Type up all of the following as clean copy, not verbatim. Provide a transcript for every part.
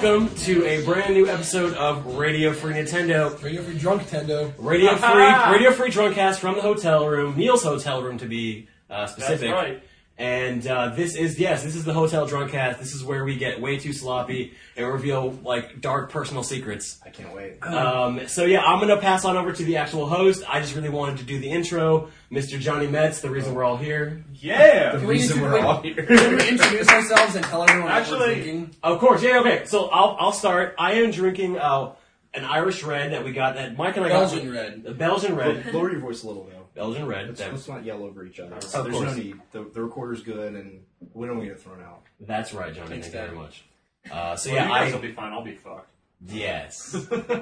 welcome to a brand new episode of Radio Free Nintendo. Radio Free Drunk Nintendo. Radio Free Drunkcast from the hotel room, Neil's hotel room to be specific. That's right. And this is the Hotel Drunkcast. This is where we get way too sloppy and reveal like dark personal secrets. I can't wait. So yeah, I'm gonna pass on over to the actual host. I just really wanted to do the intro, Mr. Johnny Metz, the reason we're all here. Yeah! Can we introduce ourselves and tell everyone what we're drinking? Of course, yeah, okay. So I'll start. I am drinking an Irish red that we got that Mike and I got. Belgian red. The Belgian red. Lower your voice a little, though. Belgian red. Let's not yell over each other. Of There's no course. need. The recorder's good, and we don't want to get thrown out. That's right, Johnny. Thanks, Thank you Dad. very much. You guys will be fine. I'll be fucked. Yes.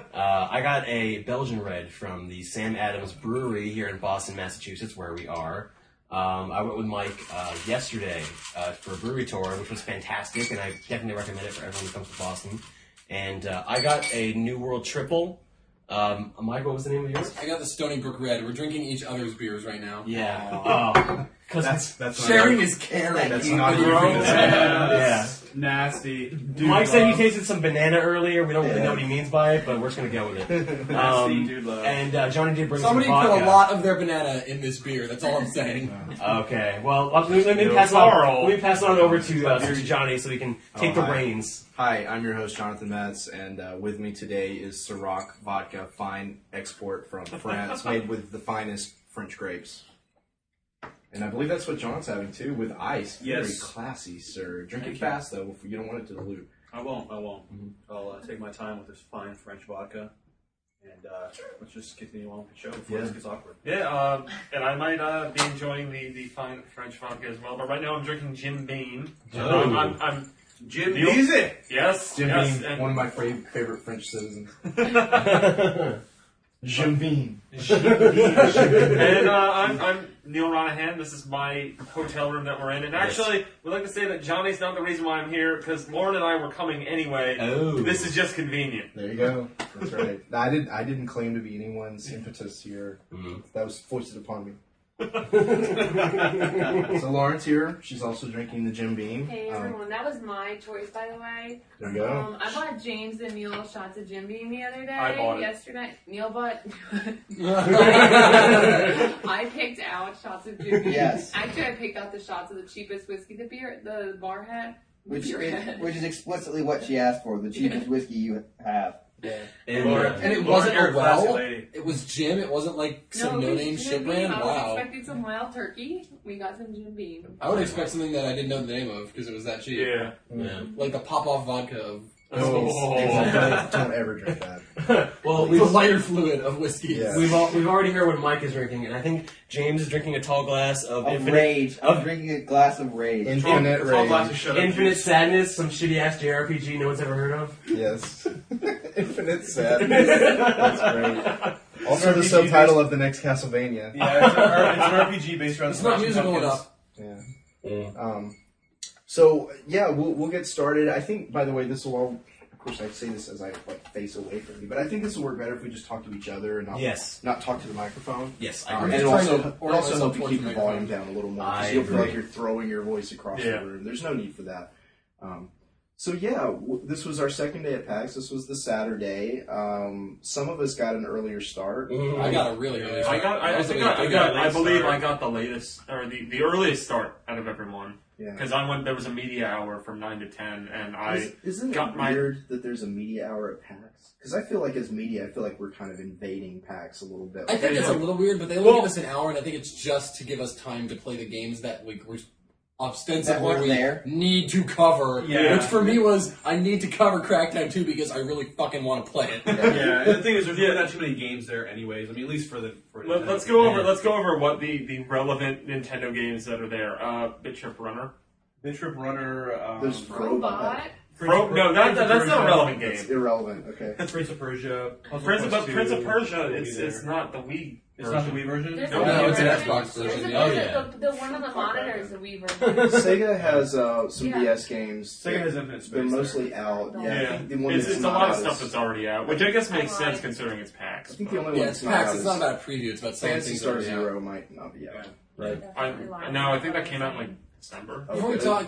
I got a Belgian red from the Sam Adams Brewery here in Boston, Massachusetts, where we are. I went with Mike yesterday for a brewery tour, which was fantastic, and I definitely recommend it for everyone who comes to Boston. And I got a New World Triple. Mike, what was the name of yours? I got the Stony Brook Red. We're drinking each other's beers right now. Yeah. Because That's Sharing is caring. That's not even Gross. yeah. Nasty. Dude Mike said he love. tasted some banana earlier. We don't really know what he means by it, but we're just going to go with it. Nasty dude love. And Johnny did bring Somebody some put vodka. a lot of their banana in this beer. That's all I'm saying. Okay, well, let me Yo, pass Carl. it on over to Johnny so he can take the hi. reins. Hi, I'm your host, Jonathan Metz, and with me today is Ciroc Vodka, fine export from France, made with the finest French grapes. And I believe that's what John's having, too, with ice. Very Yes. classy, sir. Drink Thank it you. fast, though. You don't want it to dilute. I won't. Mm-hmm. I'll take my time with this fine French vodka. And let's just continue on with the show before this gets awkward. Yeah, and I might be enjoying the fine French vodka as well. But right now I'm drinking Jim Beam. Oh. I'm Jim Neil? Beam. Yes. Jim yes, Beam, and- one of my favorite French citizens. Jim Beam. And I'm Neil Ronahan. This is my hotel room that we're in. And actually, we'd like to say that Johnny's not the reason why I'm here, because Lauren and I were coming anyway. Oh. This is just convenient. There you go. That's right. I didn't claim to be anyone's impetus here. That was foisted upon me. So Lauren's here. She's also drinking the Jim Beam. Hey everyone, that was my choice, by the way. There you go. I bought James and Neil shots of Jim Beam the other day. I bought it. Yesterday. Neil bought. I picked out shots of Jim Beam. Yes. Actually, I picked out the shots of the cheapest whiskey the bar had. Which Beer had. is explicitly what she asked for, the cheapest whiskey you have. And, And it Lauren, wasn't you're a a classy well. lady. It was Jim. It wasn't like some No, it was no-name Jim shit Beam. brand. I was Wow. expecting some wild turkey. We got some Jim Beam. I would expect something that I didn't know the name of because it was that cheap. Yeah. yeah. Like the pop-off vodka of Oh. Exactly. Don't ever drink that. Well, the lighter fluid of whiskey. Yeah. we've already heard what Mike is drinking, and I think James is drinking a tall glass of Of infinite rage. I'm drinking a glass of rage. Infinite It's all glass of rage. shut up. Infinite Sadness, some shitty ass JRPG no one's ever heard of. Yes. Infinite sadness. That's great. Also the subtitle of the next Castlevania. Yeah, it's an RPG based around It's not Smashing musical Pumpkins. enough. Yeah. So yeah, we'll get started. I think, by the way, this will all. Of course, I say this as I face away from you, but I think this will work better if we just talk to each other and not talk to the microphone. Yes, I And agree. just it trying also, to it orient also myself help you towards keep the the volume microphone. down a little more I because you'll feel like agree. you're throwing your voice across Yeah. the room. There's no need for that. So yeah, this was our second day at PAX. This was the Saturday. Some of us got an earlier start. I got a really early start. I believe I got the latest, or the earliest start out of everyone. Yeah. Because there was a media hour from 9 to 10, and Isn't got it my- weird that there's a media hour at PAX? Because I feel like as media, I feel like we're kind of invading PAX a little bit. I think it's a little weird, but they only give us an hour, and I think it's just to give us time to play the games that we're ostensibly That weren't there. need to cover. Yeah. Which for me was, I need to cover Crackdown 2 because I really fucking want to play it. Yeah, and the thing is, there's really not too many games there, anyways. I mean, at least for let's go over what the relevant Nintendo games that are there. Bit Trip Runner. Bit Trip Runner. There's Robot. No, that's not a relevant It's game. irrelevant. Okay. Prince of Persia. Prince of Persia, will be it's there. not the Wii. It's not the Wii version. There's No, a no, Wii it's an version. Xbox There's version, a- yeah. there's the one on the monitor is the Wii version. Sega has some Yeah. DS games. Sega has Infinite Space. They're there. mostly out. Yeah, I Yeah, think the one it's that's a not lot of out stuff is- that's already out, which I guess makes I sense like- considering it's I PAX. think the only Yeah, one it's that's not PAX. out It's is not about a preview. It's about selling Fantasy things Star already out. Zero might not be out. Right. No, I think that came out in like December. Oh, Before we good. talk,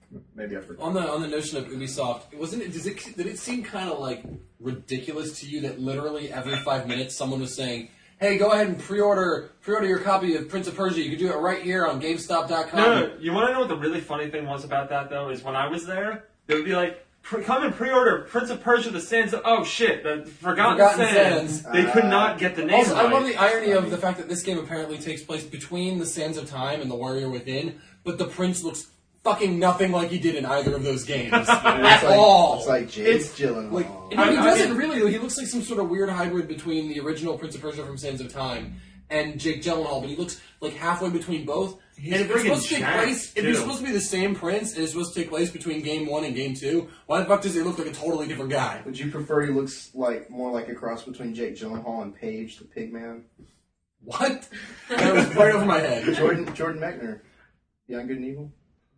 Maybe I forgot. On the notion of Ubisoft, did it seem kind of like ridiculous to you that literally every 5 minutes someone was saying, "Hey, go ahead and pre-order your copy of Prince of Persia. You can do it right here on GameStop.com." No, you want to know what the really funny thing was about that though? Is when I was there, they would be like, "Come and pre-order Prince of Persia: The Sands of..." Oh shit, the Forgotten Sands. They could not get the name Also, right. I love the irony of the fact that this game apparently takes place between the Sands of Time and the Warrior Within, but the prince looks fucking nothing like he did in either of those games at all. It's like Jake Gyllenhaal. Like, he doesn't really. He looks like some sort of weird hybrid between the original Prince of Persia from Sands of Time and Jake Gyllenhaal, but he looks like halfway between both. He's and if it's friggin' supposed to take jacked, place, if too. it's supposed to be the same prince, and it's supposed to take place between Game 1 and Game 2, why the fuck does he look like a totally different guy? Would you prefer he looks like more like a cross between Jake Gyllenhaal and Paige the Pigman? What? That was right over my head. Jordan Mechner, Young Good and Evil.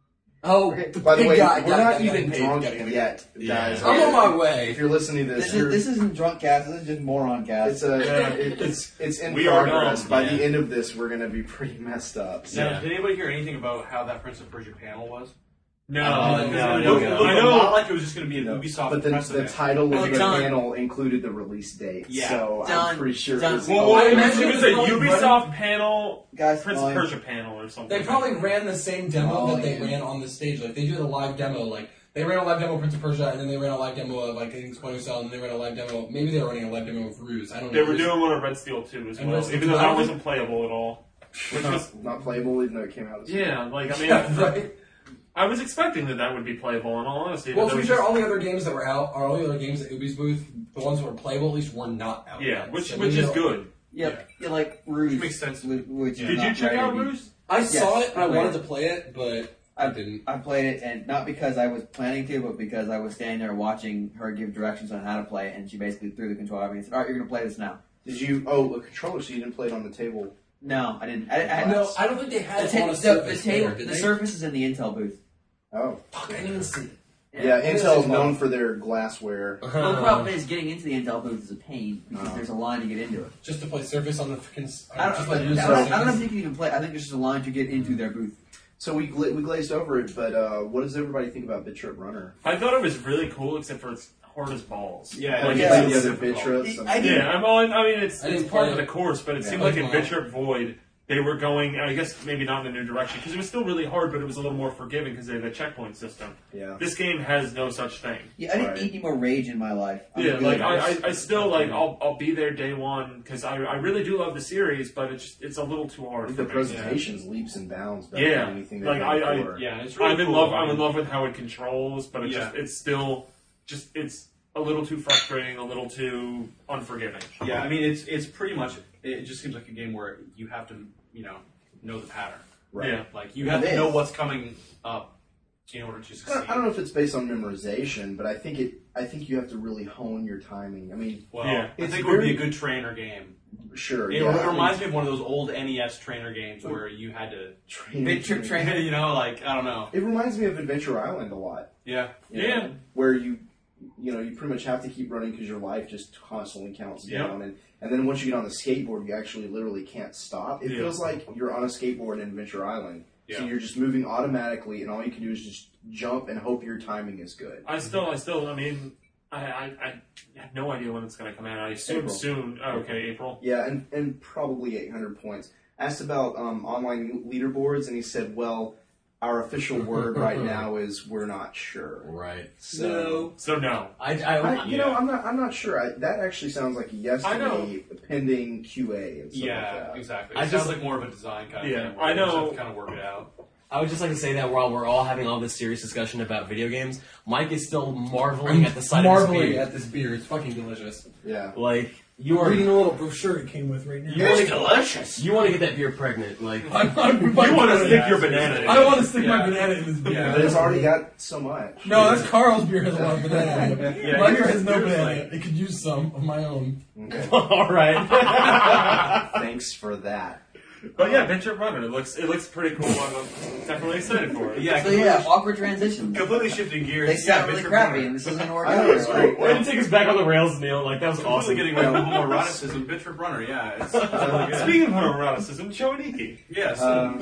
Oh, Okay, the by the big way, guy. we're not Got it, even got it, drunk got it. yet, guys. I'm on my way. If you're listening to this, you're- This isn't drunk cast. This is just moron cast. it's in We are progress. dumb, By yeah. the end of this, we're gonna be pretty messed up. So. Now, did anybody hear anything about how that Prince of Persia panel was? No, It no. looked I a know. lot like it was just going to be an Ubisoft But the precedent. title of the John. panel included the release date, Yeah. so John, I'm pretty sure. John, it was- Well, I it imagine was it's a probably Ubisoft panel, Guys, Prince of Persia panel, or something. They probably ran the same demo Oh, that they yeah. ran on the stage. Like, they do the live demo. Like, they ran a live demo of Prince of Persia, and then they ran a live demo of, like, I think it's Splinter Cell, and then they ran a live demo. Maybe they were running a live demo of Ruse. I don't know. They were doing one of Red Steel 2 as And well, Red Steel even 2, though I that don't wasn't playable at all. Which was, not playable, even though it came out. As yeah, like, I mean, Yeah, right. I was expecting that would be playable, in all honesty. Well, but to there be was fair, just- all the other games that were out, or all the other games at Ubi's booth, the ones that were playable at least, were not out yeah, yet. which So is maybe good. yeah, like Rouge. Which makes sense. Which Did you check out Ruse? I saw Yes, it, and I I wanted played to play it, but I didn't. I played it, and not because I was planning to, but because I was standing there watching her give directions on how to play it, and she basically threw the controller at me and said, "All right, you're going to play this now." Did you? Oh, a controller, so you didn't play it on the table. No, I didn't. I No, I don't think they had it on a the Surface table, there, did the they? Surface is in the Intel booth. Oh, Fuck, I didn't even see it. yeah. Intel's known for their glassware. Well, the problem is getting into the Intel booth is a pain because Oh. there's a line to get into it. Just to play Surface on the freaking... I don't, just like I use don't know Surface. if you can even play. I think there's just a line to get into their booth. So we glazed over it, but what does everybody think about BitTrip Runner? I thought it was really cool, except for it's hard as balls. Yeah, like yeah, it's, the other difficult. BitTrips. I didn't- yeah. I mean, it's I didn't part play of the it. course, but it Yeah. seemed like in Wow. BitTrip Void, they were going, I guess maybe not in a new direction, because it was still really hard, but it was a little more forgiving because they had a checkpoint system. Yeah. This game has no such thing. Yeah, I didn't Right. need any more rage in my life. I'm Yeah, good. like I still like I'll be there day one because I really do love the series, but it's a little too hard. The For me. presentation's leaps and bounds better Yeah. than anything they've Like, done I- before. Yeah, it's really I'm in cool. love. I'm in love with how it controls, but Yeah. it's still it's a little too frustrating, a little too unforgiving. Yeah, I mean, it's pretty much. It just seems like a game where you have to, know the pattern. Right. Yeah. Like you have It to know is. what's coming up in order to succeed. I don't know if it's based on memorization, but I think you have to really hone your timing. I mean, Well, Yeah. I It's think it would be a very- good trainer game. sure. It yeah, reminds me of one of those old NES trainer games where you had to, Training. Trainer. like I don't know. It reminds me of Adventure Island a lot. Yeah, you Yeah. know, where you pretty much have to keep running because your life just constantly counts Yeah. down, and then once you get on the skateboard, you actually literally can't stop. It Yeah. feels like you're on a skateboard in Adventure Island, so Yeah. you're just moving automatically, and all you can do is just jump and hope your timing is good. I mean, I have no idea when it's going to come out. I assume April. soon. Oh, okay, April. Yeah, and probably 800 points. Asked about online leaderboards, and he said, "Well, our official word right now is we're not sure." Right. So. So no. I'm not sure. That actually sounds like a yes I to know. me, pending QA and stuff yeah, like that. exactly. I It just- sounds like more of a design kind of Yeah, thing. where I you just know. have to kind of work it out. I would just like to say that while we're all having all this serious discussion about video games, Mike is still marveling at the sight of his marveling beard. at this beer. It's fucking delicious. Yeah. Like you I'm are, reading a little brochure it came with right now. you want to delicious. You want to get that beer pregnant, like You want to stick your banana in. I want to stick my Yeah. banana in this beer. Yeah. But it's already got so much. No, that's Carl's beer has a lot of banana in it. Yeah, My beer has no yours banana. like- It could use some of my own. Okay. all right. Thanks for that. But yeah, Bit Trip Runner. It looks pretty cool. I'm definitely excited for it. Yeah, So yeah, awkward transition. completely shifting gears. They sound Bit really Trip crappy, Runner. and this isn't work I out. know, it's great. Way to take us back on the rails, Neil. Like, that was Also awesome. getting a little more eroticism. Bit Trip Runner, yeah. It's really good. Speaking of eroticism, Choniki. Yes.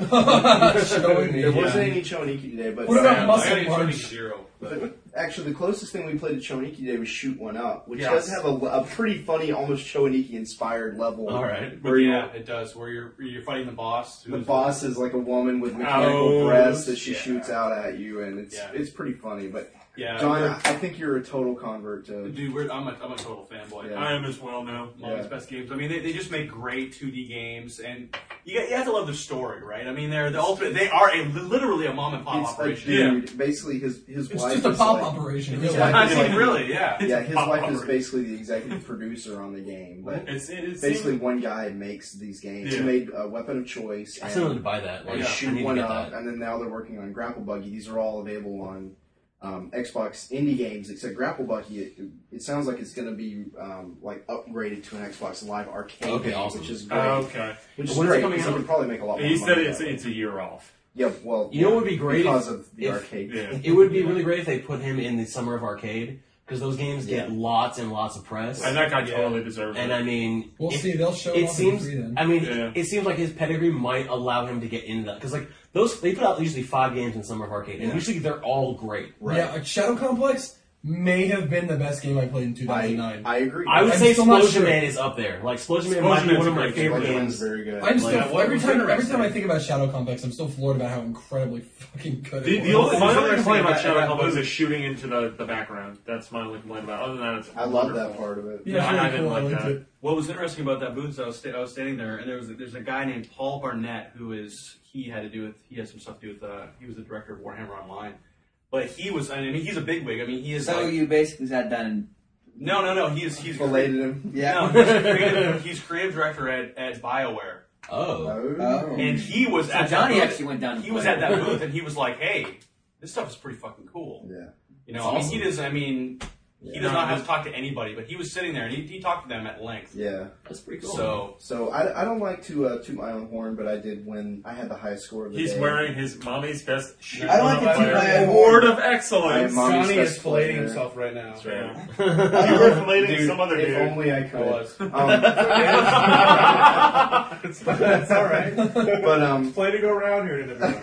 There wasn't any Choniki today, but What about I Muscle got a March? 0. But actually, the closest thing we played to Choniki today was Shoot One Up, which Yes. does have a pretty funny, almost Choniki inspired level. All right. Where you, yeah, it does. Where you're fighting the boss. the boss is like a woman with mechanical Oh, breasts that she yeah. shoots out at you, and it's Yeah. it's pretty funny. But Yeah, John, I think you're a total convert to. dude, I'm a total fanboy. Yeah. I am as well now. Mommy's best games. I mean, they just make great 2D games, and you have to love their story, right? I mean, they're the ultimate. They are literally a mom and pop It's a operation. dude. Basically, his It's wife just a is pop like, operation, his really. wife I is mean, like- really, yeah. Yeah, his pop wife is operation. basically the executive producer on the game, but It's basically one guy makes these games. He Yeah. made a Weapon of Choice I and, still need to buy that. Like, and I Shoot need to One get Up, that. and then now they're working on Grapple Buggy. These are all available on Xbox indie games, except Grapple Buggy. It sounds like it's going to be like upgraded to an Xbox Live Arcade Okay, game, awesome. which is great. okay. Which is When is it great coming because it out? could probably make a lot more He money. said that way. it's a year off. Yeah, well, You know what would be great because if- of the if- arcade. Yeah. It would be really great if they put him in the Summer of Arcade, because those games get Yeah. lots and lots of press. And that guy totally deserves And it. I mean, We'll if- see. They'll show it off seems. in 3 then. I mean, Yeah. it seems like his pedigree might allow him to get into that because, like, those they put out usually 5 games in Summer of Arcade, and Yeah. usually they're all great. Yeah, like Shadow Complex may have been the best game I played in 2009. I agree. I would I'm say still not Explosion sure. Man is up there. Like, Explosion Man might be Explosion one of Man's my a great favorite Spider-Man's games. very good. I'm still what every was time interesting- I think about Shadow Complex, I'm still floored about how incredibly fucking good The it only was. my only interesting complaint about about- Shadow about Complex Blue- is shooting into the background. That's my only complaint about it. Other than that, it's I love wonderful. that part of it. Yeah, it's I really didn't cool. I like liked that. it. What was interesting about that booth is I was standing there, and there's a guy named Paul Barnett who he had some stuff to do with he was the director of Warhammer Online, but I mean he's a bigwig. I mean he is So like, you basically sat down and no he's Belated him. yeah. no, he's creative director at BioWare, Oh. Oh. and he was So at Johnny that booth. actually went down. To He was play. at that booth, and he was like, "Hey, this stuff is pretty fucking cool." Yeah. You know, That's I mean, awesome. he does. I mean, he Yeah. does not have to talk to anybody, but he was sitting there and he talked to them at length. Yeah. That's pretty cool. So I don't like to toot my own horn, but I did when I had the highest score of the He's day. wearing his mommy's best shoe. I like to toot my own award horn. of excellence. My mommy's Johnny best is filleting player. himself right now. Yeah. You were filleting Dude, some other if dude. only I could. I was. That's all right. But Play to go around here today.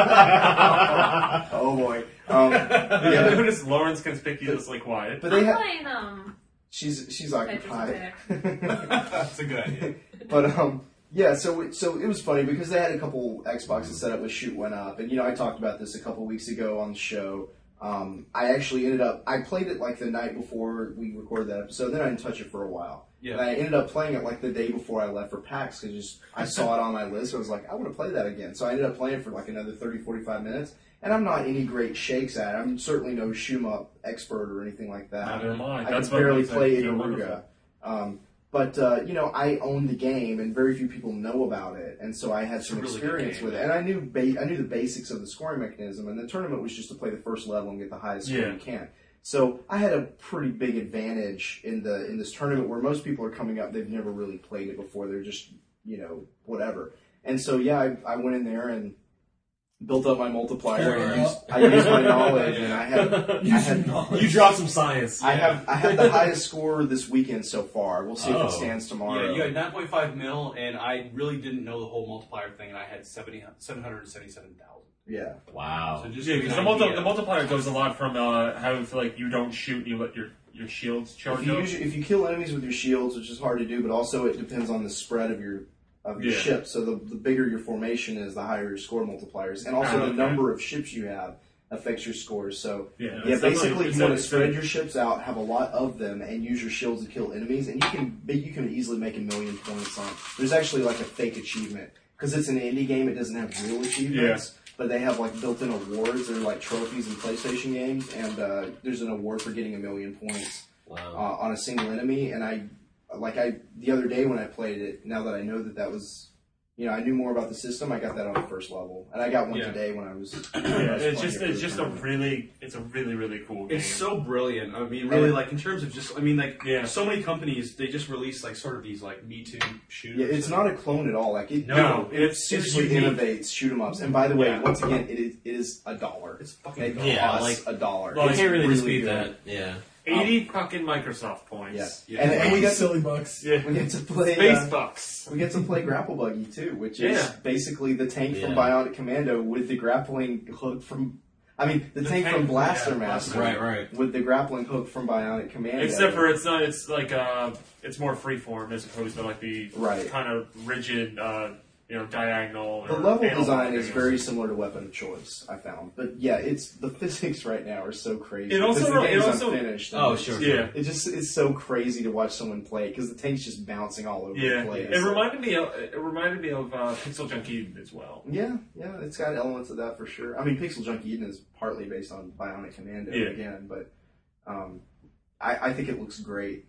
oh boy. Yeah, Notice Lauren's conspicuously quiet. but they I'm have. playing She's Tetris occupied. Effect. That's a good idea. But yeah, so it was funny because they had a couple Xboxes set up with Shoot One Up, and I talked about this a couple weeks ago on the show. I actually I played it like the night before we recorded that episode. Then I didn't touch it for a while. Yeah. And I ended up playing it like the day before I left for PAX because I saw it on my list. I was like, I want to play that again. So I ended up playing it for like another 30, 45 minutes. And I'm not any great shakes at it. I'm certainly no shoot 'em up expert or anything like that. Neither am I. I That's can what barely makes that play game Ikaruga. wonderful. But I own the game, and very few people know about it, and so I had some a really good experience game. with it. And I knew the basics of the scoring mechanism, and the tournament was just to play the first level and get the highest score Yeah. you can. So I had a pretty big advantage in this tournament where most people are coming up, they've never really played it before, they're just whatever. And so I went in there and built up my multiplier. And I used my knowledge, and I had You dropped some science. I have the highest score this weekend so far. We'll see if Oh. it stands tomorrow. Yeah, you had 9.5 mil, and I really didn't know the whole multiplier thing, and I had 777,000. Yeah. Wow. So just Yeah, give you because an the idea. multiplier goes a lot from having to you don't shoot and you let your shields charge up. If you kill enemies with your shields, which is hard to do, but also it depends on the spread of your Yeah. ship. So the bigger your formation is, the higher your score multipliers, and also Oh, the okay. number of ships you have affects your scores. So Yeah, yeah, it's basically definitely- you want to it's spread definitely- your ships out, have a lot of them, and use your shields to kill enemies, and you can easily make 1,000,000 points on. There's actually like a fake achievement because it's an indie game. It doesn't have real achievements. But they have like built-in awards. They're like trophies in PlayStation games, and there's an award for getting 1,000,000 points Wow. on a single enemy. And the other day when I played it, now that I know that was I knew more about the system. I got that on the first level, and I got one today when I was. It's just a really cool game. It's so brilliant. I mean, really, like in terms of just, I mean, like so many companies they just release like sort of these like Me Too shooters. Yeah, it's not a clone at all. Like it seriously unique. innovates shoot 'em ups. And by the way, once again, it is $1. It's fucking It Yeah, costs like- $1. You It's can't really really dispute good. that. Yeah. 80 fucking Microsoft points. Yeah. And we get silly bucks. Yeah. we get to play Space bucks. we get to play Grapple Buggy too, which is Yeah. basically the tank from Yeah. Bionic Commando with the grappling hook from. I mean, the tank from Blaster Master, Right. with the grappling hook from Bionic Commando. Except for it's not. It's like it's more freeform as opposed to like the kind of rigid, diagonal. The or level analog design is games. very similar to Weapon of Choice, I found. But yeah, it's the physics right now are so crazy. It also- because the game's it also- unfinished. Oh, and sure. Yeah. It just it's so crazy to watch someone play because the tank's just bouncing all over the place. It reminded me of Pixel Junk Eden as well. Yeah, it's got elements of that for sure. I mean, Pixel Junk Eden is partly based on Bionic Commando again, but I think it looks great.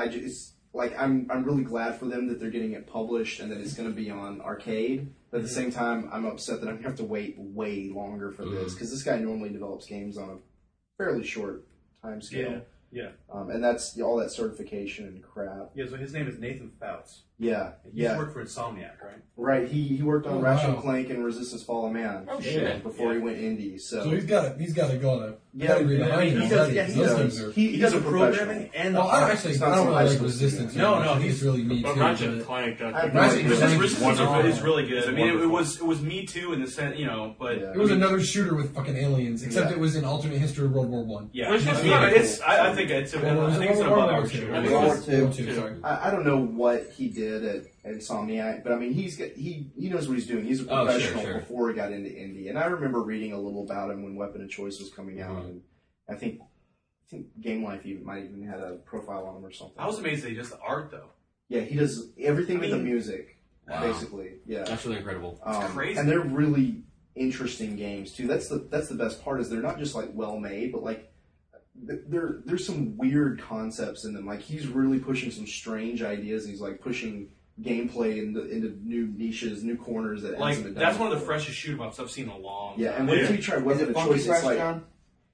I'm really glad for them that they're getting it published and that it's going to be on arcade. But at the same time, I'm upset that I'm going to have to wait way longer for this because this guy normally develops games on a fairly short time scale. Yeah. And that's all that certification and crap. Yeah, so his name is Nathan Fouts. Yeah, He's worked for Insomniac, right? Right, he worked on Oh, Ratchet wow. Clank and Resistance Fall of Man. Oh, shit. Before he went indie, So he's got to go on a Yeah, pedigree behind him. he does. already. Yeah, he Those does. games are- He does a programming and Well, I actually, It's I not don't some really high like school Resistance. student. No, I think he's- it's really me But too. Ratchet but- Clank. I have no Ratchet idea. Clank Resistance is really good. I mean, it wonderful. was Me Too in the sense, but Yeah. It was another shooter with fucking aliens, except it was in alternate history of World War One. yeah. Which is I mean, good. I think it's an above average shooter. World War II. Sorry. I don't know what he did at Insomniac, but I mean, he knows what he's doing. He's a Oh, sure, professional sure. before he got into indie. And I remember reading a little about him when Weapon of Choice was coming out, and I think Game Life might even had a profile on him or something. I was amazed that he does the art though. Yeah, he does everything with the mean- music, Wow. basically. Yeah, That's really incredible. crazy. and they're really interesting games too. That's the best part is they're not just like well made, but like there's some weird concepts in them. Like he's really pushing some strange ideas, and he's like pushing gameplay into new niches, new corners that hasn't been done That's one of the before. freshest shoot 'em ups I've seen in a long Yeah, time. and wait Yeah. till you try Is Weapon it of Funky Choice. Fresh, It's like John?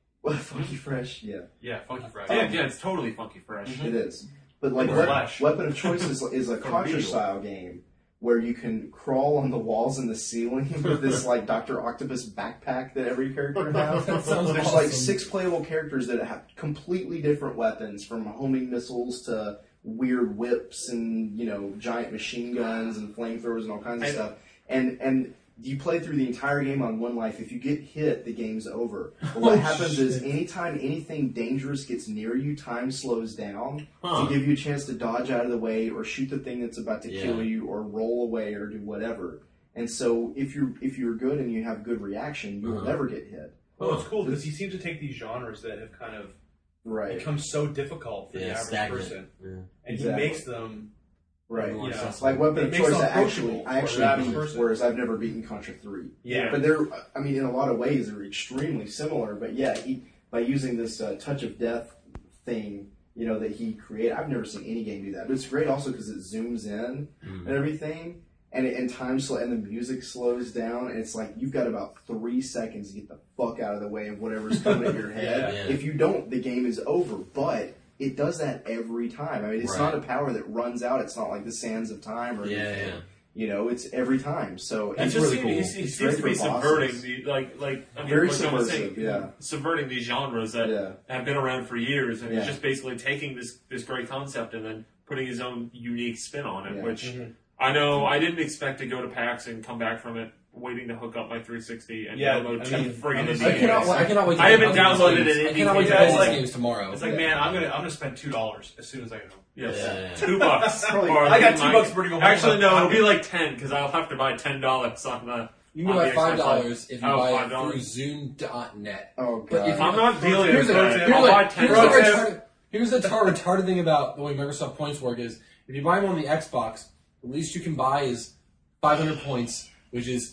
Funky Fresh. Yeah, Yeah, Funky Fresh. Yeah, it's totally funky fresh. it is. But like Or Flash. Weapon of Choice is a Contra Beetle. style game where you can crawl on the walls and the ceiling with this like Dr. Octopus backpack that every character has. That sounds There's awesome. like 6 playable characters that have completely different weapons, from homing missiles to weird whips and giant machine guns and flamethrowers and all kinds of stuff. And you play through the entire game on one life. If you get hit, the game's over. But what happens is anytime anything dangerous gets near you, time slows down to give you a chance to dodge out of the way or shoot the thing that's about to kill you or roll away or do whatever. And so if you're good and you have good reaction, you'll never get hit. Well, it's cool because he seems to take these genres that have kind of Right. become so difficult for the average stagnant. person, Yeah. and Exactly. he makes them. Right. More Yeah. accessible. Like Weapon It of makes Choice, them I approachable for the actually average beat, person. whereas I've never beaten Contra 3. Yeah. But they're, I mean, in a lot of ways, they're extremely similar. But yeah, by using this touch of death thing, that he created, I've never seen any game do that. But it's great also because it zooms in and everything, and time and the music slows down, and it's like you've got about 3 seconds to get the fuck out of the way of whatever's coming at your head. Yeah. If you don't, the game is over. But it does that every time. I mean, it's not a power that runs out. It's not like the Sands of Time or anything. It's every time. So He it's just really cool. He It's seems great to be for bosses. subverting the Very like John was subversive, saying, yeah. subverting these genres that have been around for years, and Yeah. he's just basically taking this great concept and then putting his own unique spin on it. Yeah. Which I know I didn't expect to go to PAX and come back from it waiting to hook up my 360 and download two friggin' indie I cannot wait to I haven't play these downloaded games. it. I cannot wait to Yeah, play it's these like- games tomorrow. It's like, man, I'm gonna spend $2 as soon as I get home. Yes. Yeah. $2. Probably- Or I got think $2 for to go home. Actually, no, it'll be like 10 because I'll have to buy $10 on the. You can on buy the Xbox Live. $5 if you Oh, buy it $5. through Zoom.net. Oh, But God. if you- I'm not dealing Here's with the that. I'll buy $10. Here's the retarded thing about the way Microsoft points work is if you buy them on the Xbox, the least you can buy is 500 points, which is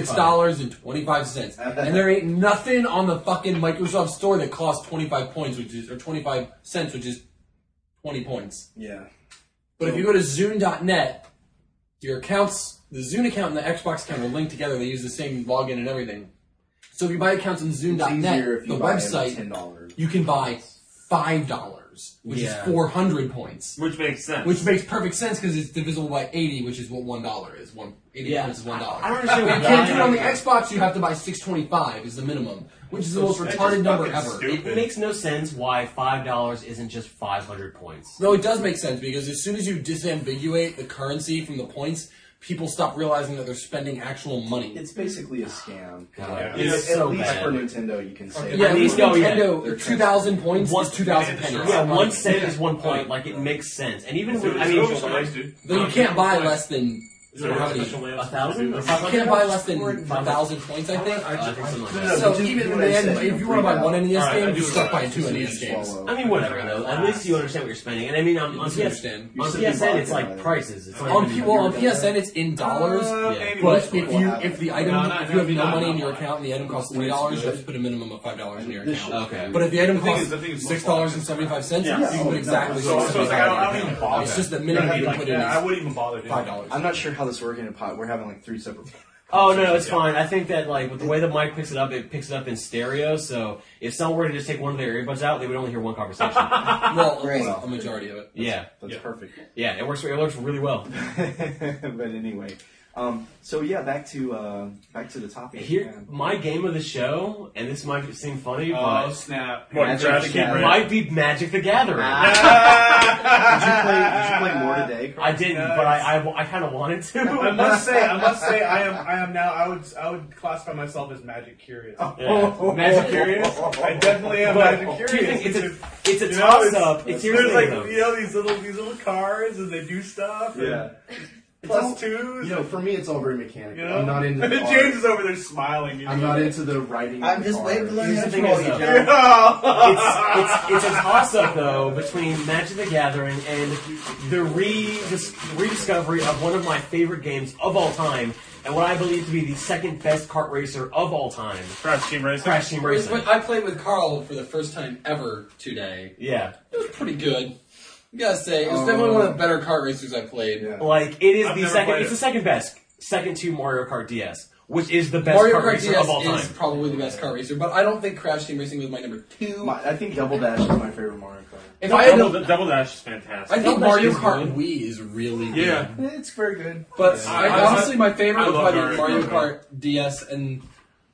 $6.25. And there ain't nothing on the fucking Microsoft store that costs 25 points, or 25 cents, which is 20 points. Yeah. But if you go to Zoom.net, your account's the Zune account and the Xbox account are linked together. They use the same login and everything. So if you buy accounts on It's Zune.net, easier if you the buy website, $10. you can buy $5, which is 400 points. Which makes sense. Which makes perfect sense because it's divisible by 80, which is what $1 is. 80 points is $1. I don't understand But why. you can't do it on the Xbox. You have to buy 625 is the minimum, which is the most That's retarded just number fucking ever. stupid. It makes no sense why $5 isn't just 500 points. No, it does make sense because as soon as you disambiguate the currency from the points, people stop realizing that they're spending actual money. It's basically a scam. God, Yeah. it's At so least bad. for Nintendo, you can say. Yeah, at I mean, least no, yeah. Nintendo, 2,000 points is 2,000 pennies. Yeah, 1 cent is 1 point. Like, it makes sense. And even with, I mean, dude. Though you can't buy less than Is there how a many? special way of 1,000 or You 500? can't buy less than 1,000 points, I think. I think something like No, that. no, So but even in what the I end, said, if you want to buy one NES Alright, I game, do you start buying realize two So you NES games. swallow. I mean, whatever, though. At least you understand what you're spending. And I mean, on You understand. You on said you PSN, bought it's like it. prices. It's like, On PSN, it's in dollars. Maybe But less. if the item, No, if you have no not money in your much. account and the item costs $3, you have to put a minimum of $5 in your account. okay. But if the item The thing costs is- the thing is- $6.75, Yeah. you can put exactly So it's like, I don't even bother. It's just the minimum you can put in I is wouldn't even bother doing that. $5. I'm not sure how this works in a pot. We're having like 3 separate. Oh no, it's fine. I think that like with the way the mic picks it picks it up in stereo. So if someone were to just take one of their earbuds out, they would only hear one conversation. well, Great. a majority of it. Yeah, That's perfect. yeah, it works really well. But anyway, so yeah, back to the topic. Here, my game of the show, and this might seem funny, Oh but snap! What, Magic Crash the Gathering? Gathering. might be Magic the Gathering. Did you play more today? Carl? I didn't, but I kind of wanted to. I must say, I am now. I would classify myself as magic curious. Yeah. Magic curious. I definitely am But magic do you curious. think it's a You know, toss up? It's here's the There's thing, like though. these little cards and they do stuff. and Yeah. Plus twos. You know, for me, it's all very mechanical. You know? I'm not into. And the then art. James is over there smiling. I'm not into the writing. I'm of the just waiting to cards. learn Here's how the to thing roll is, you, though. John. It's a toss up though between Magic the Gathering and the rediscovery of one of my favorite games of all time, and what I believe to be the second best kart racer of all time, Crash Team Racing. Crash Team Racing. I played with Carl for the first time ever today. Yeah, It was pretty good. You gotta say, it was definitely one of the better kart racers I played. Yeah. like it is I've the never second. played It's it. the second best, second to Mario Kart DS, which is the best Mario kart Kart racer DS of all time. is probably the best kart racer, but I don't think Crash Team Racing was my number 2. I think Double Dash is my favorite Mario Kart. If I had Double Dash is fantastic. I think Double Dash Mario is Kart good. Wii is really good. Yeah. It's very good. But I- honestly, my favorite I was love probably Mario Mario Kart DS, and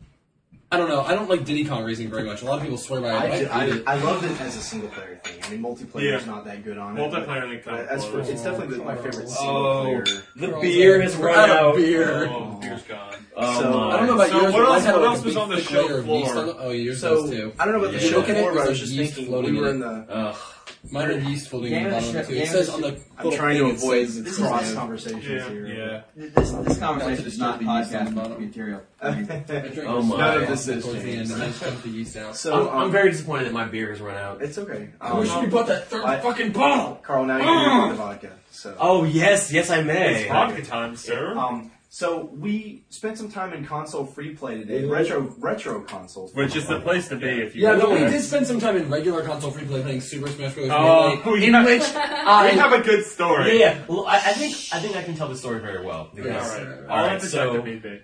I don't know. I don't like Diddy Kong Racing very much. A lot of people swear by it. I love it as a single player thing. I mean, multiplayer is not that good on it. Multiplayer link but as for, it's definitely my favorite single Oh, player. the Carl's beer like, has "We're run out of out. beer." Oh, beer's gone. Oh So, my. I don't know about So yours, what but else- mine had what like else a was big on the thick show layer of floor? yeast on the- Oh, yours So does too. I don't know about the Yeah. show Look at it, floor, but I there's was like just yeast thinking floating we were in in it. the. Ugh. Mine had yeast floating in the Game bottom of it too. game It says on the I'm little trying thing, to it avoid says- cross conversations Yeah. here. Yeah. This conversation is not podcast material. I drank Oh this my. None of this is towards the end, James. and then dumped the yeast out. So I'm very disappointed that my beer has run out. It's okay. I wish we bought that third I- fucking bottle. Carl, now you can drink the vodka. So. Oh yes, yes I It's may. vodka time, sir. So we spent some time in console free play today, retro consoles, Which is the place to be if you. Yeah, but we did spend some time in regular console free play playing Super Smash Bros. Oh, Melee, yeah. in which We I have a good story. Yeah. Well, I think I can tell the story very well. Because, Yes. All Alright, right. so Maybe.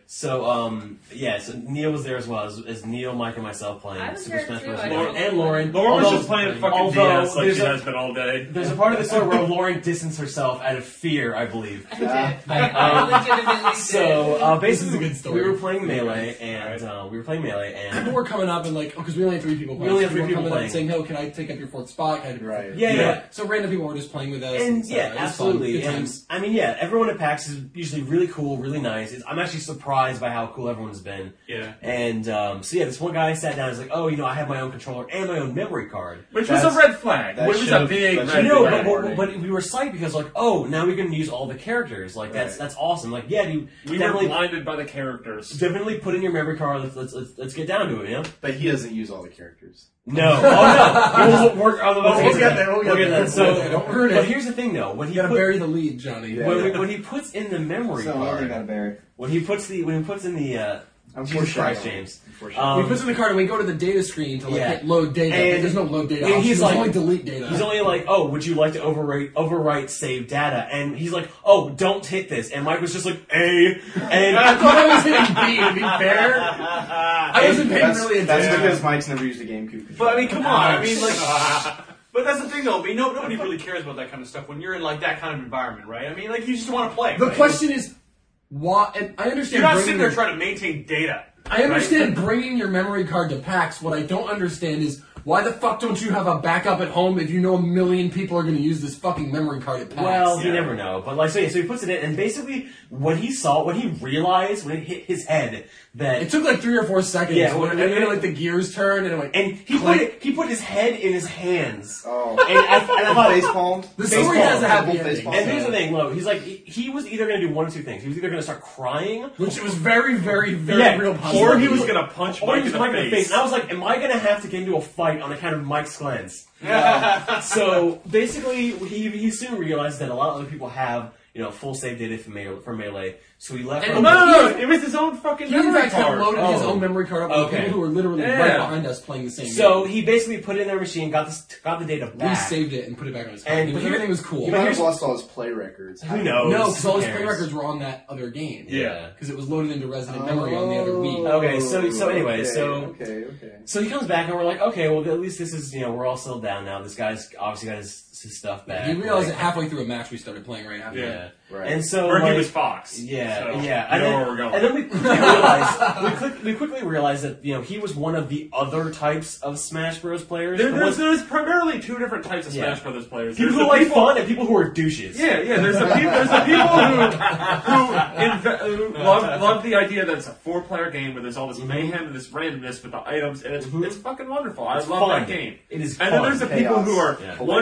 so Neil was there as well as Neil, Mike, and myself playing I was Super there Smash too, Bros. I Lauren, know. and Lauren. Lauren was Although- just playing fucking although DS like there's she a- has been all day. There's a part of the story where Lauren distanced herself out of fear, I believe. I did. I legitimately did. So basically, This is a good story. we were playing Melee, and people were coming up and like, because we only had 3 people playing. We only had so 3 people coming up playing. saying, "Oh, can I take up your 4th spot?" Can I Right. Yeah. So random people were just playing with us. And so yeah, it was fun. absolutely. Good And times. I mean, yeah, everyone at PAX is usually really cool, really nice. I'm actually surprised by how cool everyone's been. Yeah. And so yeah, this one guy sat down and was like, "Oh, I have my own controller and my own memory card." Which was a red flag. that Which was a showed- big that red showed No, flag. but we were psyched because like, oh, now we can use all the characters. Like that's awesome. Like yeah, dude, We were definitely blinded by the characters. definitely put in your memory card. Let's get down to it, you know? But he doesn't use all the characters. No, oh no, we'll get there, we'll get there. So Don't ruin it. But here's the thing, though, when You he gotta put, bury the lead, Johnny. Yeah. when he puts in the memory So I card, got to bury. when he puts in the Jesus Christ, James. We put in the card and we go to the data screen to hit load data. And there's no load data. and he's like, only delete data. He's only like, oh, would you like to overwrite saved data? And he's like, oh, don't hit this. And Mike was just like, A. And I thought I was hitting B. To be fair, I wasn't paying really attention. That's because Mike's never used a GameCube controller. But I mean, come on. I mean, like. But that's the thing, though. I mean, nobody really cares about that kind of stuff when you're in like that kind of environment, right? I mean, like you just want to play. The right? question is, why? And I understand. You're not sitting there trying to maintain data. I understand bringing your memory card to PAX. What I don't understand is why the fuck don't you have a backup at home if you know 1 million people are going to use this fucking memory card at PAX? Well, you never know. But like, so he puts it in, and basically, when he realized, when it hit his head, that it took like 3 or 4 seconds. Yeah, and then like the gears turned, and it went. And he put his head in his hands. Oh. And I thought, face palmed. The story has a happy ending. And here's the thing, Lo. He's like, he was either going to do one of two things. He was either going to start crying, which was very, very, very real possible. Or he was going to punch Mike in the face. And I was like, am I going to have to get into a fight on account of Mike's cleanse? So basically, he soon realized that a lot of other people have, full save data for Melee. So he left. No, it was his own fucking memory memory card. card. He loaded his own memory card up with people who were literally right behind us playing the same game. So he basically put it in their machine, got the data back. We saved it and put it back on his card. And everything was cool. He might have lost all his play records. Who knows? No, because all his play records were on that other game. Yeah. Because it was loaded into resident memory on the other Wii. Okay, so anyway, Okay. So he comes back and we're like, okay, well at least this is, we're all settled down now. This guy's obviously got his stuff back. He realized that halfway through a match we started playing right after. Yeah. Right. And so Or he was Fox. Yeah, so yeah. You know where we're going. And then we quickly realized we quickly realized that he was one of the other types of Smash Bros. Players. There's primarily 2 different types of Smash Brothers players. People who like fun and people who are douches. Yeah. There's the people who love the idea that it's a 4-player game where there's all this mayhem and this randomness with the items, and it's fucking wonderful. I love fun. that game. It is and fun. then there's the people who are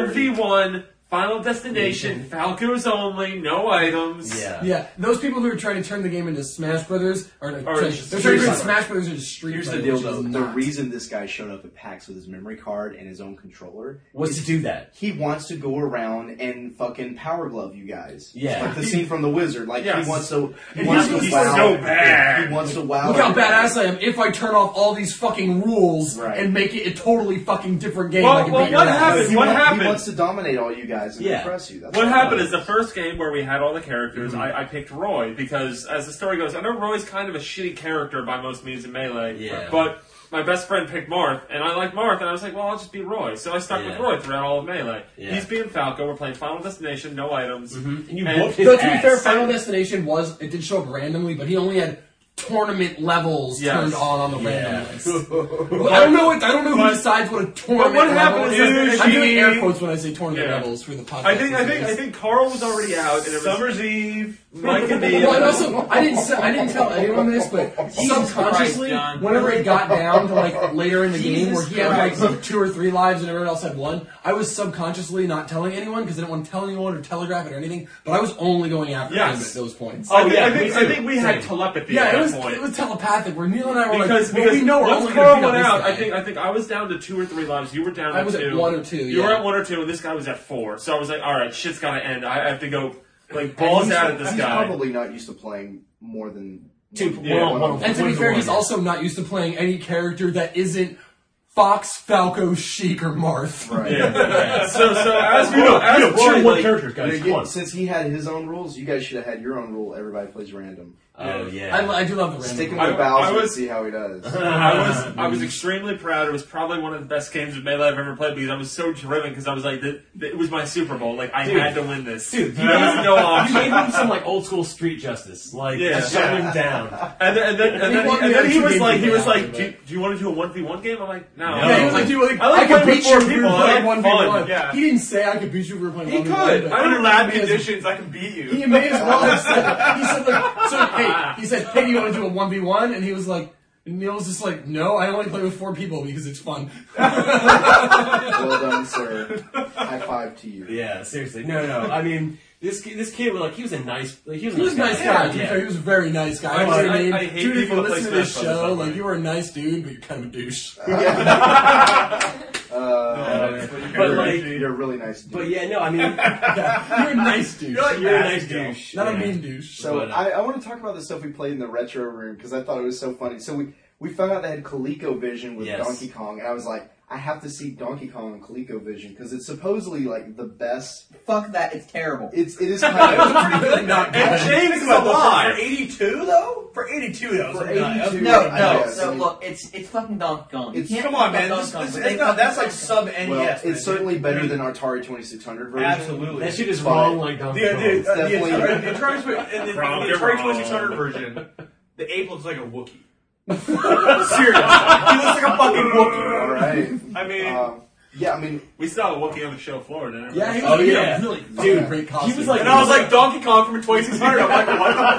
1v1. Final Destination, Falco's only, no items. Yeah. Those people who are trying to turn the game into Smash Brothers, they're trying to turn Smash Brothers into Street Here's Fighter. the deal, though. The reason this guy showed up at PAX with his memory card and his own controller was to do that. He wants to go around and fucking power glove you guys. Yeah. Like the scene from The Wizard. Like, yes. he wants to He's wow. so bad. He wants to wow. Look how badass I am if I turn off all these fucking rules Right. and make it a totally fucking different game. Well, I can well, beat your what ass. happened? He What happened? He wants to dominate all you guys and impress you. That's What happened is the first game where we had all the characters, I picked Roy because, as the story goes, I know Roy's kind of a shitty character by most means in Melee, but my best friend picked Marth, and I liked Marth, and I was like, well, I'll just be Roy. So I stuck with Roy throughout all of Melee. He's being Falco, we're playing Final Destination, no items. And you Though, to be fair, Final Destination it did show up randomly, but he only had tournament levels turned on the random list. I don't know who decides what a tournament what level happened is. is I'm doing air quotes when I say tournament levels for the podcast. I think Carl was already out, and Summer's Eve, Mike and me. Well, and also, I didn't tell anyone this, but subconsciously, whenever it got down to like later in the game where he had like 2 or 3 lives and everyone else had 1, I was subconsciously not telling anyone because I didn't want to tell anyone or telegraph it or anything. But I was only going after him at those points. I think we had telepathy. Yeah, at that point. it was telepathic. Where Neil and I were because we know we're once only Carl going to beat went up out, this guy. I think I was down to 2 or 3 lives. You were down to 2. I was at 1 or 2. You were at 1 or 2, and this guy was at 4. So I was like, all right, shit's gotta end. I have to go like balls out at this he's guy. Probably not used to playing more than 2. And to be fair, he's also not used to playing any character that isn't Fox, Falco, Sheik, or Marth. Right. Yeah. So as Roy, characters, guys. Since he had his own rules, you guys should have had your own rule. Everybody plays random. Oh yeah, I do love the random. Stick him with Bowser and see how he does. I was extremely proud. It was probably one of the best games of Melee I've ever played because I was so driven because I was like, it was my Super Bowl. Like I had to win this. Dude, there was no option. You gave him some like old school street justice, like shut him down. And then he was like, do you want to do a 1v1 game? I'm like, no. Yeah, he was like, dude, I could beat you if we were playing 1v1. Yeah. He didn't say I could beat you if we were playing 1v1. He could. Under lab conditions, I can beat you. He may as well have said, he said like, so hey, he said, hey, do you want to do a 1v1? And he was like, and Neil was just like, no, I only play with 4 people because it's fun. Well done, sir. High five to you. Yeah, seriously. No. I mean, this kid was like, he was a nice guy. He was a very nice guy. I hate dude, if people you that play listen to this Smash show, Brothers. like, you were a nice dude, but you're kind of a douche. But like, you're a really nice dude. But yeah, no, I mean, You're a nice douche. you're a nice douche. Not a Yeah. mean douche. So But, I want to talk about the stuff we played in the retro room because I thought it was so funny. So we found out they had ColecoVision with Yes. Donkey Kong, and I was like, I have to see Donkey Kong on ColecoVision because it's supposedly like the best. Fuck that, it's terrible. It is kind of pretty good. Not good. And James is alive. For 82 though? For 82 though. For 82. No, I no. guess. So look, it's fucking Donkey Kong. You can't Come on, fuck man. Donkey Kong, but they That's fucking like sub NES. Well, man. it's certainly better than Atari 2600 version. Absolutely. That shit is But- wrong like Donkey Kong. The definitely- Atari 2600 version, the ape looks like a Wookiee. Seriously. He looks like a fucking Wookiee. All right. I mean, yeah, I mean, We saw a Wookiee on the show floor, didn't we? Yeah, he Oh, was yeah. really Dude, great costume. he was like- and I was like Donkey Kong from 2600. I'm like, what the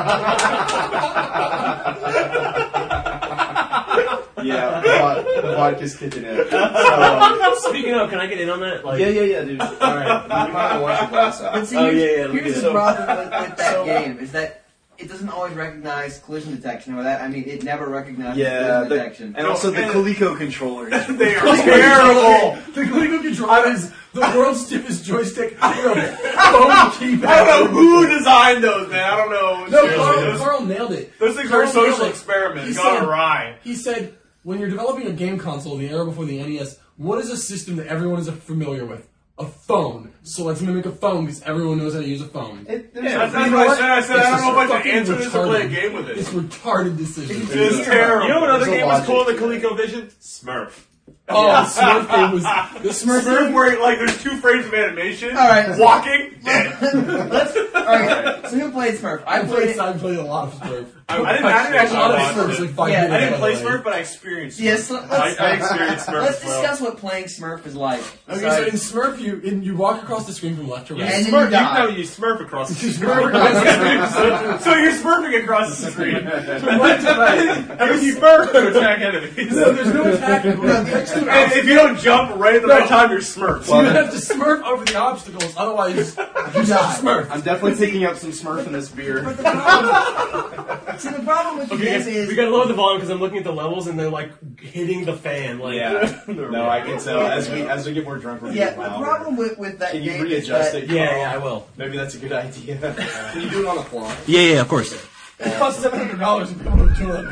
fuck? yeah, the vodka's kicking in. So, Speaking of, can I get in on that? Like, yeah, dude. All right, you might want to wash your glass out. But see, Oh, here's, yeah, here's yeah. the problem with that game is that it doesn't always recognize collision detection or that. I mean, it never recognizes collision detection. and also the Coleco controllers. They are terrible. The Coleco controller is the world's stiffest joystick. Phone keypad. I don't know who designed those, man. I don't know. No, Seriously, Carl nailed it. those things Carl are a social nailed it. experiment. He Gone said- awry. He said, when you're developing a game console, the era before the NES, what is a system that everyone is familiar with? A phone. So let's mimic a phone because everyone knows how to use a phone. Yeah, that's what I said. I don't know if I can answer this or play a game with It's it. retarded decision. It is terrible. You know what other There's a game was cool in logic. the ColecoVision? Smurf. Oh, the Smurf game was... The Smurf Smurf game... where like there's 2 frames of animation. All right. Walking. Dead. Alright, so who played Smurf? I played it. I played a lot of Smurf. I didn't actually A lot of watch Smurfs, it. like 5 Yeah, minutes I didn't out play of the way. Smurf, but I experienced Smurf. Yes, I experienced Smurf let's as well. discuss what playing Smurf is like. Okay, so in Smurf, you walk across the screen from left to right. And then Smurf, you die. you Smurf across the Smurf across the screen. So you're smurfing across the screen. From right to right. And you Smurf to attack enemies. So there's no attack. The next two And if you don't jump right at the right time, you're smurfed. you have to Smurf over the obstacles, otherwise you die. Smurf. I'm definitely picking up some Smurf in this beer. But the problem, see, the problem with the Okay, game guys, is we gotta lower the volume because I'm looking at the levels and they're like hitting the fan. Like, Yeah. No, I can tell. As we get more drunk, we're yeah. getting The louder. problem with that Can you game is readjust that it? yeah, I will. Maybe that's a good idea. Can you do it on the fly? Yeah, of course. It costs $700 to be able to do it.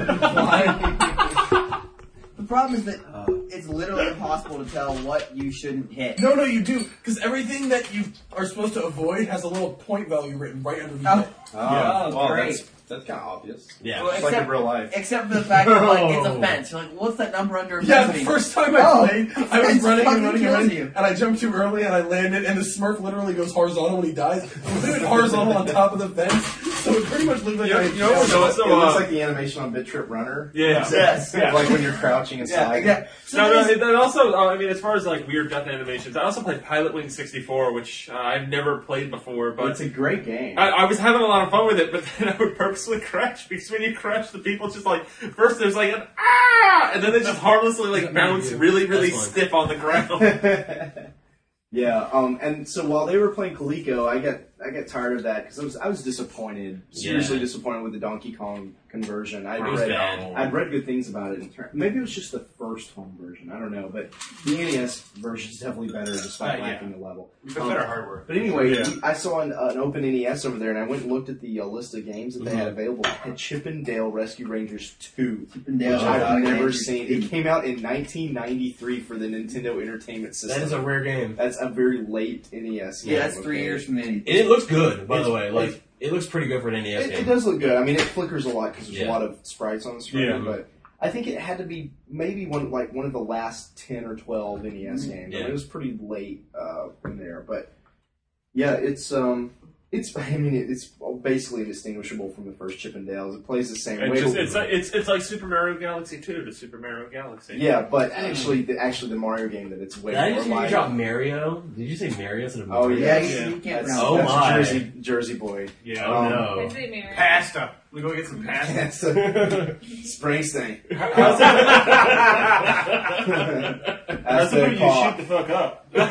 the problem is that it's literally impossible to tell what you shouldn't hit. No, you do, because everything that you are supposed to avoid has a little point value written right underneath it. Well, great. that's kind of obvious. Yeah. Well, It's like in real life. Except for the fact that like it's a fence. You're like, what's that number under a fence? Yeah, the mean? first time I played, I was Fence running fucking and running and kills running, you. and I jumped too early and I landed, and the Smurf literally goes horizontal when he dies. I landed horizontal on top of the fence, so it pretty much looked like I You know what So also, it looks like the animation on Bit Trip Runner. yeah. Yes. Like when you're crouching and sliding. Yeah. No, and also, I mean, as far as like weird death animations, I also played Pilot Wing 64, which I've never played before, but It's a great game. I was having a lot of fun with it, but then I would purposely crash because when you crash, the people just like first there's like an ah, and then they just harmlessly like bounce really That's fun. stiff on the ground. Yeah, and so while they were playing Coleco, I got tired of that because I was disappointed, seriously disappointed with the Donkey Kong conversion. I'd read good things about it. Maybe it was just the first home version. I don't know, but the NES version is definitely better, despite lacking the level. It's better hardware. But anyway, I saw an open NES over there, and I went and looked at the list of games that they had available. It had Chip and Dale Rescue Rangers 2, which I've never seen. It came out in 1993 for the Nintendo Entertainment System. That is a rare game. That's a very late NES game. Yeah, that's 3 years from the And it looks good, by the way. Like, it looks pretty good for an NES It game. does look good. I mean, it flickers a lot because there's Yeah. a lot of sprites on the screen, Yeah. but I think it had to be maybe one of the last 10 or 12 NES games. I mean, it was pretty late in there, but yeah, it's basically indistinguishable from the first Chip and Dale's. It plays the same way. It's like Super Mario Galaxy 2 to Super Mario Galaxy. Yeah, but actually the Mario game that it's way Did I more just hear you like. drop Mario? Did you say Mario instead of Oh Mario? yeah, you can't that's, pronounce Oh that's my. Jersey boy. Yeah. Oh no. I say Mary. Pasta. We go get some pasta. That's Springsteen. That's the movie you shoot the fuck up. I'm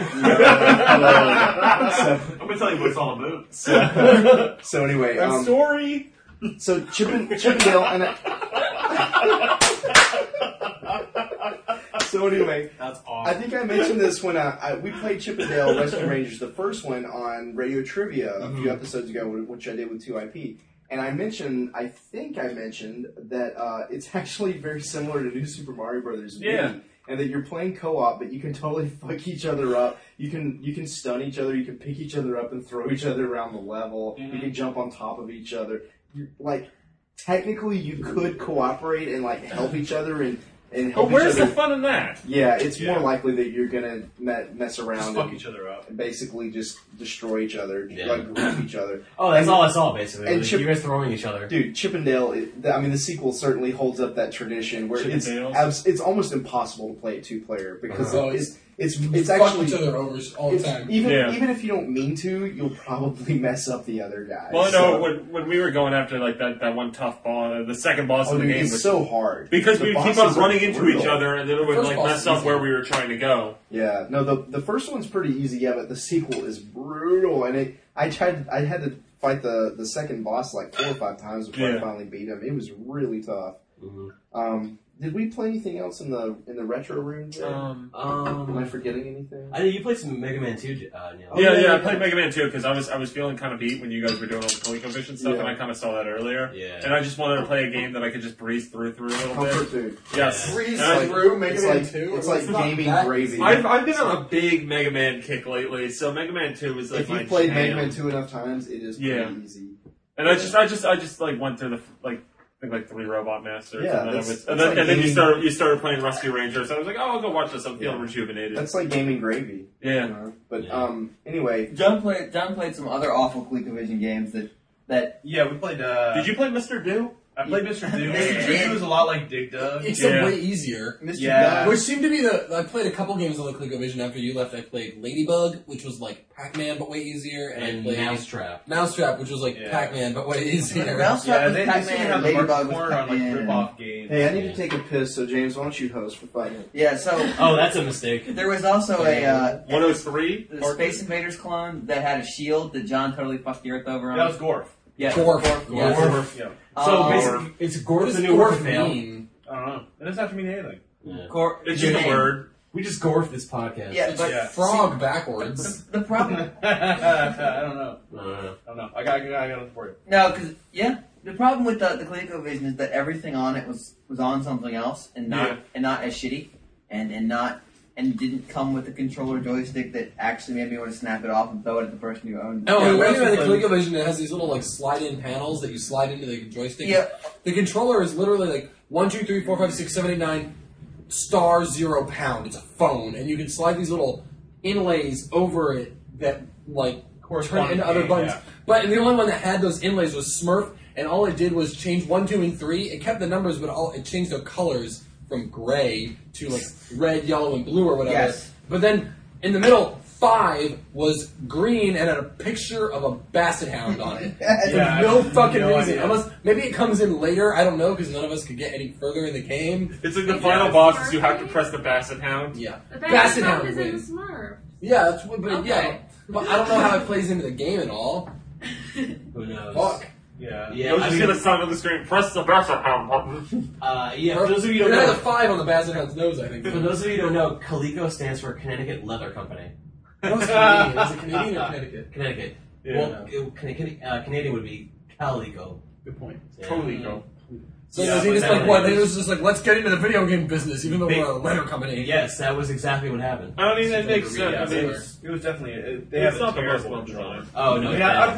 gonna tell you what it's all about. So anyway, Story. so Chip and Dale and So anyway, that's awesome. I think I mentioned this when we played Chip and Dale Rescue Rangers, the first one on Radio Trivia a few episodes ago, which I did with 2IP. And I think I mentioned that it's actually very similar to New Super Mario Brothers. Yeah. And that you're playing co-op, but you can totally fuck each other up. You can stun each other. You can pick each other up and throw each other around the level. You can jump on top of each other. Like, technically, you could cooperate and like help each other and help. But where's each other. the fun in that? Yeah, it's more likely that you're gonna mess around, Just fuck each other up, and basically just destroy each other, like group each other. Oh, that's all I saw basically. And Like, Chip, you guys throwing each other. Dude, Chip and Dale. The sequel certainly holds up that tradition where it's almost impossible to play it 2-player because it's actually each other over all the time. Even if you don't mean to, you'll probably mess up the other guy. Well, no, when we were going after like that one tough boss, the second boss in the game was so hard because we would keep on running into brutal. each other, and then it would like mess up where we were trying to go. Yeah, no, the first one's pretty easy, yeah, but the sequel is brutal, and I had to fight the second boss like 4 or 5 times before I finally beat him. It was really tough. Did we play anything else in the retro room? Am I forgetting anything? I know you played some Mega Man 2, Neil. Yeah, I played Mega Man 2 because I was feeling kind of beat when you guys were doing all the ColecoVision stuff, and I kind of saw that earlier. Yeah. And I just wanted to play a game that I could just breeze through a little Comfort bit. food. Yes. Breeze And through Mega Man 2? It's like gaming gravy. I've been on a big Mega Man kick lately, so Mega Man 2 is like if my you've played jam. Mega Man 2 enough times, it is pretty easy. And I just like went through the like 3 Robot Masters, Yeah, and then you started playing Rescue Rangers. So I was like, oh, I'll go watch this. I'm feeling rejuvenated. That's like gaming gravy. Yeah. You know? But anyway, John played some other awful ColecoVision games that. Yeah, we played. Did you play Mr. Do? I played Mr. Do. Mr. Mr. Do was a lot like Dig Dug. Except way easier. Yeah. Which seemed to be I played a couple games on the ColecoVision after you left. I played Ladybug, which was like Pac-Man but way easier, and I played Mousetrap, which was like Pac-Man but way easier. Mousetrap was they Pac-Man, and Ladybug was corner on like Pac-Man. rip-off games. hey, I need to take a piss, so James, why don't you host for 5 minutes? Yeah, so Oh, that's a mistake. there was also a 103? the Space Invaders clone that had a shield that John totally fucked the earth over on. That was Gorf. Yeah, Gorf. Yes. Gorf. Yeah. So basically, it's Gorf the new word for fail. I don't know. It doesn't have to mean anything. Yeah. It's just a word. We just Gorf this podcast. Yeah, but Frog backwards. the problem. I don't know. No. I don't know. I got it for you. No, because the problem with the ColecoVision is that everything on it was on something else and not as shitty and didn't come with a controller joystick that actually made me want to snap it off and throw it at the person who owned it. Oh, and when you're in the ColecoVision, it has these little like slide-in panels that you slide into the joystick. Yeah. The controller is literally like 1, 2, 3, 4, 5, 6, 7, 8, 9 star 0 pound. It's a phone, and you can slide these little inlays over it that like turn into other buttons. Yeah. But the only one that had those inlays was Smurf, and all it did was change 1, 2, and 3. It kept the numbers, but it changed their colors from gray to like red, yellow, and blue or whatever. Yes. But then in the middle, 5 was green and had a picture of a basset hound on it. Yeah, no fucking no reason. idea. Unless maybe it comes in later. I don't know because none of us could get any further in the game. It's like the final boss is you have to press the Basset Hound. Yeah, The Basset Hound Hound is in the wins. Smurf. Yeah, that's what. But Okay. yeah, but I don't know how it plays into the game at all. Who knows? Fuck. Yeah. You'll just see the sound on the screen. Press the Basset Hound button. Yeah, for those of you who It don't has a know, 5 on the basset hound's nose, I think. for those of you who don't know, Coleco stands for Connecticut Leather Company. No, it's Canadian. Is it Canadian or Connecticut? Connecticut. Yeah. Well, Canadian would be Calico. Good point. Yeah. Coleco. So Yeah, they but just that like what? was- They was just like, let's get into the video game business, even though we're a leather company. Yes, that was exactly what happened. I mean, that makes sense. Yeah, I mean, it was definitely. They it's have not a the most terrible well controller. designed. Oh no!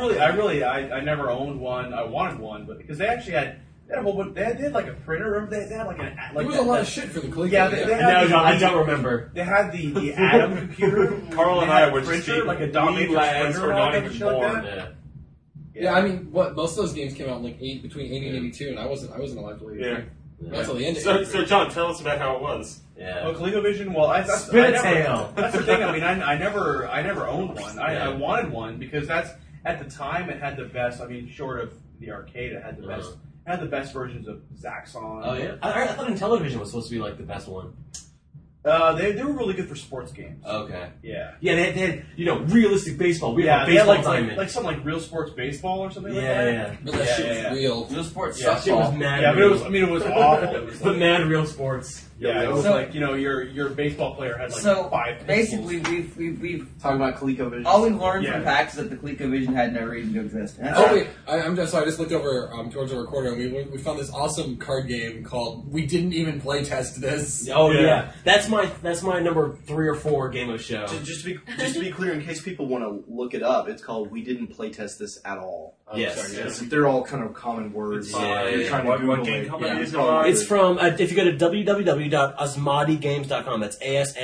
I never owned one. I wanted one, but because they actually had a whole bunch. They had like a printer. They had like an. Like There was a lot of shit for the Coleco. Yeah, they had I don't remember. They had the Atom computer. Carl and They I had were a just printer, like a dot wee matrix lads printer who are and all not that even shit like born. that. Yeah, I mean, most of those games came out in like between 80 and 82, and I wasn't alive till 83. Yeah. That's till the end. So John, tell us about how it was. Yeah. Oh, ColecoVision. Well, that's the thing. I mean, I never owned one. I wanted one because that's at the time it had the best. I mean, short of the arcade, it had the best. It had the best versions of Zaxxon. Oh yeah. I thought Intellivision was supposed to be like the best one. They were really good for sports games. Okay. Yeah. Yeah, they had realistic baseball. They had baseball like diamond. some like real sports baseball or something like Yeah, that. yeah. But that shit was real. Real sports Yeah, shit was softball. mad. Yeah, but real. it was. I mean, it was awful. It was But mad real sports. Yeah, it was So- like your baseball player had like So 5 basically, we've Talking about ColecoVision. all we've learned Yeah. from PAX is that the ColecoVision had no reason to exist. And that's Oh all. wait, I'm just sorry. I just looked over towards the recorder and we found this awesome card game called "We Didn't Even Play Test This." Oh yeah. That's my number 3 or 4 game of show. Just to be clear, in case people want to look it up, it's called "We Didn't Playtest This at All." Yes. sorry, Because they're all kind of common words. Yeah, You're yeah, trying to What Google game it. company Yeah. is it by? It's from if you go to www.asmadigames.com. That's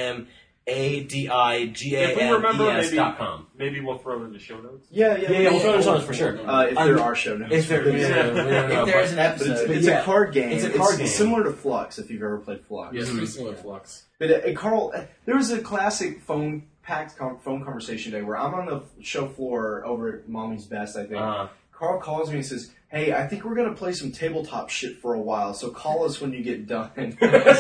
ASMADIGAMES.com. If we remember, maybe we'll throw it in the show notes. Yeah, We'll throw it in the show notes for sure. If there are show notes. If there, If there's an But episode, it's a card game. It's a card game. similar to Flux, if you've ever played Flux. Yes, pretty similar to Flux. But Carl, there was a classic phone conversation day where I'm on the show floor over at Mommy's Best, I think. Carl calls me and says, "Hey, I think we're going to play some tabletop shit for a while, so call us when you get done." It's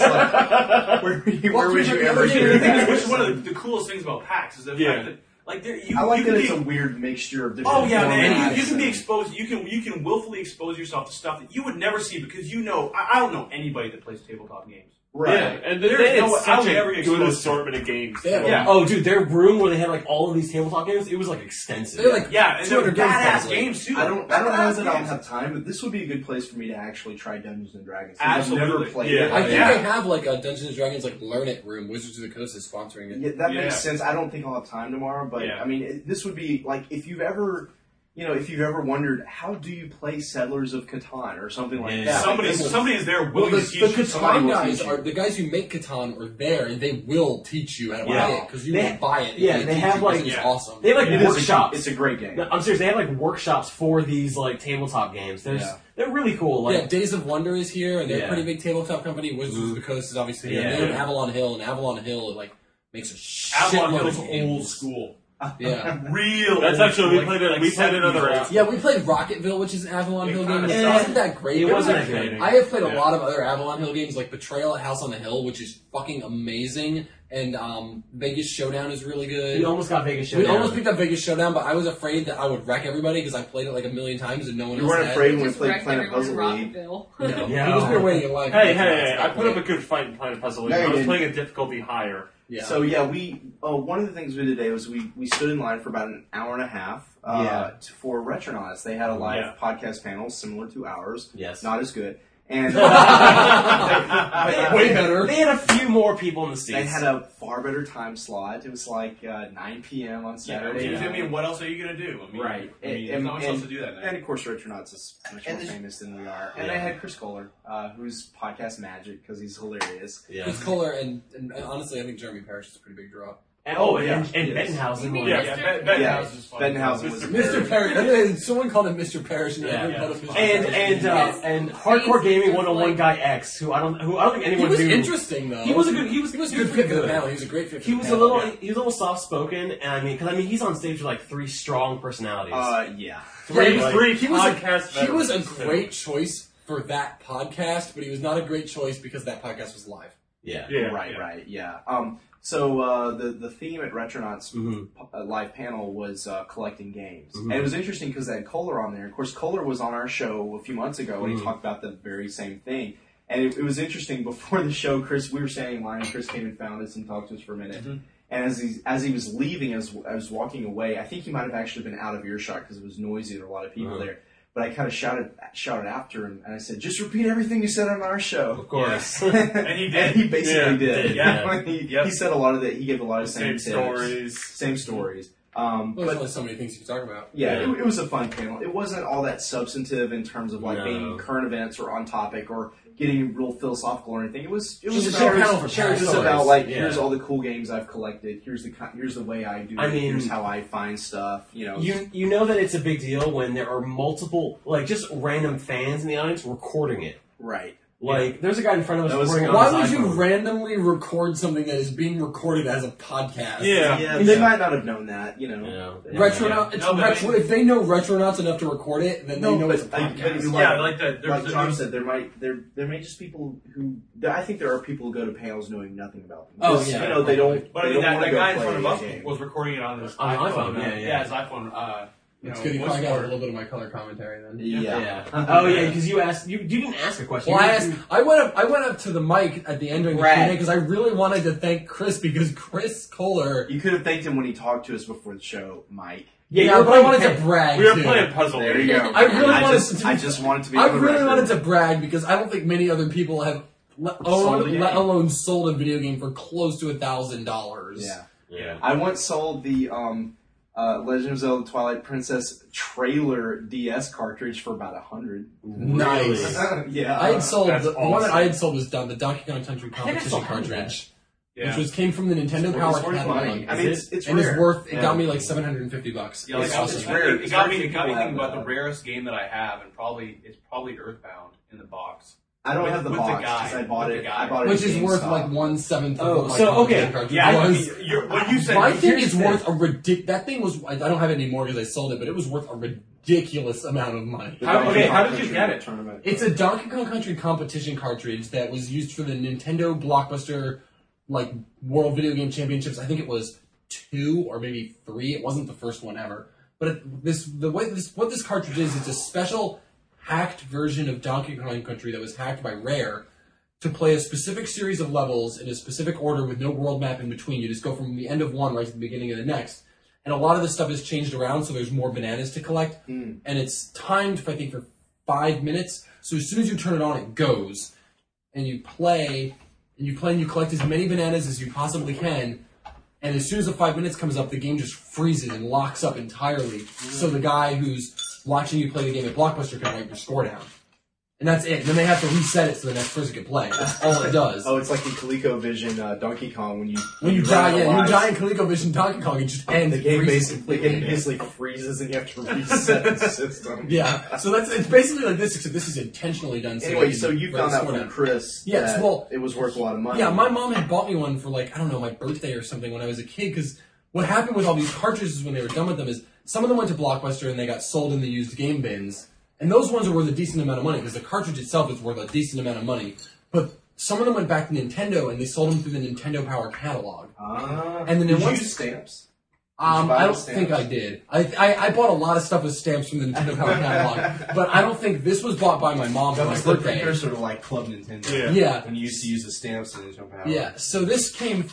like, where would you ever hear that? Which is one of the coolest things about PAX is the fact that like I like that it's a weird mixture of different. Oh yeah, man! formats. You can be exposed. You can willfully expose yourself to stuff that you would never see because I don't know anybody that plays tabletop games. Right. Yeah, and There's they had no- I such would a never get good exposed to- assortment of games. Yeah. Oh, dude, their room where they had like all of these tabletop games, it was like extensive. They're like Yeah, and they're 200 games badass probably. games too. I don't know Badass that I'll games. have time, but this would be a good place for me to actually try Dungeons and Dragons. Absolutely. I've never played Yeah. it. I think Yeah. they have like a Dungeons and Dragons like Learn It room. Wizards of the Coast is sponsoring it. Yeah, that Yeah. makes sense. I don't think I'll have time tomorrow, but Yeah. I mean, this would be like if you've ever wondered how do you play Settlers of Catan or something like Yeah. that. Somebody is there Well, willing the to teach you. somebody Catan will guys teach you. are the guys who make Catan are there, and they will teach you how to Yeah. play it because you They- won't buy it. yeah, They they teach have, you like- 'cause it's yeah. awesome. They have like It is workshops. it's a great game. No, I'm serious. They have like workshops for these like tabletop games. They're really cool. Like Yeah, Days of Wonder is here, and they're Yeah. a pretty big tabletop company. Wizards of the Coast is obviously here. Yeah. And they own Avalon Hill, and Avalon Hill like makes a Avalon shitload Hill's of old games. school. Yeah. Real. That's old actually school, we played another app. Yeah, we played Rocketville, which is an Avalon It Hill kinda game. It sucked. wasn't that great. It but wasn't like, that great. I have played a Yeah. lot of other Avalon Hill games, like Betrayal at House on the Hill, which is fucking amazing, and Vegas Showdown is really good. we almost got Vegas We Showdown. almost picked up Vegas Showdown, but I was afraid that I would wreck everybody because I played it like a million times and no one You else weren't had. afraid when we Just played wrecked Planet everyone in Puzzle League. Rockville. No, Yeah. it was your way in your life. Hey, I put up a good fight in Planet Puzzle. No, you I was didn't. playing a difficulty higher. Yeah. So yeah, one of the things we did today was we stood in line for about an hour and a half for Retronauts. They had a live podcast panel similar to ours. Yes. Not as good. And Way better. They had a few more people in the seats. they had a far better time slot. It was like 9 p.m. on Saturday. I mean, what else are you gonna do? I mean, Right. I mean, there's not much else to do that night. And of course, Retronauts is much more And famous than we are. And Yeah. I had Chris Kohler, who's podcast magic because he's hilarious. Yeah. It's Kohler, and honestly, I think Jeremy Parrish is a pretty big draw. And, yeah. and Yes. Bettenhausen. You mean like- Mr. Bettenhausen is fun. Bettenhausen was Mr. Parrish. Someone called him Mr. Parrish, and Yeah. everyone called him Mr. And Parrish. and Hardcore Gaming 101 guy X, who I don't think He anyone was knew. interesting though. He was a good fit for the panel. He was a great fit. For He the was a panel. little he was a little soft spoken, and because he's on stage with like 3 strong personalities. Yeah. Three he was podcast he was a veterans, too. great choice for that podcast, but he was not a great choice because that podcast was live. yeah. Right, yeah. So the theme at Retronauts Mhm. live panel was collecting games, Mhm. and it was interesting because they had Kohler on there. Of course, Kohler was on our show a few months ago, and Mhm. he talked about the very same thing. And it was interesting before the show. We were standing in line, and Chris came and found us and talked to us for a minute. Mhm. And as he was leaving, as I was walking away, I think he might have actually been out of earshot because it was noisy. There were a lot of people Uh-huh. there. But I kind of shouted after him, and I said, "Just repeat everything you said on our show." Of course. And he did. And he basically did. Yeah. He said a lot of that. He gave a lot of Same tips. stories. Same stories. Well, there's But only so many things you can talk about. yeah, Yeah. it was a fun panel. It wasn't all that substantive in terms of like No. being current events or on topic or getting real philosophical or anything. It was It was a about, chill panel for it was stories. about like Yeah. here's all the cool games I've collected. Here's the way I do it. I mean- here's how I find stuff. You know, You know that it's a big deal when there are multiple, like, just random fans in the audience recording it. right. Like, there's a guy in front of us That was- recording it on Why would his you iPhone. randomly record something that is being recorded as a podcast? Yeah. Yeah, they might not have known that. You know. Yeah. Retronaut, it's No, but retro, if they know Retronauts enough to record it, then they know it's a podcast. Yeah, like that. Like John said, there may just people who I think there are people who go to panels knowing nothing about them. Oh, Because, yeah. you know they don't. But they I mean, don't that wanna go guy in play front of us a game. was recording it on his On an iPhone. iPhone, yeah. His iPhone. It's good you probably got a little bit of my color commentary then. Yeah. Oh yeah, because you asked. You didn't ask a question. Well, I went up to the mic at the end during the Q&A because I really wanted to thank Chris because Chris Kohler. You could have thanked him when he talked to us before the show, Mike. Yeah, but I wanted to brag. We were too. playing puzzle. There you go. I just wanted to be. I really wanted to brag because I don't think many other people have let alone sold a video game for close to $1,000. Yeah. I once sold the Legend of Zelda: Twilight Princess trailer DS cartridge for about $100. Nice. Yeah. I had sold the one that I had sold was the Donkey Kong Country competition cartridge. Yeah. Which came from the Nintendo Power catalog. I mean, it's and rare. it's worth. It got me like $750. Yeah, It's awesome. it's rare. It got me thinking about the rarest game that I have, and it's probably Earthbound in the box. I don't have the with box the guy. because I bought With it. the guy. I bought it. Which at is worth GameStop. like 1/7 Oh, of my so, competition okay. cartridge. Yeah, I Was- mean, what you said. my thing here's is the worth a that thing was. I don't have it anymore because I sold it, but it was worth a ridiculous amount of money. How did you get it? Tournament. It's a Donkey Kong Country competition cartridge that was used for the Nintendo Blockbuster like World Video Game Championships. I think it was 2 or maybe 3. It wasn't the first one ever. But what this cartridge is, it's a special hacked version of Donkey Kong Country that was hacked by Rare to play a specific series of levels in a specific order with no world map in between. You just go from the end of one right to the beginning of the next. And a lot of this stuff is changed around, so there's more bananas to collect. And it's timed, I think, for 5 minutes. So as soon as you turn it on, it goes. And you play, and you collect as many bananas as you possibly can. And as soon as the 5 minutes comes up, the game just freezes and locks up entirely. So the guy who's watching you play the game at Blockbuster can write your score down. And that's it. And then they have to reset it so the next person can play. That's all it does. Oh, it's like in ColecoVision Donkey Kong when you die, run you die in ColecoVision Donkey Kong, it just ends. the game basically freezes and you have to reset the system. Yeah, so it's basically like this, except this is intentionally done. Anyway, so you found out from Chris that it was worth a lot of money. Yeah, my mom had bought me one for like, I don't know, my birthday or something when I was a kid, because what happened with all these cartridges when they were done with them is some of them went to Blockbuster and they got sold in the used game bins. And those ones are worth a decent amount of money because the cartridge itself is worth a decent amount of money. But some of them went back to Nintendo and they sold them through the Nintendo Power catalog. And then did you use stamps? I don't think I did. I bought a lot of stuff with stamps from the Nintendo Power catalog, but I don't think this was bought by my mom for my was the birthday. precursor to like Club Nintendo. Yeah. When you used to use the stamps in Nintendo Power. Yeah, so the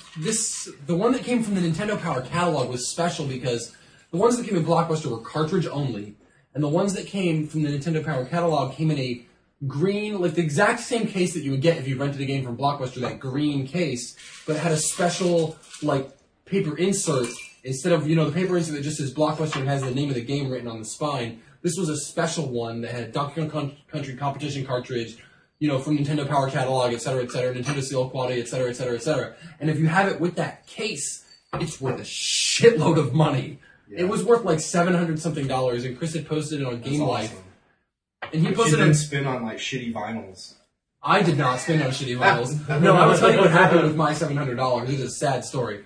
one that came from the Nintendo Power catalog was special because the ones that came in Blockbuster were cartridge only, and the ones that came from the Nintendo Power catalog came in a green, like the exact same case that you would get if you rented a game from Blockbuster, that green case, but it had a special, like, paper insert. Instead of, the paper insert that just says Blockbuster and has the name of the game written on the spine, this was a special one that had a Donkey Kong Country competition cartridge, from Nintendo Power catalog, etc., Nintendo Seal Quality, etc., etc. And if you have it with that case, it's worth a shitload of money. Yeah. It was worth like $700-something, and Chris had posted it on Game Life. Awesome. And he posted didn't spin on like shitty vinyls. I did not spin on shitty vinyls. No, I will tell you what happened with my $700. This is a sad story.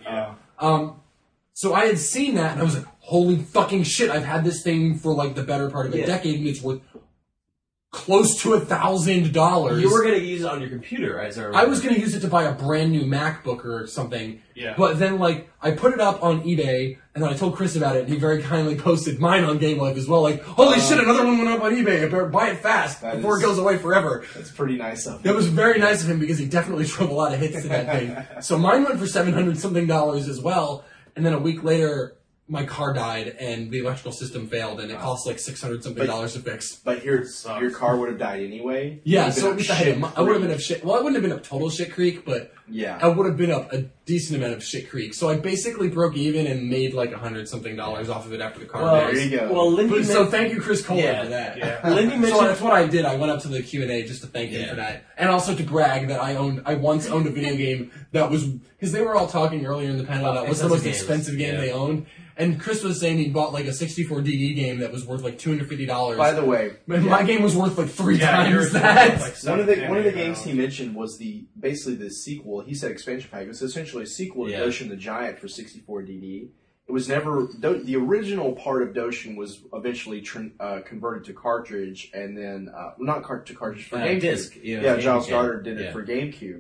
So I had seen that, and I was like, holy fucking shit, I've had this thing for like the better part of a decade, and it's worth close to $1,000. You were going to use it on your computer, right? I was going to use it to buy a brand new MacBook or something. Yeah. But then, I put it up on eBay, and then I told Chris about it, and he very kindly posted mine on Game Life as well. Like, holy shit, another one went up on eBay. I better buy it fast before it goes away forever. That's pretty nice of him. That was very nice of him because he definitely drove a lot of hits to that thing. So mine went for $700-something as well. And then a week later, my car died and the electrical system failed, and it cost like $600-something to fix. But your car would have died anyway. Yeah, so at least I would have been up shit. Well, I wouldn't have been up total shit creek, but I would have been up a decent amount of shit creek. So I basically broke even and made like $100-something off of it after the car died. There you go. Well, Lindy so thank you, Chris Kohler, for that. Yeah. Lindy mentioned so that's what I did. I went up to the Q&A just to thank him for that, and also to brag that I once owned a video game that was, because they were all talking earlier in the panel that was the most expensive game they owned. And Chris was saying he bought like a 64 DD game that was worth like $250. By the way, my game was worth like 3 times that. One of the games he mentioned was basically the sequel. He said expansion pack. It was essentially a sequel to Doshin the Giant for 64 DD. It was never the original part of Doshin was eventually converted to cartridge, and then not to cartridge for GameCube. disc. Yeah, Giles Goddard did it for GameCube.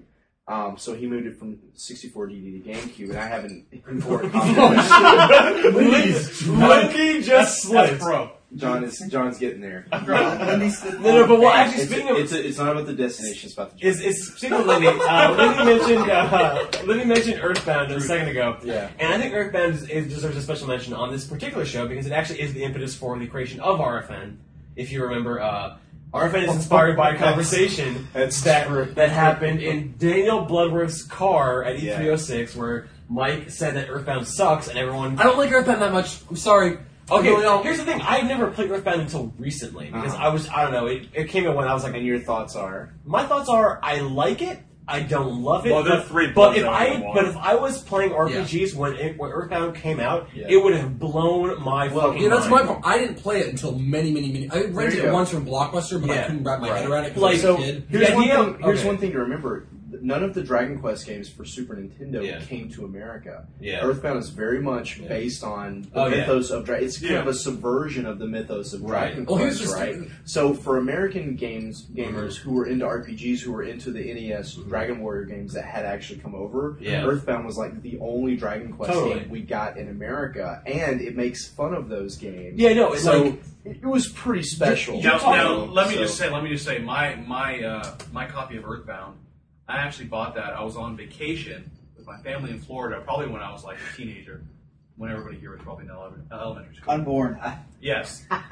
So he moved it from 64DD to GameCube, and I haven't imported a copy. Linky just slipped. That's pro. John's getting there. No, but well, actually, speaking of, it's not about the destination; it's about the journey. it's speaking of Lindy. Lindy mentioned Earthbound a second ago. Yeah. And I think Earthbound deserves a special mention on this particular show because it actually is the impetus for the creation of RFN. If you remember, RFN is inspired by a conversation that happened in Daniel Bloodworth's car at E306, where Mike said that Earthbound sucks, and everyone. I don't like Earthbound that much. I'm sorry. Okay, here's the thing. I had never played Earthbound until recently because I don't know, it came in when I was like. And your thoughts are? My thoughts are, I like it. I don't love it. Well, there are three. But if I was playing RPGs when Earthbound came out, it would have blown my fucking mind. That's my problem. I didn't play it until many. I rented it once from Blockbuster, but I couldn't wrap my head around it because I was a kid. Here's one thing to remember. None of the Dragon Quest games for Super Nintendo came to America. Yeah. Earthbound is very much based on the mythos of Dragon. It's kind of a subversion of the mythos of Dragon Quest, right? So for American gamers who were into RPGs, who were into the NES Dragon Warrior games that had actually come over, Earthbound was like the only Dragon Quest game we got in America, and it makes fun of those games. Yeah, no, it's so it was pretty special. Now, let me just say, my copy of Earthbound. I actually bought that. I was on vacation with my family in Florida, probably when I was like a teenager. When everybody here was probably in elementary school. Unborn. Yes. But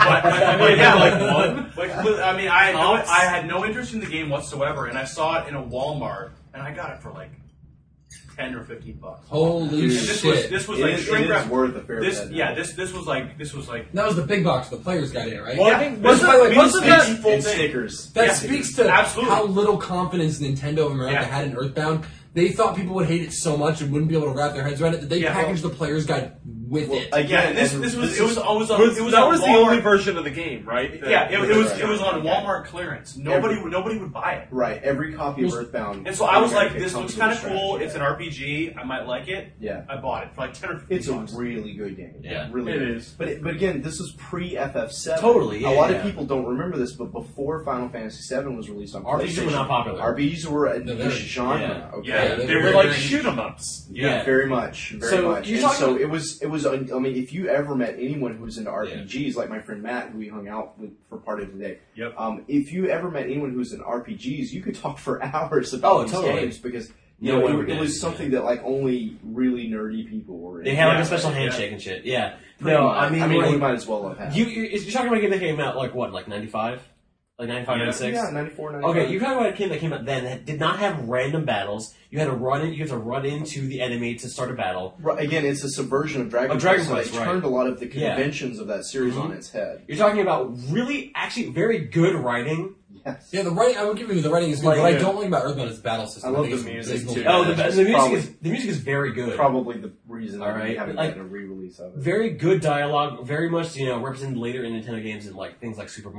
one. I had no interest in the game whatsoever, and I saw it in a Walmart, and I got it for like $10 or $15. Holy shit! This was like shrink wrap. Worth a fair this was like. That was the big box, the player's guide in, right? Well, I think wasn't that full stickers? That speaks to how little confidence Nintendo of America had in Earthbound. They thought people would hate it so much and wouldn't be able to wrap their heads around it that they packaged the player's guide with it. Again, that was the only version of the game, right? It was on Walmart clearance. Nobody would buy it. Right, every copy of Earthbound. And so I was like, this looks kind of cool. It's an RPG. I might like it. Yeah, I bought it for like $10 or $15. It's a really good game. Yeah, really it is. But again, this was pre FF7. Totally. A lot of people don't remember this, but before Final Fantasy VII was released on PlayStation, RPGs were not popular. RPGs were a niche genre. Okay, they were like shoot 'em ups. Yeah, very much, very much. And so it was. I mean, if you ever met anyone who's into RPGs, like my friend Matt, who we hung out with for part of the day, if you ever met anyone who's in RPGs, you could talk for hours about these games because it was something that like only really nerdy people were in. They had like a special handshake and shit. Yeah. I mean, we might as well have had. You're talking about a game that came out like what, like 95? Like 95, 96? Yeah, 94, 95. Okay, you're talking about a game that came out then that did not have random battles. You had to run into the enemy to start a battle. Right, again, it's a subversion of Dragon Quest. So they turned a lot of the conventions of that series on its head. You're talking about really, actually, very good writing. Yes. Yeah, the writing. I would give you the writing is good. What I don't like about Earthbound is battle system. I love the music too. Oh, the music is very good. Probably the reason we haven't gotten a re-release of it. Very good dialogue. Very much represented later in Nintendo games in like things like Paper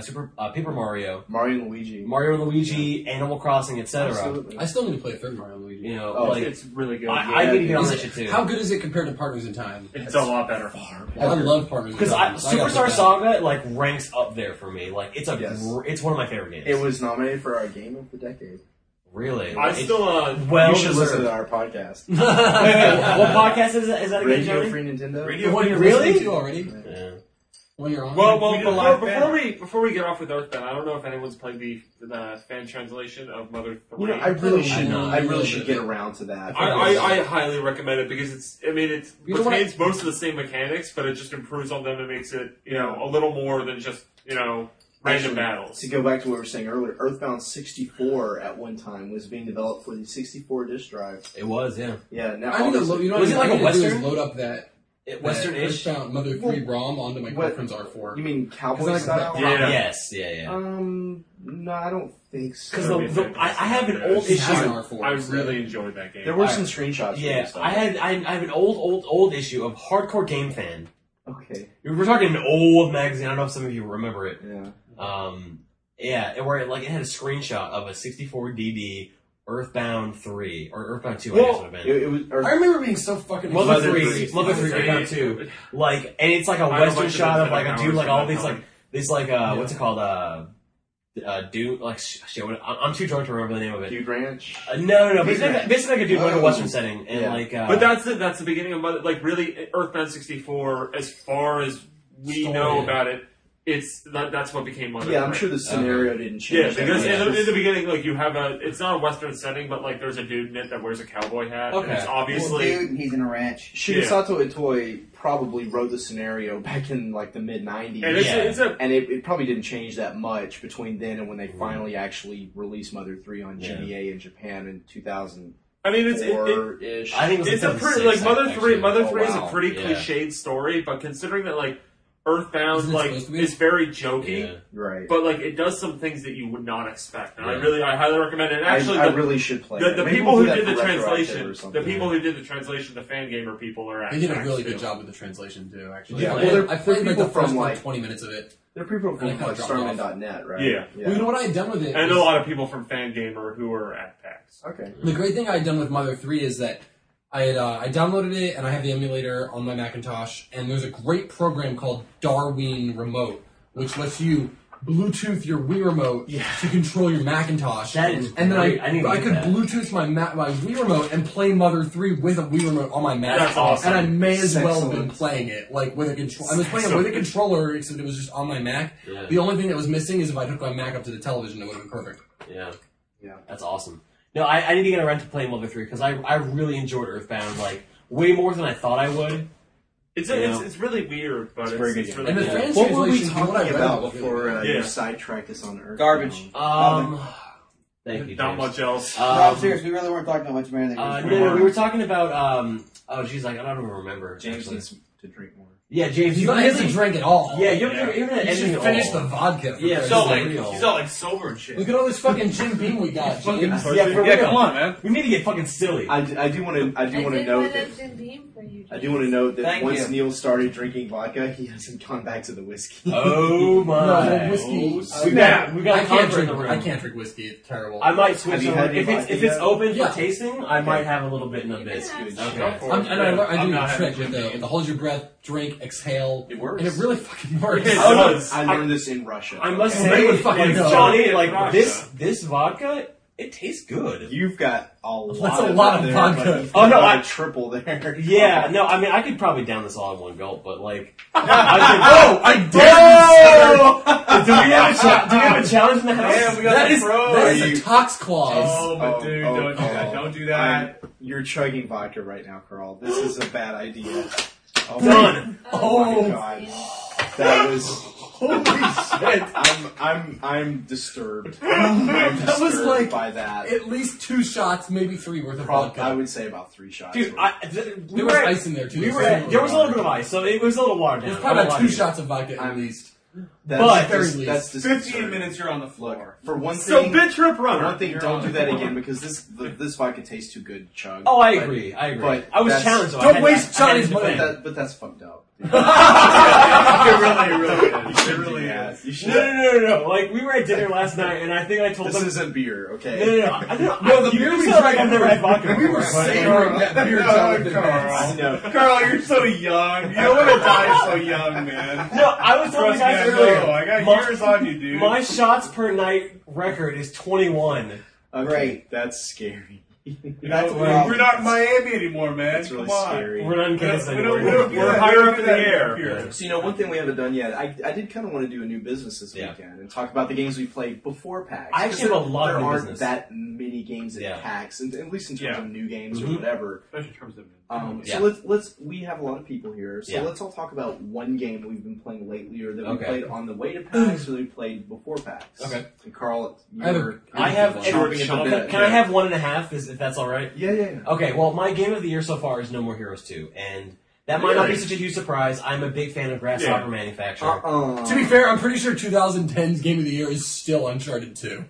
Mario, Mario and Luigi, Animal Crossing, etc. I still need to play a third Mario and Luigi. It's really good. I need to get on that shit too. How good is it compared to Partners in Time? It's a lot better. I love Partners in Time. Because Superstar Saga like ranks up there for me. Like it's one of my favorite games. It was nominated for our Game of the Decade. Really? I still you should listen to our podcast. What podcast is that? Is that again, Radio Free Nintendo? Radio Free really? Already? Yeah. When you're on. Before we get off with Earthbound, I don't know if anyone's played the fan translation of Mother 3. I really should get around to that. I highly recommend it because it retains most of the same mechanics, but it just improves on them and makes it a little more than just random battles. To go back to what we were saying earlier, Earthbound 64 at one time was being developed for the 64 disc drive. It was, yeah. Yeah. Now I need to load. Was it like a Western? Load up that. Western-ish? Earthbound Mother 3 ROM onto my girlfriend's R4. You mean cowboy style? Yeah. Yes, yeah. No, I don't think so. Because I have an old issue. I really enjoyed that game. There were some screenshots. Yeah, I have an old issue of Hardcore Game Fan. Okay. We're talking an old magazine. I don't know if some of you remember it. Yeah. Where it had a screenshot of a 64 DB Earthbound 3 or Earthbound 2. I guess would have been. I remember being so fucking Mother 3, Earthbound 2. Like, and it's like a Western shot of like a dude, like all these like what's it called? Dude, like shit. I'm too drunk to remember the name of it. Dude Ranch. No. Basically like a dude like a Western setting, and like. But that's the beginning of like really Earthbound 64. As far as we know about it, that's what became Mother. Yeah, I'm sure the scenario didn't change. Yeah, because in the beginning, like you have it's not a Western setting, but like there's a dude in it that wears a cowboy hat. Okay. And it's obviously dude, he's in a ranch. Shigesato Itoi probably wrote the scenario back in like the mid '90s, and it probably didn't change that much between then and when they finally actually released Mother 3 on GBA in Japan in 2000. I mean, ish. I think it's a pretty like Mother 3. Mother 3 is a wow. pretty cliched story, but considering that like Earthbound like is very jokey, right? But like it does some things that you would not expect, and I highly recommend it. And actually, I really should play. The people who did the translation, the Fangamer people are actually they did a really good job with the translation too. Actually, yeah. Well, I played like the first from like 20 minutes of it. They're people from like Starman.net, right? Yeah. Well, you know what I had done with it? I know a lot of people from Fangamer who are at PAX. Okay. The great thing I had done with Mother 3 is that I downloaded it and I have the emulator on my Macintosh, and there's a great program called Darwin Remote, which lets you Bluetooth your Wii Remote to control your Macintosh. That is and then great. I could Bluetooth my Wii Remote and play Mother 3 with a Wii Remote on my Mac. That's awesome. And I may as well have been playing it like with a control. I was playing it with a controller, except it was just on my Mac. Yeah. The only thing that was missing is if I took my Mac up to the television, it would have been perfect. Yeah. Yeah. That's awesome. No, I need to get around to playing Mother 3 because I really enjoyed Earthbound like way more than I thought I would. It's really weird, but it's very good. really And the good. What were we translation, from what talking I read, about was before really you Yeah. sidetracked us on Earth? Garbage. Thank you. Not James. much else. No, I'm serious. We really weren't talking about much more than No, we were talking about. Oh, geez, like I don't even remember. James actually. needs to drink more. Yeah, James, He's you not really to drink at all. Yeah, you haven't You should finish the vodka. for Yeah, Christ's so, sake. like, He's all like sober and shit. Look at all this fucking Jim Beam we got, James. Yeah, for Yeah, real. come on, man. We need to get fucking silly. I do want to note that I do want to note that Thank once you. Neil started drinking vodka, he hasn't gone back to the whiskey. Oh my! No, whiskey. We got I can't in the drink. room. I can't drink whiskey. It's terrible. I might switch Have you over. had any If it's vodka if yet? it's open Yeah. for tasting, I might have a little bit in a bit. Okay. I do not a trick having with the hold your breath, drink, exhale. It works. And it really fucking works. It I does. learned this in Russia. I must Okay. They say, would fucking like, know. Johnny, like Russia. this vodka, it tastes good. You've got a lot. That's a of lot it of there, vodka. but you've Oh, no, got I- a triple there. Yeah, no, I mean I could probably down this all in one gulp, but like, I dare do we have a challenge in the house? Yeah, we got That the is pro. that is Are a you- tox clause. Oh, but dude, don't do that. Don't do that. You're chugging vodka right now, Carl. This is a bad idea. Oh Done. Oh my god. That was Holy shit! I'm disturbed. I'm That was disturbed like by that. at least 2 shots, maybe 3 worth of vodka. I would say about 3 shots. Dude, there was ice in there too. There was a little bit of ice, so it was a little watered There's down. probably I about won't 2 lie shots of vodka at least. But- that's 15 minutes, you're on the floor. For one So thing, Bit Trip for Runner. one thing, You're don't on do the that floor. again because this vodka tastes too good to chug. Oh, I But- agree. but I was that's- challenged. Though. Don't waste Johnny's to money. defend. But that's fucked up. It really is. It really is. You should. No. Like we were at dinner last night, and I think I told This them. isn't beer, okay? No, the beer we sound like I've never had vodka. We were before, but- savoring that beer Carl. till I know. Carl, you're so young. You don't want to die so young, man. No, I was telling you Trust me, guys I earlier. know. I got my- years on you, dude. My shots per night record is 21. Okay, Great. that's scary. That's We're not in Miami anymore, man. That's really Come on. scary. We're not in Kansas We anymore. don't We're higher up in the air. So, one thing we haven't done yet, I did kind of want to do a new business this weekend and talk about the games we played before PAX. I actually have a lot there of new aren't business. that many games at PAX, and at least in terms of new games or whatever. Especially in terms of So let's we have a lot of people here, so Yeah. let's all talk about one game we've been playing lately, or that we Okay. played on the way to PAX, or that we played before PAX. Okay. And Carl, I have a- you're I have. chomping at the bit. Can I have 1.5? If that's all right? Yeah. Okay. Well, my game of the year so far is No More Heroes 2, and that might not be such a huge surprise. I'm a big fan of Grasshopper Manufacturer. To be fair, I'm pretty sure 2010's Game of the Year is still Uncharted 2.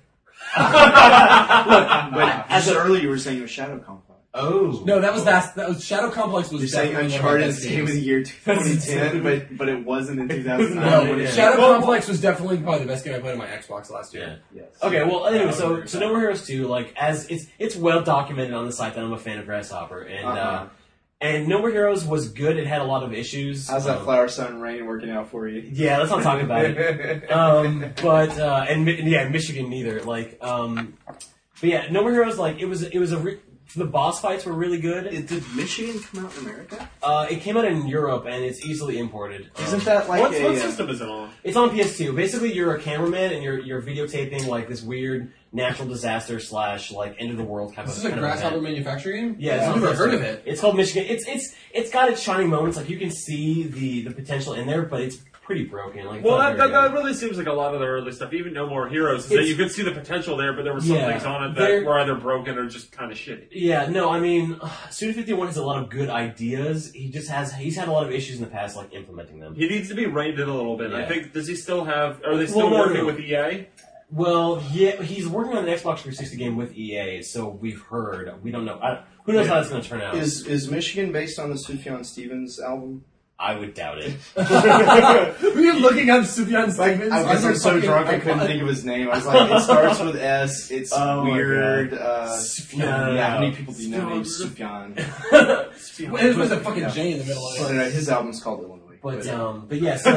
But as earlier you were saying it was Shadow Complex. Oh. No, that was Shadow Complex was You're saying definitely one of my Uncharted's best Game of games. the Year 2010, but it wasn't in 2009. No, when it Shadow came out. Complex was definitely probably the best game I played on my Xbox last year. Yes. Okay, well, anyway, so No More Heroes 2, like, as it's well documented on the site that I'm a fan of Grasshopper, and And No More Heroes was good. It had a lot of issues. How's that Flower, Sun, and Rain working out for you? Yeah, let's not talk about it. Michigan neither. But yeah, No More Heroes. Like it was the boss fights were really good. Did Michigan come out in America? It came out in Europe and it's easily imported. Isn't that like what system is it on? It's on PS2. Basically, you're a cameraman and you're videotaping like this weird natural disaster / like end of the world kind of. This is a Grasshopper manufacturing game. Yeah, I've never heard of it. It's called Michigan. It's got its shining moments. Like you can see the potential in there, but it's pretty broken. Like, well, that really seems like a lot of the early stuff. Even No More Heroes, is that you could see the potential there, but there were some things on it that were either broken or just kind of shitty. Yeah, no, I mean, Suda51 has a lot of good ideas. He's had a lot of issues in the past, like implementing them. He needs to be reined in a little bit. Yeah. I think. Does he still have? Are they still working with EA? Well, yeah, he's working on an Xbox 360 game with EA, so we've heard. We don't know. Who knows how that's going to turn out? Is Michigan based on the Sufjan Stevens album? I would doubt it. Were you looking up Sufjan Stevens? I was so drunk I couldn't think of his name. I was like, it starts with S. It's weird. Sufjan. Yeah, how many people do you know named Sufjan? There's a fucking J in the middle of it. His album's called Illinois. But yeah, so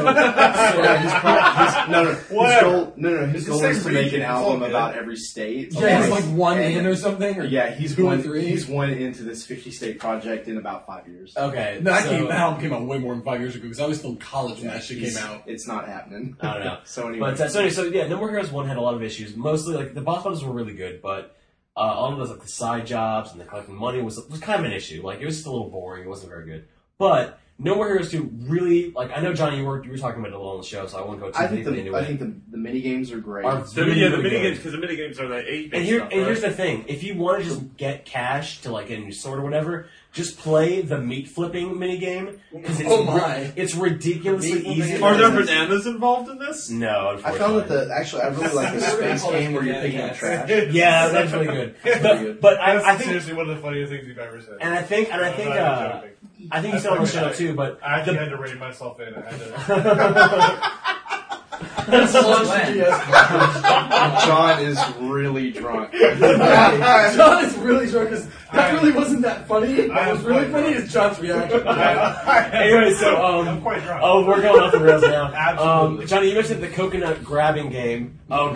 his goal is to make an album about every state. Yeah, he's like one in or something. Or yeah, he's 2 one. or 3. He's one into this 50-state project in about 5 years. Okay, that album came out way more than 5 years ago because I was still in college when that shit came out. It's not happening. I don't know. So anyway, so yeah, No More Heroes 1 had a lot of issues. Mostly like the boss battles were really good, but all of those like the side jobs and the collecting money was kind of an issue. Like it was just a little boring. It wasn't very good, but. No More Heroes 2 really, like, I know, Johnny, you were talking about it a little on the show, so I won't go too deeply into it. I think the mini-games are great. The mini-games, because the mini-games are the 8-bit and here's the thing. If you want to just get cash to, like, get a new sword or whatever, just play the meat flipping minigame, because it's ridiculously easy. Are there bananas involved in this? No, unfortunately. I found that I really like the space game where you're picking up trash. Yeah, that's really good. But I think seriously one of the funniest things you've ever said. And I think you said on the show too, but I actually had to rein myself in. John is really drunk. John is really drunk because that really wasn't that funny. What was really funny is John's reaction. Anyway, so I'm quite drunk. Oh, we're going off the rails now. Absolutely. Johnny, you mentioned the coconut grabbing game. Oh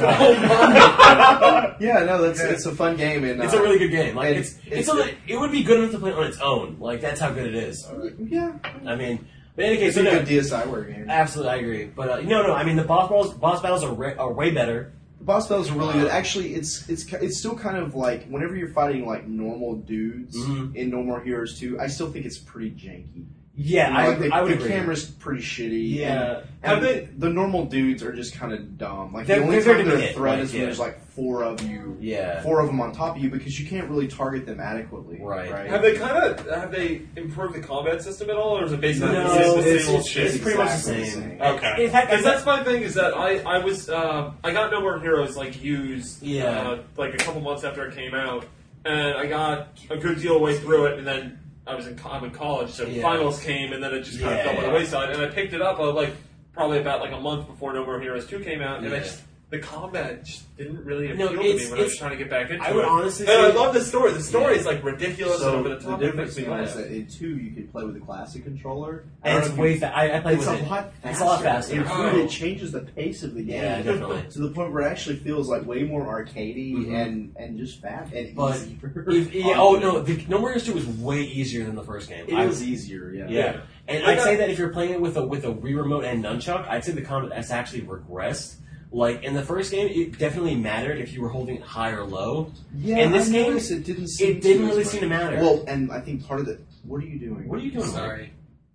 god. Yeah, no, it's a fun game, and it's a really good game. Like it would be good enough to play on its own. Like that's how good it is. Yeah. I mean. But in any case, it's a good DSiWare game. Absolutely, I agree. But no. I mean, the boss battles are way better. The boss battles are really good. Actually, it's still kind of like whenever you're fighting like normal dudes in No More Heroes 2, I still think it's pretty janky. Yeah, I would agree. The camera's pretty shitty. Yeah, and the normal dudes are just kind of dumb. Like the only time they're a threat is when there's like 4 of you. Yeah, 4 of them on top of you because you can't really target them adequately. Right. Have they improved the combat system at all, or is it basically the same old shit? It's pretty much the same. Okay. In fact, that's my thing. Is that I got No More Heroes like used like a couple months after it came out, and I got a good deal way through it, and then. I'm in college, so finals came, and then it just kind of fell by the wayside. And I picked it up probably about like a month before No More Heroes 2 came out, and the combat just didn't really appeal to me when I was trying to get back into it. I would honestly say... And I love the story. The story is like ridiculous and over the top. The difference is that in 2 you could play with a classic controller. And it's way faster. I played with it. It's a lot faster. It changes the pace of the game. Yeah, definitely. To the point where it actually feels like way more arcadey and just fast and easy. No More Heroes 2 was way easier than the first game. It was easier, Yeah. And I'd say that if you're playing it with a Wii Remote and Nunchuck, I'd say the combat has actually regressed. Like, in the first game, it definitely mattered if you were holding it high or low. Yeah, in this game, it didn't really seem to matter. Well, and I think part of it... What are you doing? What are you doing? Sorry.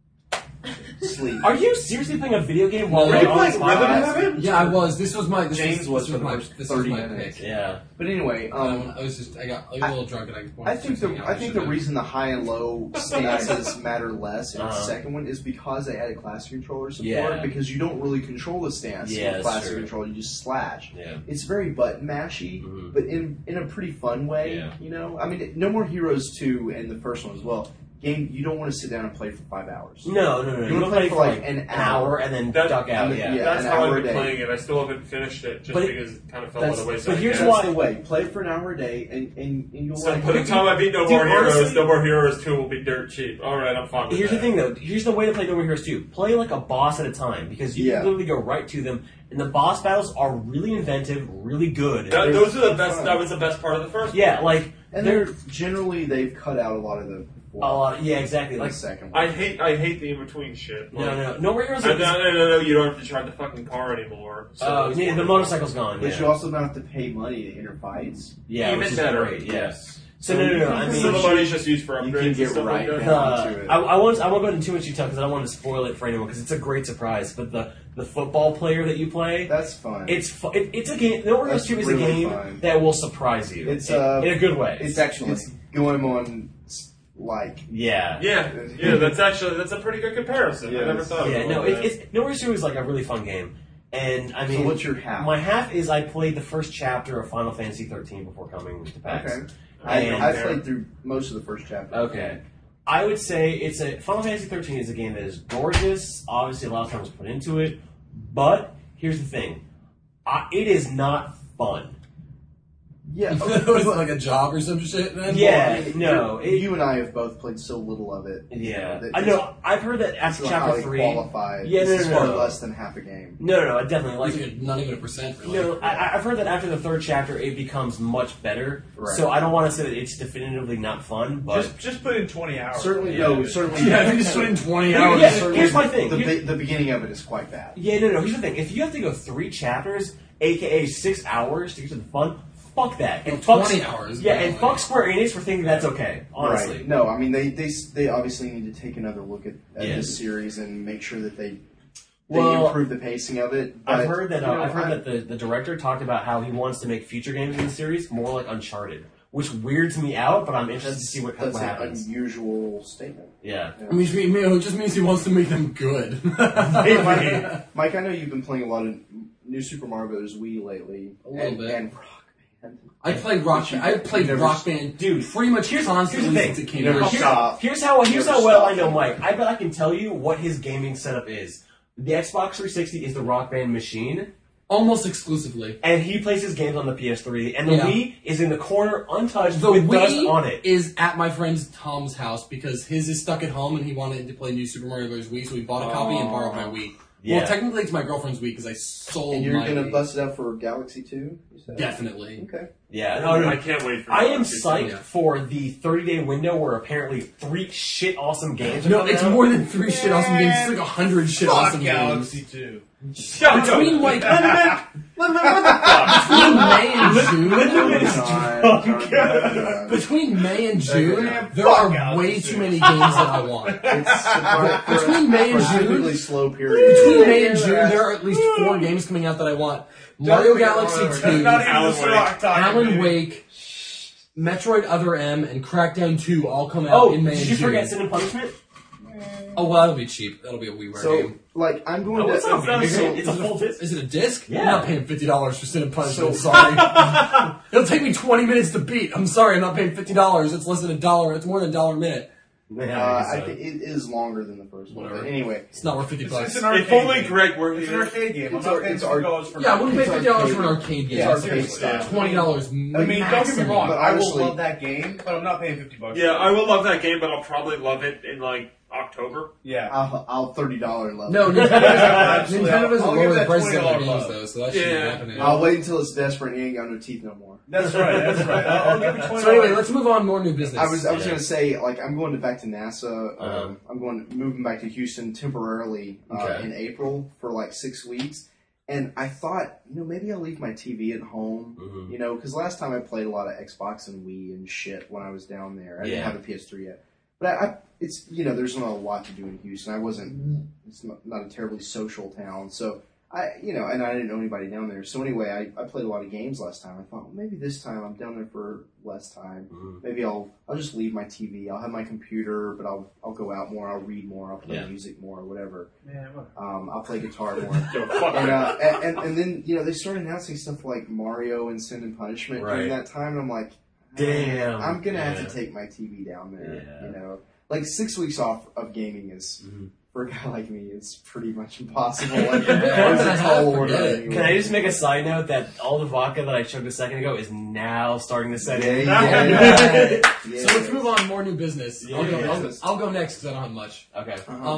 Sleep. Are you seriously playing a video game while you're playing Rhythm Heaven? Yeah, I was. This was my... James was for the first 30 minutes. Pick. Yeah. But anyway... I got a little drunk and I think the reason the high and low stances matter less in the second one is because they added classic controller support, because you don't really control the stance with classic control, you just slash. Yeah. It's very button mashy, but in a pretty fun way, you know? I mean, No More Heroes 2 and the first one as well game you don't want to sit down and play for 5 hours. No. You want to play for like an hour and then duck out. That's how I've been playing it. I still haven't finished it just because it kind of fell by the wayside. But here's why: way play for an hour a day, and you'll. So by the time I beat No More Heroes, No More Heroes 2 will be dirt cheap. All right, I'm fine with Here's the thing, though. Here's the way to play No More Heroes 2. Play like a boss at a time, because you can literally go right to them, and the boss battles are really inventive, really good. Those are the best. That was the best part of the first one. Yeah, like and they've cut out a lot of the. Yeah, exactly. Like second one. I hate the in between shit. No More Heroes. No, you don't have to try the fucking car anymore. So the motorcycle's gone. But you also don't have to pay money to enter fights. Yeah, even better. Great, yes. So no. I mean, some of the money's just used for upgrades. You can get right down to it. I won't go into too much detail because I don't want to spoil it for anyone because it's a great surprise. But the football player that you play, that's fun. It's a game. No More Heroes 2 is a game that will surprise you. It's in a good way. It's going on. That's a pretty good comparison. I never thought of it. No More Heroes 2 is like a really fun game. And I mean, so what's your half? My half is I played the first chapter of Final Fantasy 13 before coming to PAX. Okay. I played through most of the first chapter. Okay. I would say Final Fantasy 13 is a game that is gorgeous. Obviously, a lot of time was put into it. But here's the thing. It is not fun. Yeah. Was it like a job or some shit then? Yeah, no. You and I have both played so little of it. Yeah. I know. I've heard that after chapter 3... qualified. Yeah, this is far less than half a game. No, definitely. Like, not even a percent, really. No, I've heard that after the third chapter, it becomes much better. Right. So I don't want to say that it's definitively not fun, but... Just put in 20 hours. Certainly, Yeah, if you just put in 20 hours... Yeah, here's my thing. The beginning of it is quite bad. Yeah, no, here's the thing. If you have to go 3 chapters, a.k.a. 6 hours to get to the fun... Fuck that. And 20 hours. Yeah, and fuck Square Enix for thinking that's okay, honestly. Right. No, I mean, they obviously need to take another look at this series and make sure that they improve the pacing of it. But, I've heard that the director talked about how he wants to make future games in the series more like Uncharted, which weirds me out, but I'm interested to see what happens. That's an unusual statement. Yeah. I mean, it just means he wants to make them good. Mike, I know you've been playing a lot of New Super Mario Bros. Wii lately. A little bit. And I played Rock Band. I played Rock Band, dude. Pretty much constantly since it came out. Here's how well I know Mike. I bet I can tell you what his gaming setup is. The Xbox 360 is the Rock Band machine, almost exclusively, and he plays his games on the PS3. And the Wii is in the corner, untouched, the with Wii dust on it. Is at my friend Tom's house because his is stuck at home, and he wanted to play New Super Mario Bros. Wii, so he bought a copy and borrowed my Wii. Yeah. Well, technically, it's my girlfriend's Wii because I sold. And you're going to bust it out for Galaxy 2? Definitely. Okay. Yeah, no, I can't wait for I am psyched for the 30-day window where apparently 3 shit awesome games are No, coming it's out. more than 3 shit awesome games. It's like 100 shit awesome Galaxy games. 2. Between like between May and June, there are way too many games that I want. Between May and June, slow period. Between May and June, there are at least 4 games coming out that I want. Mario Galaxy 2, Alan Wake, Metroid Other M, and Crackdown 2 all come out in May and June. Did you forget Sin and Punishment? Oh, well, that'll be cheap. That'll be a WiiWare game. Like, I'm going to... It's a full disc. Is it a disc? Yeah. I'm not paying $50 for Sin and Punishment. Sorry. It'll take me 20 minutes to beat. I'm sorry, I'm not paying $50. It's less than $1. It's more than $1 a minute. I think it is longer than the first one. But anyway. It's not worth $50. If only Greg were It's an arcade game. It's $50 for I wouldn't pay $50 for an arcade game. It's arcade style. $20 I mean, don't get me wrong. But I will honestly- love that game, but I'm not paying $50. Yeah, I will love that game, but I'll probably love it in like October. Yeah. I'll $30 love No, it. Nintendo doesn't I'll lower give the that prices of their $20 games love. though, so that shouldn't happen. I'll wait until it's desperate and he ain't got no teeth no more. That's right. I'll give you $20. So anyway, let's move on. More new business. I was going to say, like, I'm going back to NASA. I'm moving back to Houston temporarily in April for like 6 weeks. And I thought, maybe I'll leave my TV at home, because last time I played a lot of Xbox and Wii and shit when I was down there. I didn't have a PS3 yet. But it's, there's not a lot to do in Houston. It's not a terribly social town. So, and I didn't know anybody down there. So anyway, I played a lot of games last time. I thought, well, maybe this time I'm down there for less time. Maybe I'll just leave my TV. I'll have my computer, but I'll go out more. I'll read more. I'll play music more, whatever. I'll play guitar more. And then, they started announcing stuff like Mario and Sin and Punishment during that time. And I'm like, damn, I'm going to have to take my TV down there, like 6 weeks off of gaming is for a guy like me, it's pretty much impossible. Like, it's a tall order. Anyway. Can I just make a side note that all the vodka that I chugged a second ago is now starting to set in? So let's move on. More new business. I'll go next because I don't have much. Okay.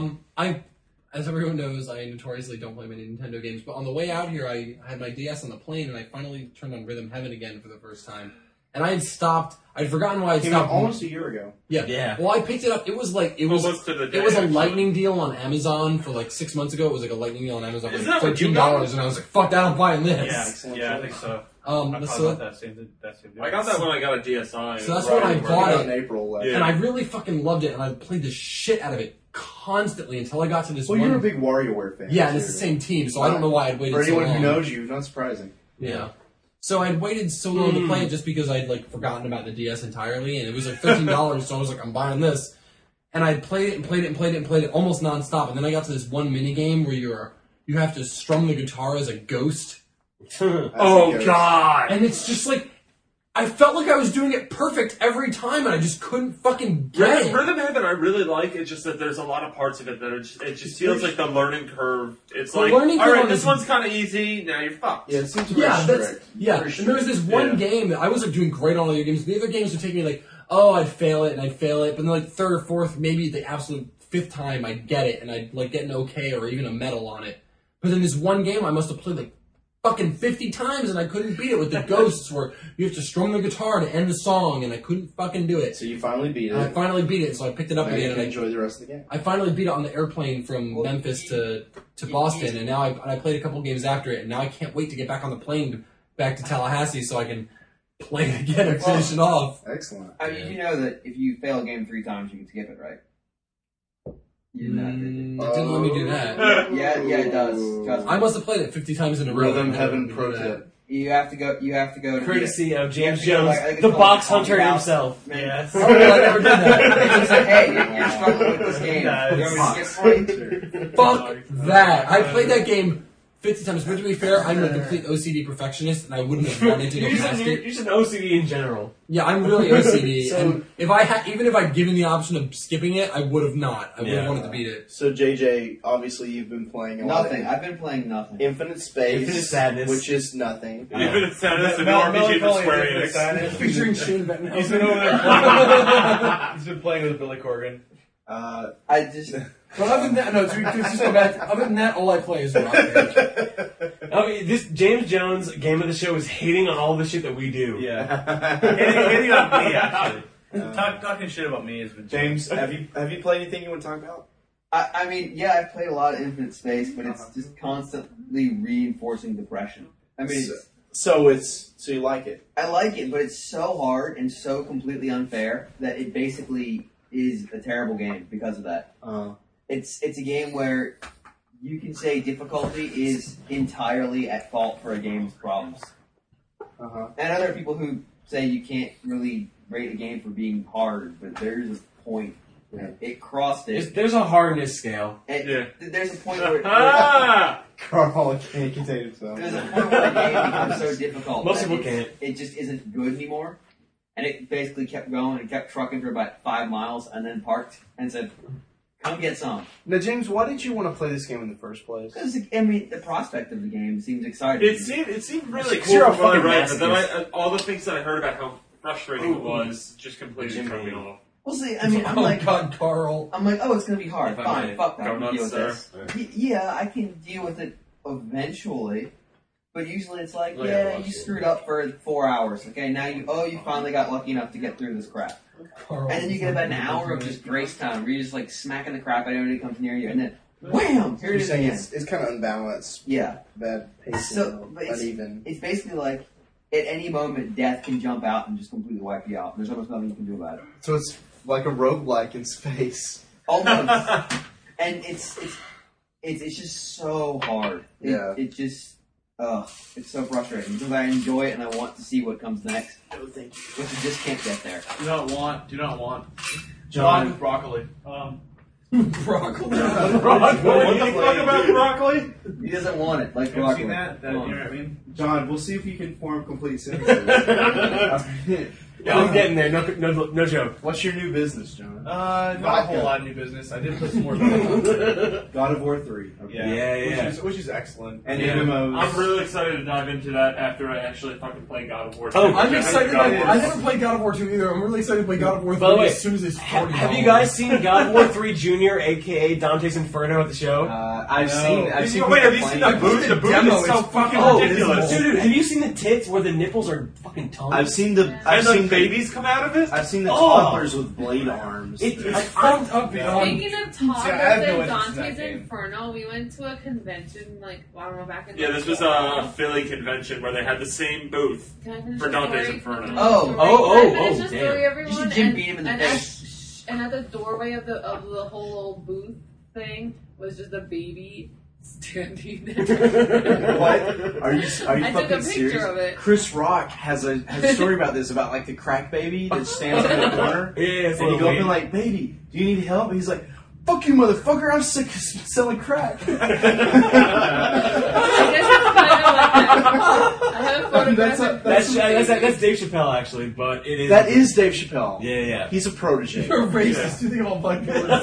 As everyone knows, I notoriously don't play many Nintendo games, but on the way out here, I had my DS on the plane, and I finally turned on Rhythm Heaven again for the first time. And I had stopped. I'd forgotten why I stopped. Almost a year ago. Yeah. Well, I picked it up. It was a lightning deal on Amazon for like 6 months ago. It was like a lightning deal on Amazon for like $13, and I was like, "Fuck that! I'm buying this." Yeah, I think so. I got that when I got a DSi. So that's when I bought it in April, and I really fucking loved it, and I played the shit out of it constantly until I got to this. Well, you're a big WarioWare fan. Yeah, and it's the same team, so I don't know why I'd waited so long. For anyone who knows you, not surprising. Yeah. So I'd waited so long to play it just because I'd like forgotten about the DS entirely, and it was like $13, so I was like, I'm buying this. And I played it almost nonstop, and then I got to this one mini game where you have to strum the guitar as a ghost. Oh God! And it's just like I felt like I was doing it perfect every time, and I just couldn't fucking get it. Rhythm Heaven I really like. It's just that there's a lot of parts of it that it just feels like the learning curve. It's the like, learning curve alright, this one's kind of easy, now you're fucked. Yeah, it seems very strict. And there was this one game that I was like doing great on all the other games. The other games would take me like, I'd fail it, but then like third or fourth, maybe the absolute fifth time I'd get it, and I'd like get an okay or even a medal on it. But then this one game I must have played like fucking 50 times, and I couldn't beat it with the ghosts where you have to strum the guitar to end the song, and I couldn't fucking do it. So you finally beat it. I finally beat it, so I picked it up again. And I enjoyed the rest of the game. I finally beat it on the airplane from Memphis to Boston, and now I played a couple games after it, and now I can't wait to get back on the plane back to Tallahassee so I can play it again and finish it off. Excellent. I mean, you know that if you fail a game 3 times, you can skip it, right? It didn't let me do that. Yeah, it does. Trust me. I must have played it 50 times in a row. Rhythm Heaven pro tip. You have to go to Courtesy of James you have to go, Jones, like, the box hunter himself. Yes. Oh, I never did that. He said, "Hey, you're struggling with this game. You want me to skip Fuck that! I played that game 50 times. But to be fair, I'm a complete OCD perfectionist, and I wouldn't have wanted to go past it. You're just an OCD in general. Yeah, I'm really OCD. And if even if I'd given the option of skipping it, I would have not. I would have wanted to beat it. So JJ, obviously you've been playing a lot. Nothing. I've been playing nothing. Infinite Space, Infinite Sadness, which is nothing. Infinite Sadness, and RPG for Square Enix. Featuring Shane Bettenhausen. He's been over there playing. He's been playing with Billy Corgan. I just. But other than that, no. Just go back. Other than that, all I play is Rock Band. I mean, this James Jones game of the show is hating on all the shit that we do. Yeah, hitting on me actually. Talking shit about me has been. James, have you played anything you want to talk about? I mean, yeah, I've played a lot of Infinite Space, but it's just constantly reinforcing depression. I mean, so you like it? I like it, but it's so hard and so completely unfair that it basically is a terrible game because of that. It's a game where you can say difficulty is entirely at fault for a game's problems. And other people who say you can't really rate a game for being hard, but there's a point. It crossed it. There's a hardness scale. There's a point where Carl can't contain himself. There's a point where the game becomes so difficult. Most people can't. It just isn't good anymore. And it basically kept going and kept trucking for about 5 miles and then parked and said, "Come get some." Now, James, why did you want to play this game in the first place? Because, I mean, the prospect of the game seems exciting. It seemed really cool. You're a from what I fucking read, but then masochist. all the things that I heard about how frustrating it was just completely turned me off. Well, see, I mean, I'm like, Carl. I'm like, oh, it's going to be hard. If I Fine, may fuck that. go I can deal nuts, with this. Yeah, I can deal with it eventually. But usually it's like, yeah, you screwed up for 4 hours. Okay, now you finally got lucky enough to get through this crap. Carl. And then you get about an hour of just grace time where you're just like smacking the crap out of anybody who comes near you. And then, wham! Here it is again. It's kind of unbalanced. Yeah. Bad pacing. So, but uneven. It's basically like, at any moment, death can jump out and just completely wipe you out. There's almost nothing you can do about it. So it's like a roguelike in space. Almost. And it's just so hard. It just, it's so frustrating because I enjoy it and I want to see what comes next. No, thank you. But you just can't get there. Do not want. John with broccoli. Broccoli. What the fuck about broccoli? He doesn't want it, like Have you broccoli. seen that? You know what I mean? John, we'll see if you can form complete sentences. Yeah, I'm getting there. No joke. What's your new business, John? Not a whole lot of new business. I did put some more business. God of War 3. Okay. Yeah. Which is excellent. And MMOs. I'm really excited to dive into that after I actually fucking play God of War 2. I'm excited. I never played God of War 2 either. I'm really excited to play God of War 3 By the way, as soon as it's $40. Have you guys seen God of War 3 Junior, aka Dante's Inferno, at the show? I've seen. Wait, have you seen the booth? The booth is so fucking ridiculous. Dude, have you seen the tits where the nipples are fucking tongues? I've seen the. And like babies come out of it? I've seen the toddlers with blade arms. I fucked up beyond. Speaking of I have no toddlers and interest in that Dante's game. Inferno, we went to a convention, like, I don't know, back in Yeah, this was a Philly convention where they had the same booth for Dante's Inferno. Damn. You should Jim beat him in the face. And at the doorway of the whole little booth thing was just a baby standing there. What? Are you I fucking took a picture serious? of it. Chris Rock has a story about this, about like the crack baby that stands in the corner. Yeah, And you go up and like, baby, do you need help? And he's like, fuck you, motherfucker, I'm sick of selling crack. I guess it's kind of like that. I have a photograph. That's Dave Chappelle, actually, but it is. That is Dave Chappelle. Yeah. He's a protege. You're racist. You think all black people are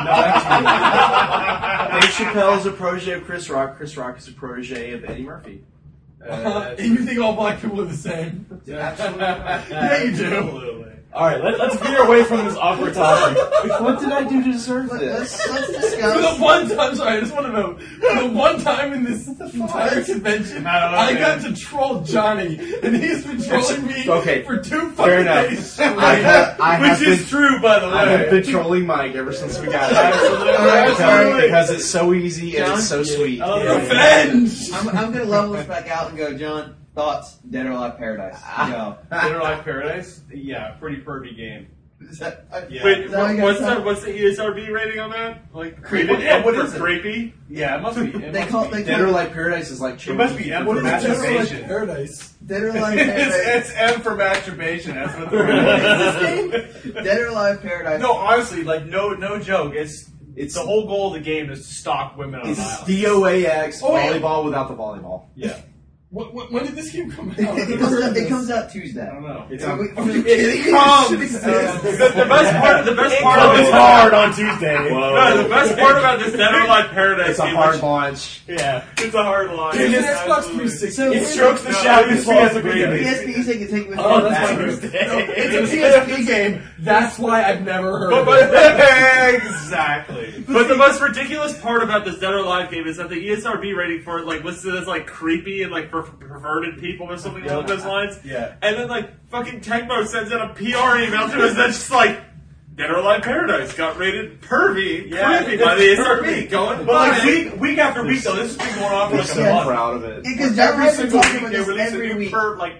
Dave Chappelle is a protege of Chris Rock. Chris Rock is a protege of Eddie Murphy. and you think all black people are the same? Absolutely. Yeah, you do. Absolutely. Alright, let's veer away from this awkward topic. What did I do to deserve this? Let's For the discuss. one time, sorry, I just want to know. For the one time in this entire convention, I got to troll Johnny, and he's been trolling me Okay, for 2 fair fucking enough. days straight. Which is true, by the way. I have been trolling Mike ever since we got Absolutely. because it's so easy and it's so sweet. Revenge! I'm gonna level this back out and go, John. Thoughts? Dead or Alive Paradise. Go. Dead or Alive Paradise? Yeah, pretty pervy game. Is that, Yeah. Wait, Is that what you guys what's the ESRB rating on that? Like, Creepy? rated M What for is it? creepy? Yeah, it must be. They call Dead or Alive Paradise is like It must be M for What is Dead or Alive masturbation. Paradise? Dead or Alive Paradise. It's M for masturbation. That's what the rating is. Dead or Alive Paradise. No, honestly, like no joke. It's the whole goal of the game is to stalk women on It's an island. DOAX Oh, yeah. volleyball without the volleyball. Yeah, When did this game come out? It comes out Tuesday. I don't know. It's So on- we- Are you kidding me? Comes. This shit exists. The best part of It's this hard on Tuesday. No, the best part about this Dead or Alive Paradise It's a game, hard which- launch. Yeah. it's a hard line. It's an It's Xbox absolutely- 360. It strokes the No, shadow it's as well as the PSP. baby. PSP, so you can take it with Oh, you. that's my back. birthday. It's a PSP game. That's why I've never heard of But it. Exactly. But the most ridiculous part about this Dead or Alive game is that the ESRB rating for it like listed as like creepy and like for perverted people or something along those lines. Yeah. And then like fucking Tecmo sends out a PR email to us that's just like Dead or Alive Paradise got rated pervy, creepy by the ESRB. Going But like by. week after week though, this has been going on for They're like so a month. proud of it. Because John Every has been single talking week about they this release a every new week.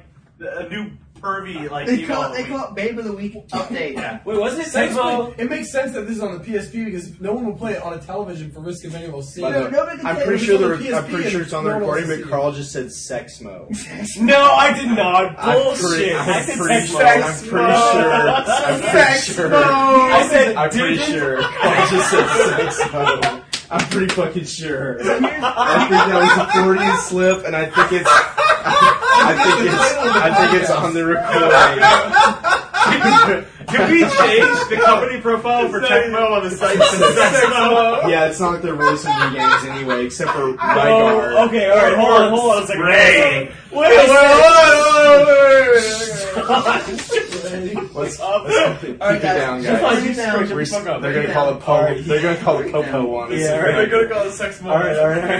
a new pervy like They email call of the week. it Babe of the Week update. Yeah. Wait, wasn't it Thankfully, Tecmo? it makes sense that this is on the PSP because no one will play it on a television for risk of anyone will see By it. the way, Nobody can I'm play pretty it. sure on the PSP I'm pretty sure it's on the and no one recording, will but see Carl just said sex mo. No, I did not. Bullshit. I'm I said pretty Tecmo. sure. I said I'm pretty didn't. sure. Carl just said sex mo. I'm pretty fucking sure. So here's- I think that was a Freudian slip, and I think it's. I think it's on the recording. Can we change the company profile for Tecmo on the site to Sexmo? Yeah, it's not like they're releasing new games anyway, except for Rygar. Oh, okay, alright, hold on a second. Ray. Let's keep it down, guys. Break it down. They're gonna call it Po. They're gonna call it Popo one. Yeah, alright. They're gonna call it Sexmo. Alright.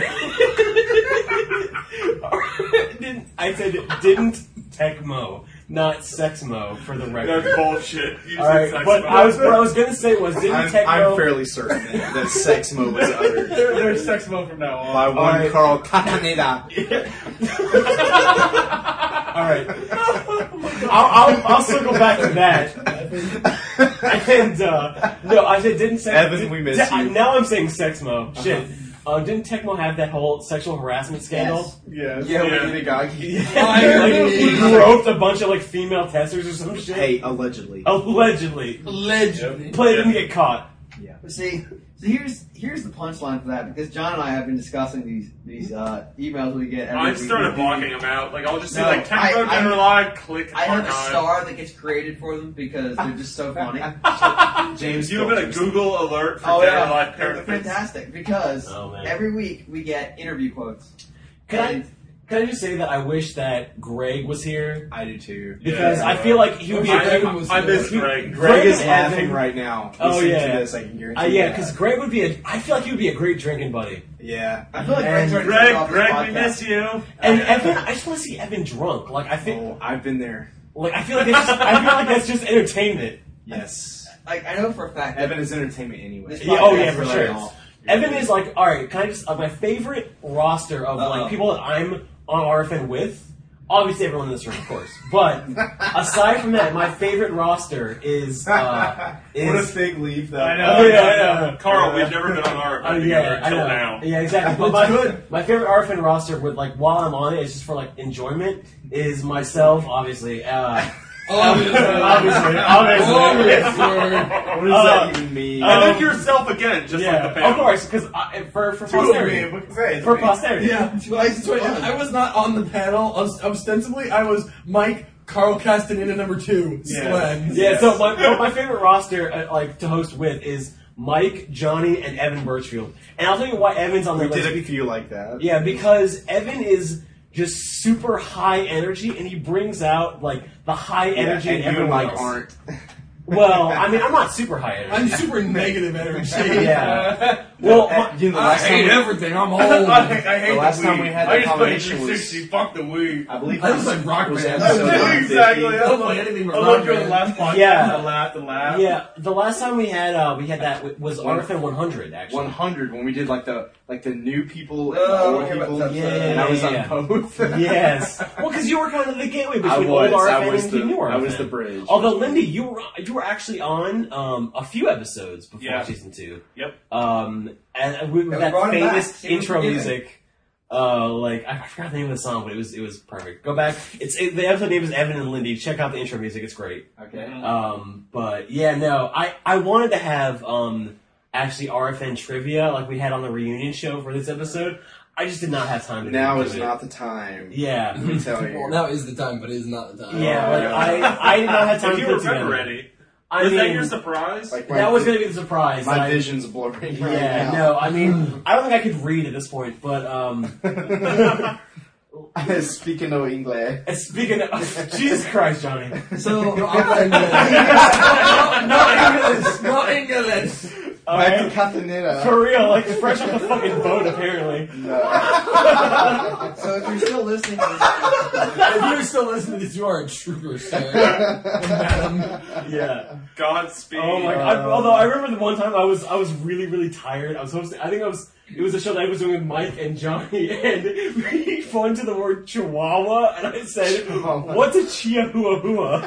I said didn't Tecmo, not Sexmo for the record. That's bullshit. You Alright, said but Sexmo. what I was gonna say was didn't I'm Tecmo. fairly certain that sex mo was uttered They're Sexmo from now on. by one Alright. Carl Cataneda. Alright. I'll circle back to that. And no, I said didn't Sex Evan, we miss you. Now I'm saying Sexmo. Shit. Didn't Tecmo have that whole sexual harassment scandal? Yeah. Yeah, we need a guy. Like, he groped a bunch of like female testers or some shit. Hey, allegedly. Allegedly. Allegedly. But it didn't get caught. See, So here's the punchline for that, because John and I have been discussing these emails we get every I've week. started blocking them out. Like, I'll just see, No, like, Tempo General Live, click I have a archive. star that gets created for them because they're just so funny. James, you have been a Google alert for Oh General yeah, Live they're parent. fantastic because every week we get interview quotes. Can I just say that I wish that Greg was here? I do too. Because I feel like he would be a great. I miss Greg. Greg is and laughing Evan- right now. Oh Listening yeah, to this, I can guarantee yeah, that. because Greg would be a. I feel like he would be a great drinking buddy. Yeah, I feel like And Greg's already turned off this Greg, we podcast. miss you. And Evan, I just want to see Evan drunk. Like I think, Oh, I've been there. like I feel like it's just, I feel like that's just entertainment. Yes. Like I know for a fact. Evan is entertainment anyway. This Yeah, oh podcast yeah, for is sure. hilarious. Evan is like, all right. Can I just my favorite roster of like people that I'm on RFN with? Obviously, everyone in this room, of course. But aside from that, my favorite roster is What a fig leaf, though. I know. Oh, yeah, I know. Carl, we've never been on our together yeah, I until know. now. Yeah, exactly. But my favorite RFN roster, with like while I'm on it, it's just for like enjoyment. Is myself, obviously. Obviously. What does that even mean? And then yourself again, just like the band. Of course, because for posterity. For posterity. Yeah. I was not on the panel. Ostensibly, I was Mike, Carl Castaneda number 2, Slen. Yeah. So my favorite roster like to host with is Mike, Johnny, and Evan Birchfield. And I'll tell you why Evan's on the We list. did a few like that. Yeah, because Evan is just super high energy, and he brings out like the high energy and in you and everyone Mike else. aren't. Well, I mean, I'm not super high energy. I'm super negative energy. Yeah. Well, You know, the I last hate time everything. I'm old. I hate the last time we weed. had I that just play combination was, 360. Fuck the weed. I believe I just like rock was bands. episode Exactly. 150. I don't know anything I about love rock doing the band. last podcast. Yeah. The laugh. Yeah, the last time we had that was RFN 100 actually. 100 when we did like the new people and Oh, old I hear about people, that. and I was Yeah. on both. Yes. Well, because you were kind of the gateway I between was. old I RFN was and the. new RFN. I was the bridge. Although Lindy, you were actually on a few episodes before Yeah. season 2. Yep. And with Yeah, we that brought him famous back. It was intro forgiving. music. Like I forgot the name of the song, but it was perfect. Go back. The episode name is Evan and Lindy. Check out the intro music. It's great. Okay. But yeah, no, I wanted to have actually RFN trivia like we had on the reunion show for this episode. I just did not have time to Now do is it. not the time. Yeah. Let me tell you. Well, now is the time, but it is not the time. Yeah, like, I did not have time If to you put were it together. ready, I was that mean, your surprise? Like that was going to be the surprise. my I- vision's blurring right Yeah, now. no, I mean, I don't think I could read at this point, but, Speaking of English. and speaking of, Jesus Christ, Johnny. So No English. Back to Castaneda. For real, like, fresh off the fucking boat, apparently. So if you're still listening to If you're still listening to this, you are a trooper, sir. Madam. Yeah. Godspeed. Oh my god. Although I remember the one time I was really, really tired. I was hosting, it was a show that I was doing with Mike and Johnny, and we fell into the word chihuahua, and I said, what's a chihuahua?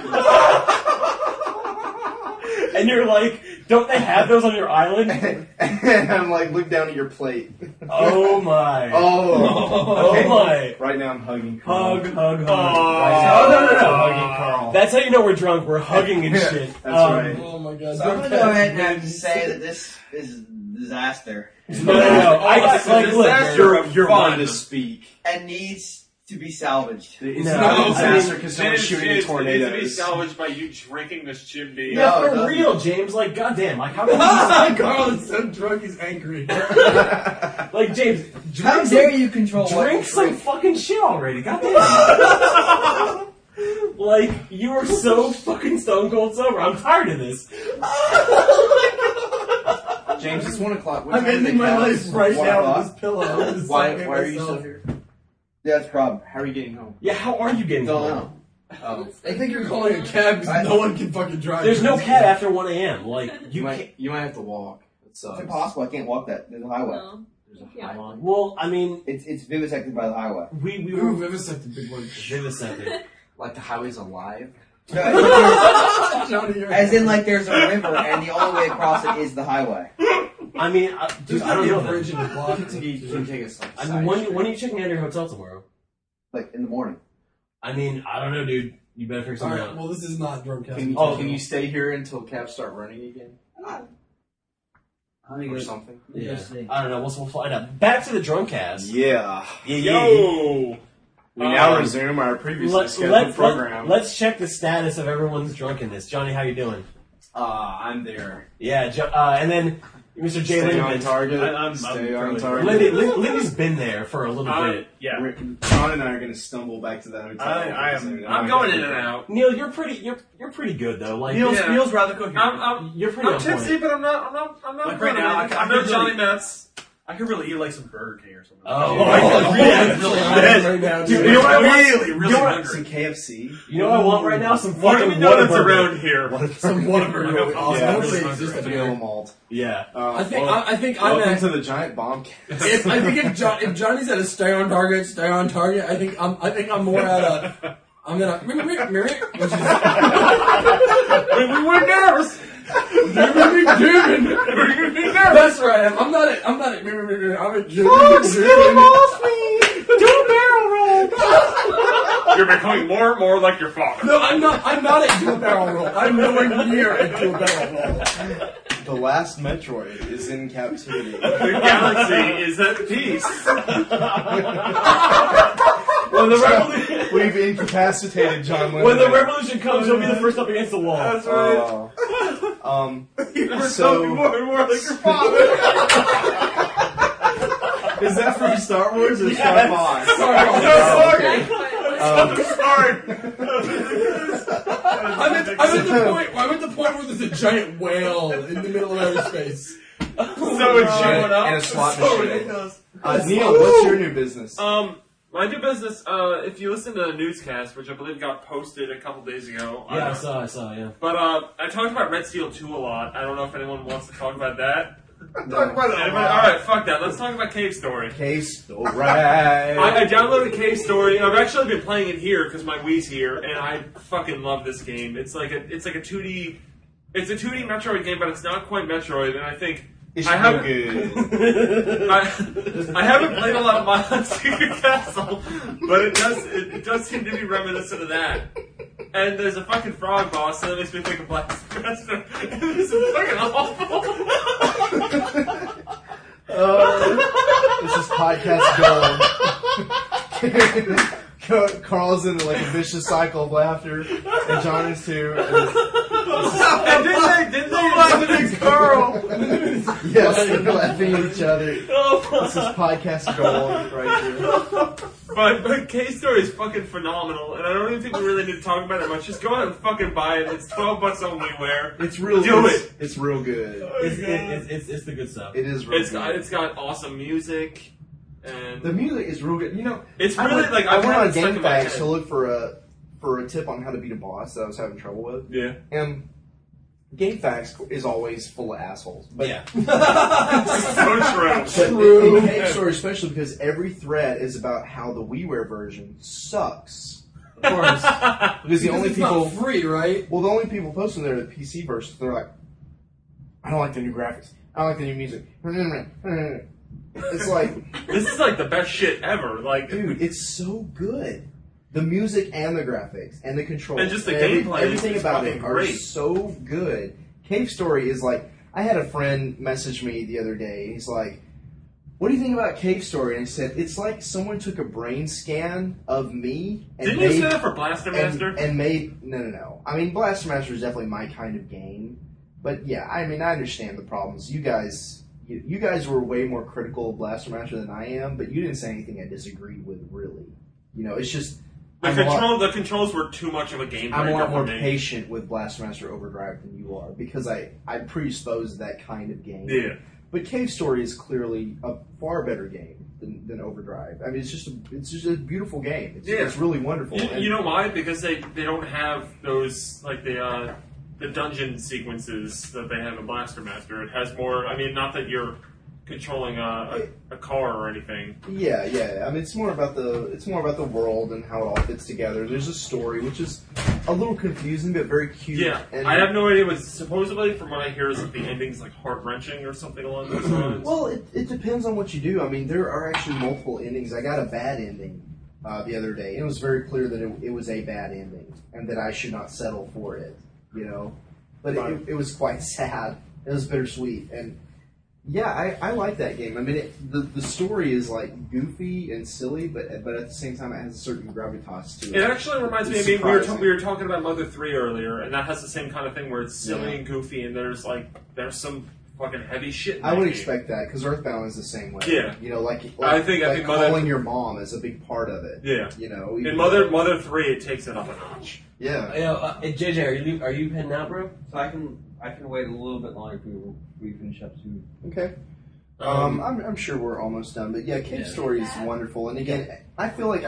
And you're like, don't they have those on your island? And I'm like, look down at your plate. Oh my. Oh. Oh my. Right now I'm hugging Carl. Hug, hug, hug. Oh, No. hugging Carl. That's how you know we're drunk. We're hugging and shit. That's right. Oh my god. So I'm going to go ahead and have to say that this is a disaster No. I got, like, look. You're Fun. one to speak. and needs to be salvaged. It's No, not I a mean, disaster because It someone's shooting needs to be tornadoes. salvaged by you drinking this Jim Beam. Yeah, No, for no. real, James. Like, goddamn. Like, how can Carl is so drunk he's angry. like, James, How drink dare some, you control what drink you some drink? fucking shit already. Goddamn. Like, you are so fucking stone cold sober. I'm tired of this. James, it's 1 o'clock. What I'm time ending did my they life count? right 1 now o'clock? with this pillow. I'm just Why sucking are you myself. still here? Yeah, that's a problem. How are you getting home? Yeah, how are you getting Don't home? know. Oh. I think you're calling a cab because no one can fucking drive. There's no cab after 1 a.m. Like, you can't. You might have to walk. It It's sucks. impossible. I can't walk that. There's a highway. No. There's a Yeah. highway. Well, I mean, It's vivisected by the highway. we Ooh, were vivisected, big word. vivisected. Like the highway's alive? No, as in there's- Johnny, you're as in, like, there's a river, and the only way across it is the highway. I mean, There's dude, I gotta don't be know. a bridge Then. in the block. You can take us like I mean, when are you checking out of your hotel tomorrow? Like, in the morning. I mean, I don't know, dude. You better figure something Alright, out. well, this is not drunk Can cast. you stay here until cabs start running again? or something. Yeah. I don't know. We'll find out. Back to the Drunkcast. Yeah. Yo! We now resume our previously scheduled program. Let's check the status of everyone's drunkenness. Johnny, how you doing? I'm there. Yeah, and then Mr. Jay Stay Lindemann. on target. I'm Stay on target. Lindy's been there for a little bit. Yeah. John and I are going to stumble back to that hotel. I'm going in and out. Neil, you're pretty good though. Like Neil's rather coherent. you're pretty. I'm tipsy, but I'm not. Like right now, I'm no Johnny Metz. I could really eat like some Burger King or something. Right now, dude. You know what I want? Really hungry. Some KFC. You know what I want right now? Some fucking Whataburger. around here. Some Whataburger. Yeah, vanilla malt. Yeah. I think I'm welcome at, to the giant bomb. if Johnny's at a stay on target, I think I'm more at a. I'm gonna. Which is, we were nervous. That's right. I'm not at. I'm at. Do a barrel roll. You're becoming more and more like your father. No, I'm not. I'm not at do a barrel roll. I'm nowhere near at do a barrel roll. The last Metroid is in captivity. The galaxy is at peace. When the revolution, we've incapacitated John Lennon. When the revolution comes, you'll be the first up against the wall. That's right. You're so more and more like your father. Is that from Star Wars or Star Fox? Sorry. I'm at the point where there's a giant whale in the middle of outer space. So it's showing up. And a slot machine. Neil, what's your new business? My new business, if you listen to the newscast, which I believe got posted a couple days ago. Yeah, I saw, yeah. But I talked about Red Steel 2 a lot. I don't know if anyone wants to talk about that. Talk about it. Alright, fuck that. Let's talk about Cave Story. Cave Story. I downloaded Cave Story. I've actually been playing it here because my Wii's here, and I fucking love this game. It's like a 2D. It's a 2D Metroid game, but it's not quite Metroid, and I think. I haven't played a lot of Mono Secret Castle, but it does seem to be reminiscent of that. And there's a fucking frog boss, and that makes me think of Black Master. And this is fucking awful. This is podcast gold. Carl's in like a vicious cycle of laughter, and John is too. And didn't they laughing at Carl? Yes, they're laughing at each other. This is podcast gold right here. But Cave Story is fucking phenomenal, and I don't even think we really need to talk about it much. Just go out and fucking buy it. It's $12 only. It's real. It's real good. It's the good stuff. It is real good. It's got awesome music, and the music is real good. You know, it's really I went on GameFAQs to look for a tip on how to beat a boss that I was having trouble with. Yeah. And GameFAQs is always full of assholes. But yeah. So true. In Cave Story, especially because every thread is about how the WiiWare version sucks. Of course. Because the only people. Not free, right? Well, the only people posting there are the PC versions. They're like, I don't like the new graphics. I don't like the new music. It's like. This is like the best shit ever. Like, dude, it's so good. The music and the graphics and the controls. And just the gameplay. Everything about it are great. so good. Cave Story is like, I had a friend message me the other day. He's like, what do you think about Cave Story? And I said, it's like someone took a brain scan of me. And Didn't you say that for Blaster Master? And made, no. I mean, Blaster Master is definitely my kind of game. But yeah, I mean, I understand the problems. You guys were way more critical of Blaster Master than I am, but you didn't say anything I disagreed with, really. You know, it's just... The controls were too much of a game breaker. I'm a lot more for me. patient with Blaster Master Overdrive than you are because I'm predisposed to that kind of game. Yeah. But Cave Story is clearly a far better game than Overdrive. I mean, it's just a beautiful game. It's really wonderful. You know why? Because they don't have those like the dungeon sequences that they have in Blaster Master. It has more. I mean, not that you're controlling a car or anything. Yeah. I mean, it's more about the world and how it all fits together. There's a story which is a little confusing but very cute. Yeah, and I have no idea. What supposedly, from what I hear, is that the ending's like heart wrenching or something along those lines. Well, it depends on what you do. I mean, there are actually multiple endings. I got a bad ending the other day. It was very clear that it was a bad ending and that I should not settle for it. You know, but it was quite sad. It was bittersweet and. Yeah, I like that game. I mean, the story is like goofy and silly, but at the same time, it has a certain gravitas to it. It actually reminds me. I mean, we were talking about Mother 3 earlier, and that has the same kind of thing where it's silly and goofy, and there's some fucking heavy shit. In I would game. expect that because Earthbound is the same way. Yeah, you know, like I think calling your mom is a big part of it. Yeah, you know, in Mother 3, it takes it up a notch. Yeah. You know, JJ, are you heading out, bro? So I can wait a little bit longer if we finish up soon. Okay. I'm sure we're almost done, but yeah, Cave Story is wonderful. And again, I feel like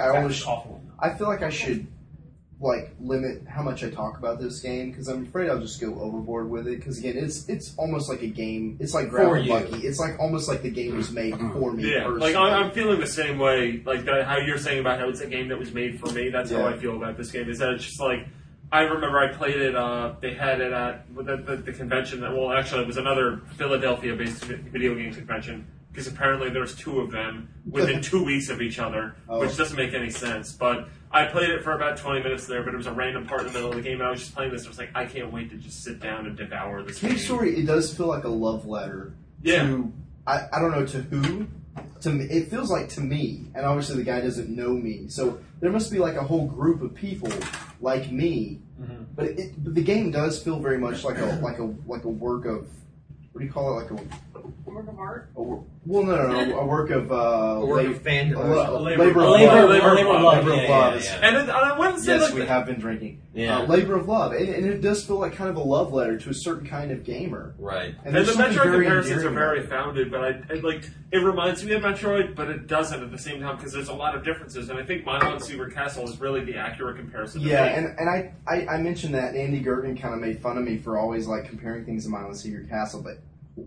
I should like limit how much I talk about this game because I'm afraid I'll just go overboard with it. Because again, it's almost like a game. It's like Grab a Bucky. It's like almost like the game was made for me. Yeah, personally. like I'm feeling the same way. Like how you're saying about how it's a game that was made for me. That's how I feel about this game. Is that it's just like. I remember I played it, they had it at the convention that, well, actually it was another Philadelphia-based video game convention, because apparently there's 2 of them within 2 weeks of each other, which doesn't make any sense. But I played it for about 20 minutes there, but it was a random part in the middle of the game, and I was just playing this, and I was like, I can't wait to just sit down and devour this game. Cave Story, it does feel like a love letter to, I don't know to who, to me, it feels like to me, and obviously the guy doesn't know me, so there must be like a whole group of people like me, but the game does feel very much like a work of, what do you call it, like a work of art? A work of fandom. Labor of love. Yeah. And I wouldn't say yes, we have been drinking. Yeah. Labor of love, and it does feel like kind of a love letter to a certain kind of gamer. Right. And the Metroid comparisons are very founded, but I like it reminds me of Metroid, but it doesn't at the same time because there's a lot of differences. And I think Milo and Secret Castle is really the accurate comparison. Yeah, and I mentioned that Andy Gergen kind of made fun of me for always like comparing things to Milo and Secret Castle, but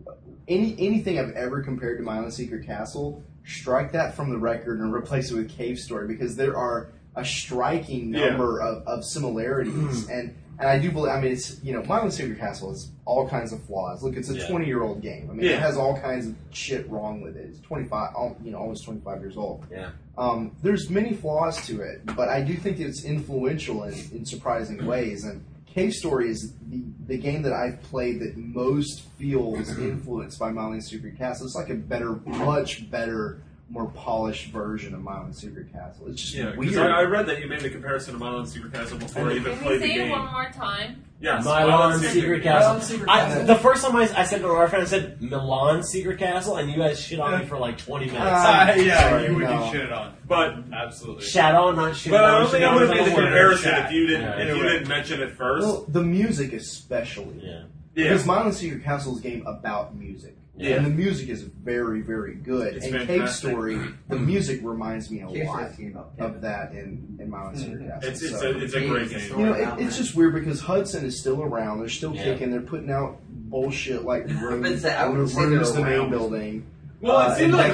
anything I've ever compared to Milo and Secret Castle, strike that from the record and replace it with Cave Story because there are a striking number of similarities and I do believe, I mean, it's, you know, Milo and Secret Castle has all kinds of flaws. Look, it's a 20-year-old game. I mean, it has all kinds of shit wrong with it. It's 25, almost 25 years old. Yeah. There's many flaws to it, but I do think it's influential in surprising ways. And Cave Story is the game that I've played that most feels influenced by Milo and Secret Castle. It's like a much better, more polished version of Milo and Secret Castle. It's just weird. I read that you made the comparison to Milo and Secret Castle before I even played the game. Can you say it one more time? Yes, Milo and Secret Castle. The first time I said to our friend, I said Milan Secret Castle, and you guys shit on me for like 20 minutes. You would get shit on. But absolutely. Shadow, not shit. But I don't think I would have made the comparison if you didn't mention it first. Well, the music especially. Yeah. Because Milo and Secret Castle is a game about music. Yeah. And the music is very, very good. It's and fantastic. Cave Story, the music reminds me a lot of that in Milo and Secret Castle. It's a great game. You know, it's just weird because Hudson is still around. They're still kicking. They're putting out bullshit like Rooms the Main Building. Well, it seems like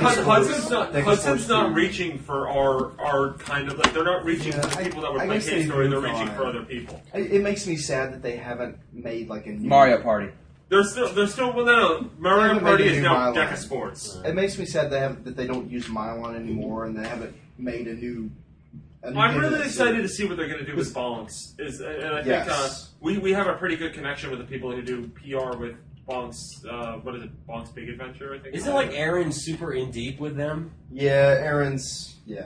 Hudson's not reaching for our kind of like they're not reaching for the people that would play Cave Story. They're reaching for other people. It makes me sad that they haven't made like a new Mario Party. They're still well, no. Mario Party is now Deca Sports. It makes me sad that they don't use Milon anymore, and they haven't made a new. I'm really excited to see what they're going to do with Bonks. And I think we have a pretty good connection with the people who do PR with Bonks. What is it? Bonks Big Adventure, I think. Isn't like Aaron super in deep with them? Yeah, Aaron's. Yeah.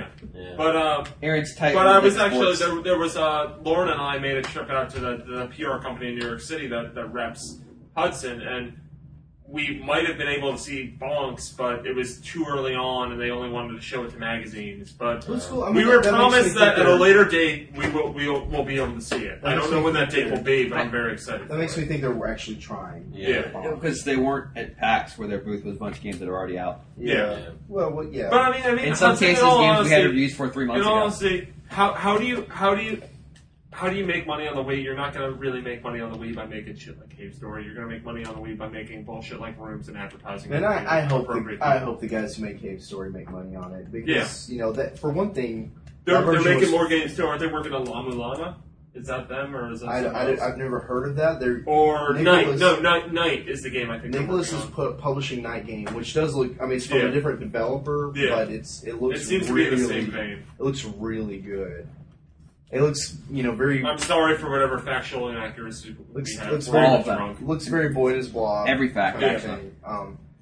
But Aaron's tight. But I was actually there was Lauren and I made a trip out to the PR company in New York City that reps Hudson, and we might have been able to see Bonks, but it was too early on, and they only wanted to show it to magazines. But cool. I mean, we were that promised that at a later date we'll be able to see it. I don't know when that date will be, but I'm very excited. That makes me think they're actually trying. Because they weren't at PAX where their booth was a bunch of games that are already out. Yeah. Well, yeah. But I mean, in some cases, games we had reviews for 3 months ago. In honesty, how do you make money on the Wii? You're not going to really make money on the Wii by making shit like Cave Story. You're going to make money on the Wii by making bullshit like Rooms and advertising. And I hope the guys who make Cave Story make money on it because you know that for one thing, they're making more games too. Aren't they working on Llama Llama? Is that them or is that? I've never heard of that. Night is the game I think. Nicholas is publishing Night Game, which does look. I mean, it's from a different developer, but it looks. It seems really, to be the same vein. It looks really good. It looks, very. I'm sorry for whatever factual inaccuracy we have. Looks very Boyd as Blob. Every fact.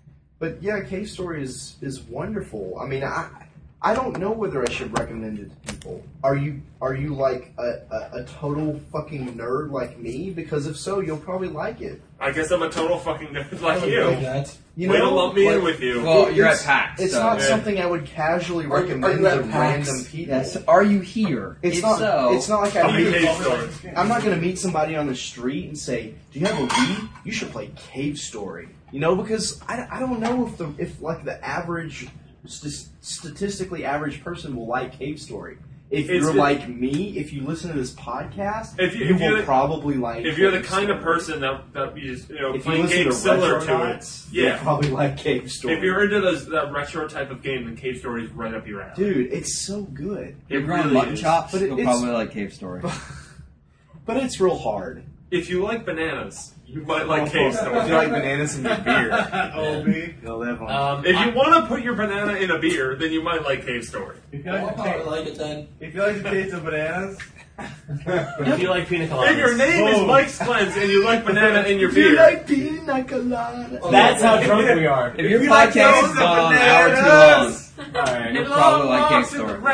But yeah, Cave Story is wonderful. I mean, I don't know whether I should recommend it to people. Are you like a total fucking nerd like me? Because if so, you'll probably like it. I guess I'm a total fucking nerd like you. You Way know, to lump me in like- with you. Well, you're at PAX. It's so- not something I would casually recommend you to at PAX? random people. Yes. Are you here? It's If not. so, It's not like I'll be Cave Story. I'm not going to meet somebody on the street and say, "Do you have a Wii? You should play Cave Story." You know, because I don't know if the average, statistically average person will like Cave Story. If you're like me, if you listen to this podcast, you will probably like. If you're the Cave kind of Story. person that is If playing you listen games to similar to Retronauts, it, you'll probably like Cave Story. If you're into that retro type of game, then Cave Story is right up your alley. Dude, it's so good. If you're on really mutton is. chops, But you'll it's- probably like Cave Story. But it's real hard. If you like bananas, you might like Cave Story. If you like bananas in your beer, You'll live on. If you want to put your banana in a beer, then you might like Cave Story. If you like the taste, like it then. if you like the taste of bananas, If you like pina coladas. If your name is Mike Splens and you like banana in your if you beer, like pina colada, That's how drunk we are. If your you like podcast those has gone on an bananas- hour too long, Alright. you'll probably like Cave walks in the Story.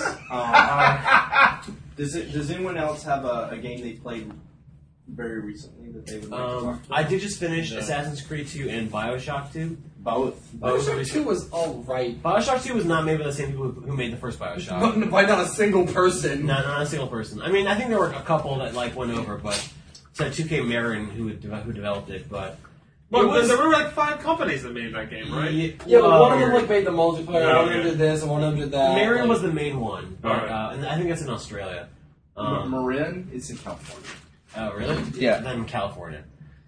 rain. Does anyone else have a game they played very recently that they would like to talk about? I did just finish Assassin's Creed 2 and Bioshock 2. Both. Bioshock 2 was alright. Bioshock 2 was not made by the same people who made the first Bioshock. By not a single person. Not a single person. I mean, I think there were a couple that went over, but so 2K Marin who developed it, but Well, it was, there were like 5 companies that made that game, right? Yeah, but one of them made the multiplayer, Yeah, one of them did this, and one of them did that. Marin was the main one, but Alright. and I think that's in Australia. Marin, it's in California. Oh, really? Yeah. Then California.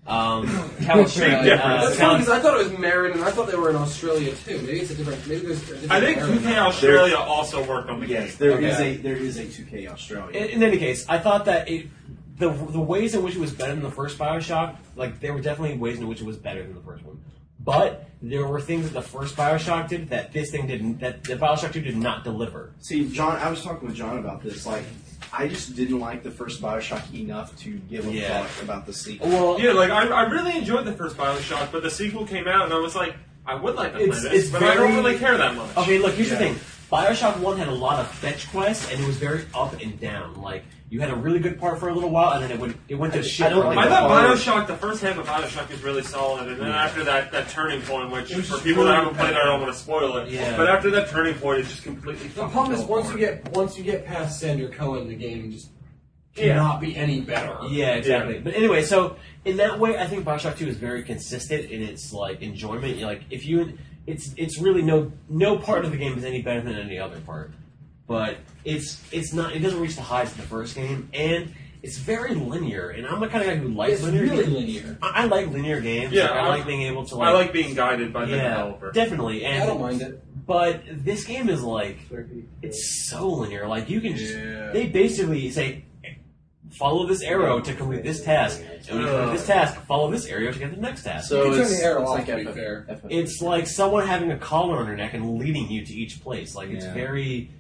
California. That's funny because I thought it was Marin, and I thought they were in Australia too. Maybe it's a different. Maybe there's. A different I think Marin. 2K Australia also worked on the Yes, game. there is a 2K Australia. In any case, I thought that the ways in which it was better than the first Bioshock, like there were definitely ways in which it was better than the first one. But there were things that the first Bioshock did that this thing didn't. That the Bioshock 2 did not deliver. See, John, I was talking with John about this. Like, I just didn't like the first Bioshock enough to give a fuck about the sequel. Well, Yeah, like I really enjoyed the first Bioshock, but the sequel came out and I was like, I would like to play It's- this, it's but I don't very- really care that much. Okay, look, here's the thing. Bioshock 1 had a lot of fetch quests, and it was very up and down. Like, you had a really good part for a little while, and then it went to shit. I don't for a like I little thought while. Bioshock, the first half of Bioshock is really solid, and then after that turning point, which was for just people that really haven't played it, I don't want to spoil it. Yeah. But after that turning point, it just completely. The problem is once you get past Sander Cohen, the game just Yeah. cannot be any better. Yeah, exactly. But anyway, so in that way, I think Bioshock 2 is very consistent in its like enjoyment. Like, if you, it's really no part of the game is any better than any other part. But it's not. It doesn't reach the highs of the first game, and it's very linear. And I'm the kind of guy who likes It's linear. really games. linear. I like linear games. Yeah, Like, I like being able to. I like being guided by the yeah, developer. definitely. And I don't mind it. But this game is like, it's so linear. Like, you can just, they basically say, follow this arrow to complete this task. And when you complete this task, follow this arrow to get the next task. You can turn it's the arrow off, like to be FF. fair. It's like someone having a collar on their neck and leading you to each place. Like, it's very,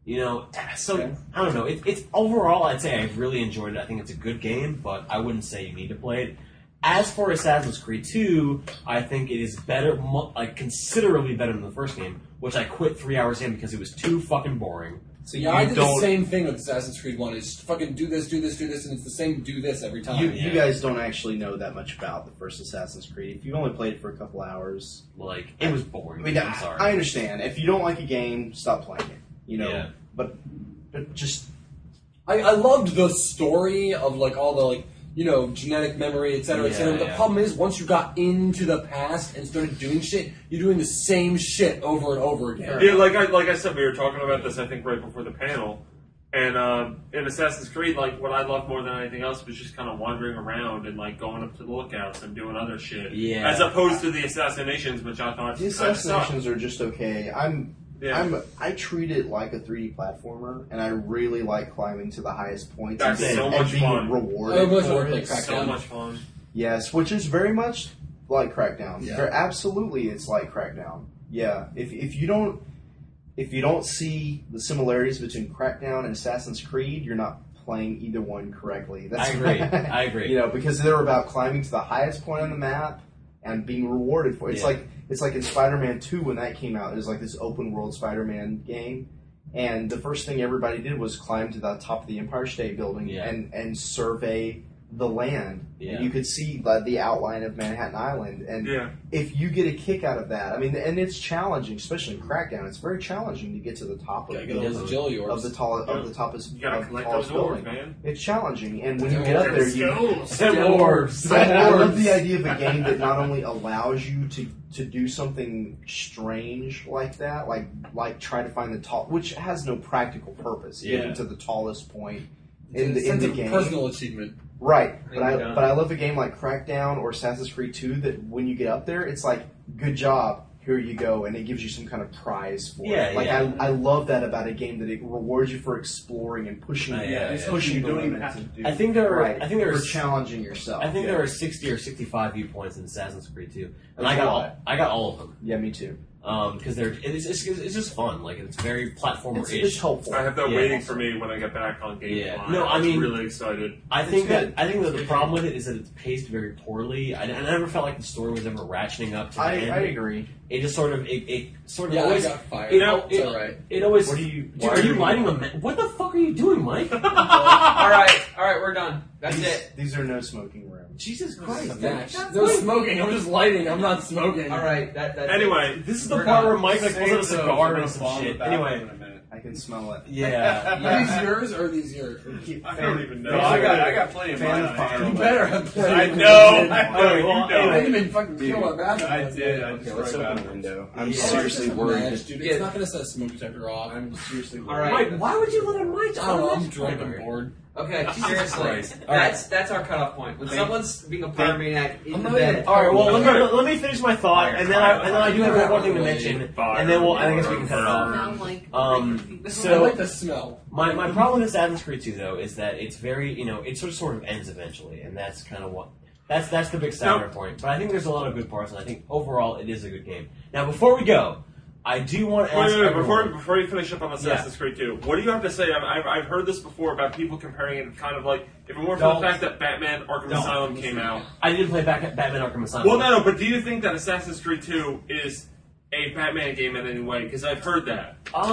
so, I don't know. It's overall, I'd say I've really enjoyed it. I think it's a good game, but I wouldn't say you need to play it. As for Assassin's Creed 2, I think it is better, like considerably better than the first game, which I quit 3 hours in because it was too fucking boring. So Yeah, I did the same thing with Assassin's Creed 1. It's fucking do this, and it's the same do this every time. You guys don't actually know that much about the first Assassin's Creed. If you've only played it for a couple hours, like, it was boring. I mean, I'm sorry. I understand. If you don't like a game, stop playing it. Yeah. But just I loved the story of like all the like genetic memory, et cetera, et cetera. Yeah, The yeah. problem is once you got into the past and started doing shit, you're doing the same shit over and over again. Yeah, like I said, we were talking about this, I think, right before the panel. And in Assassin's Creed, like, what I loved more than anything else was just kind of wandering around and, like, going up to the lookouts and doing other shit. Yeah. As opposed to the assassinations, which I thought the kinda sucked. assassinations are just okay. Yeah. I treat it like a 3D platformer, and I really like climbing to the highest points That's and, so and much being fun. rewarded Oh, much for more it. like So Crackdown. much fun. Yes, which is very much like Crackdown. Yeah. Absolutely, it's like Crackdown. Yeah, if you don't see the similarities between Crackdown and Assassin's Creed, you're not playing either one correctly. I agree. I agree. Because they're about climbing to the highest point on the map, and being rewarded for it. It's Yeah. like in Spider-Man 2 when that came out. It was like this open world Spider-Man game. And the first thing everybody did was climb to the top of the Empire State Building and survey the land. Yeah. And you could see the outline of Manhattan Island. And if you get a kick out of that, I mean, and it's challenging, especially in Crackdown. It's very challenging to get to the top of the tallest You gotta collect those orbs, man. It's challenging, and when you get up there, I I love the idea of a game that not only allows you to do something strange like that, like try to find the top, which has no practical purpose, getting to the tallest point in the game. Personal achievement. Right, but I love a game like Crackdown or Assassin's Creed 2 that when you get up there, it's like, good job, here you go, and it gives you some kind of prize for it. Like I love that about a game, that it rewards you for exploring and pushing. Pushing you don't even have to do. I think there are for challenging yourself. I think there are 60 or 65 viewpoints in Assassin's Creed 2, and I got all of them. Yeah, me too. Because it's just fun. Like, it's very platformer-ish. It's helpful. I have that waiting for me when I get back on Game Line. No, I mean, I'm really excited. I think that the problem with it is that it's paced very poorly. I never felt like the story was ever ratcheting up to the end. I agree. It just sort of I always got fired. it's alright. It always. What are you? Dude, are you lighting a? What the fuck are you doing, Mike? all right, we're done. That's it. These are no smoking rooms. Jesus Christ! They're smoking. I'm just lighting. I'm not smoking. All right, that's Anyway, This is the part where Mike like pulls out a cigar and some shit. Anyway, I can smell it. yeah. Are these yours or are these yours? I don't even know. No, I got plenty of Fan mine. of fire. You better have plenty. I know. I know. Well, You I know. didn't even fucking kill my bathroom. I did. I Okay, just let's wrote open about the it. window. I'm Yeah. seriously worried. Dude, it's not gonna set a smoke detector off. I'm seriously worried. All right. Mike, why would you let a mic? I don't know. I'm drunk and bored. Okay, seriously. Christ. That's our cutoff point. When someone's being a pyromaniac in the not bed. even- All right. Well, let me finish my thought, and then I do have one more thing to mention, and then I guess we can cut it off. Sound like I So like the smell. my problem with Assassin's Creed 2 though is that it's very it sort of ends eventually, and that's kind of what that's the big sour point. But I think there's a lot of good parts, and I think overall it is a good game. Now before we go, I do want to ask everyone, before you finish up on Assassin's Creed 2, what do you have to say? I've heard this before about people comparing it, kind of like, if it weren't for the fact that Batman Arkham Asylum came out. I didn't play Batman Arkham Asylum. Well, no, but do you think that Assassin's Creed 2 is a Batman game in any way? Because I've heard that.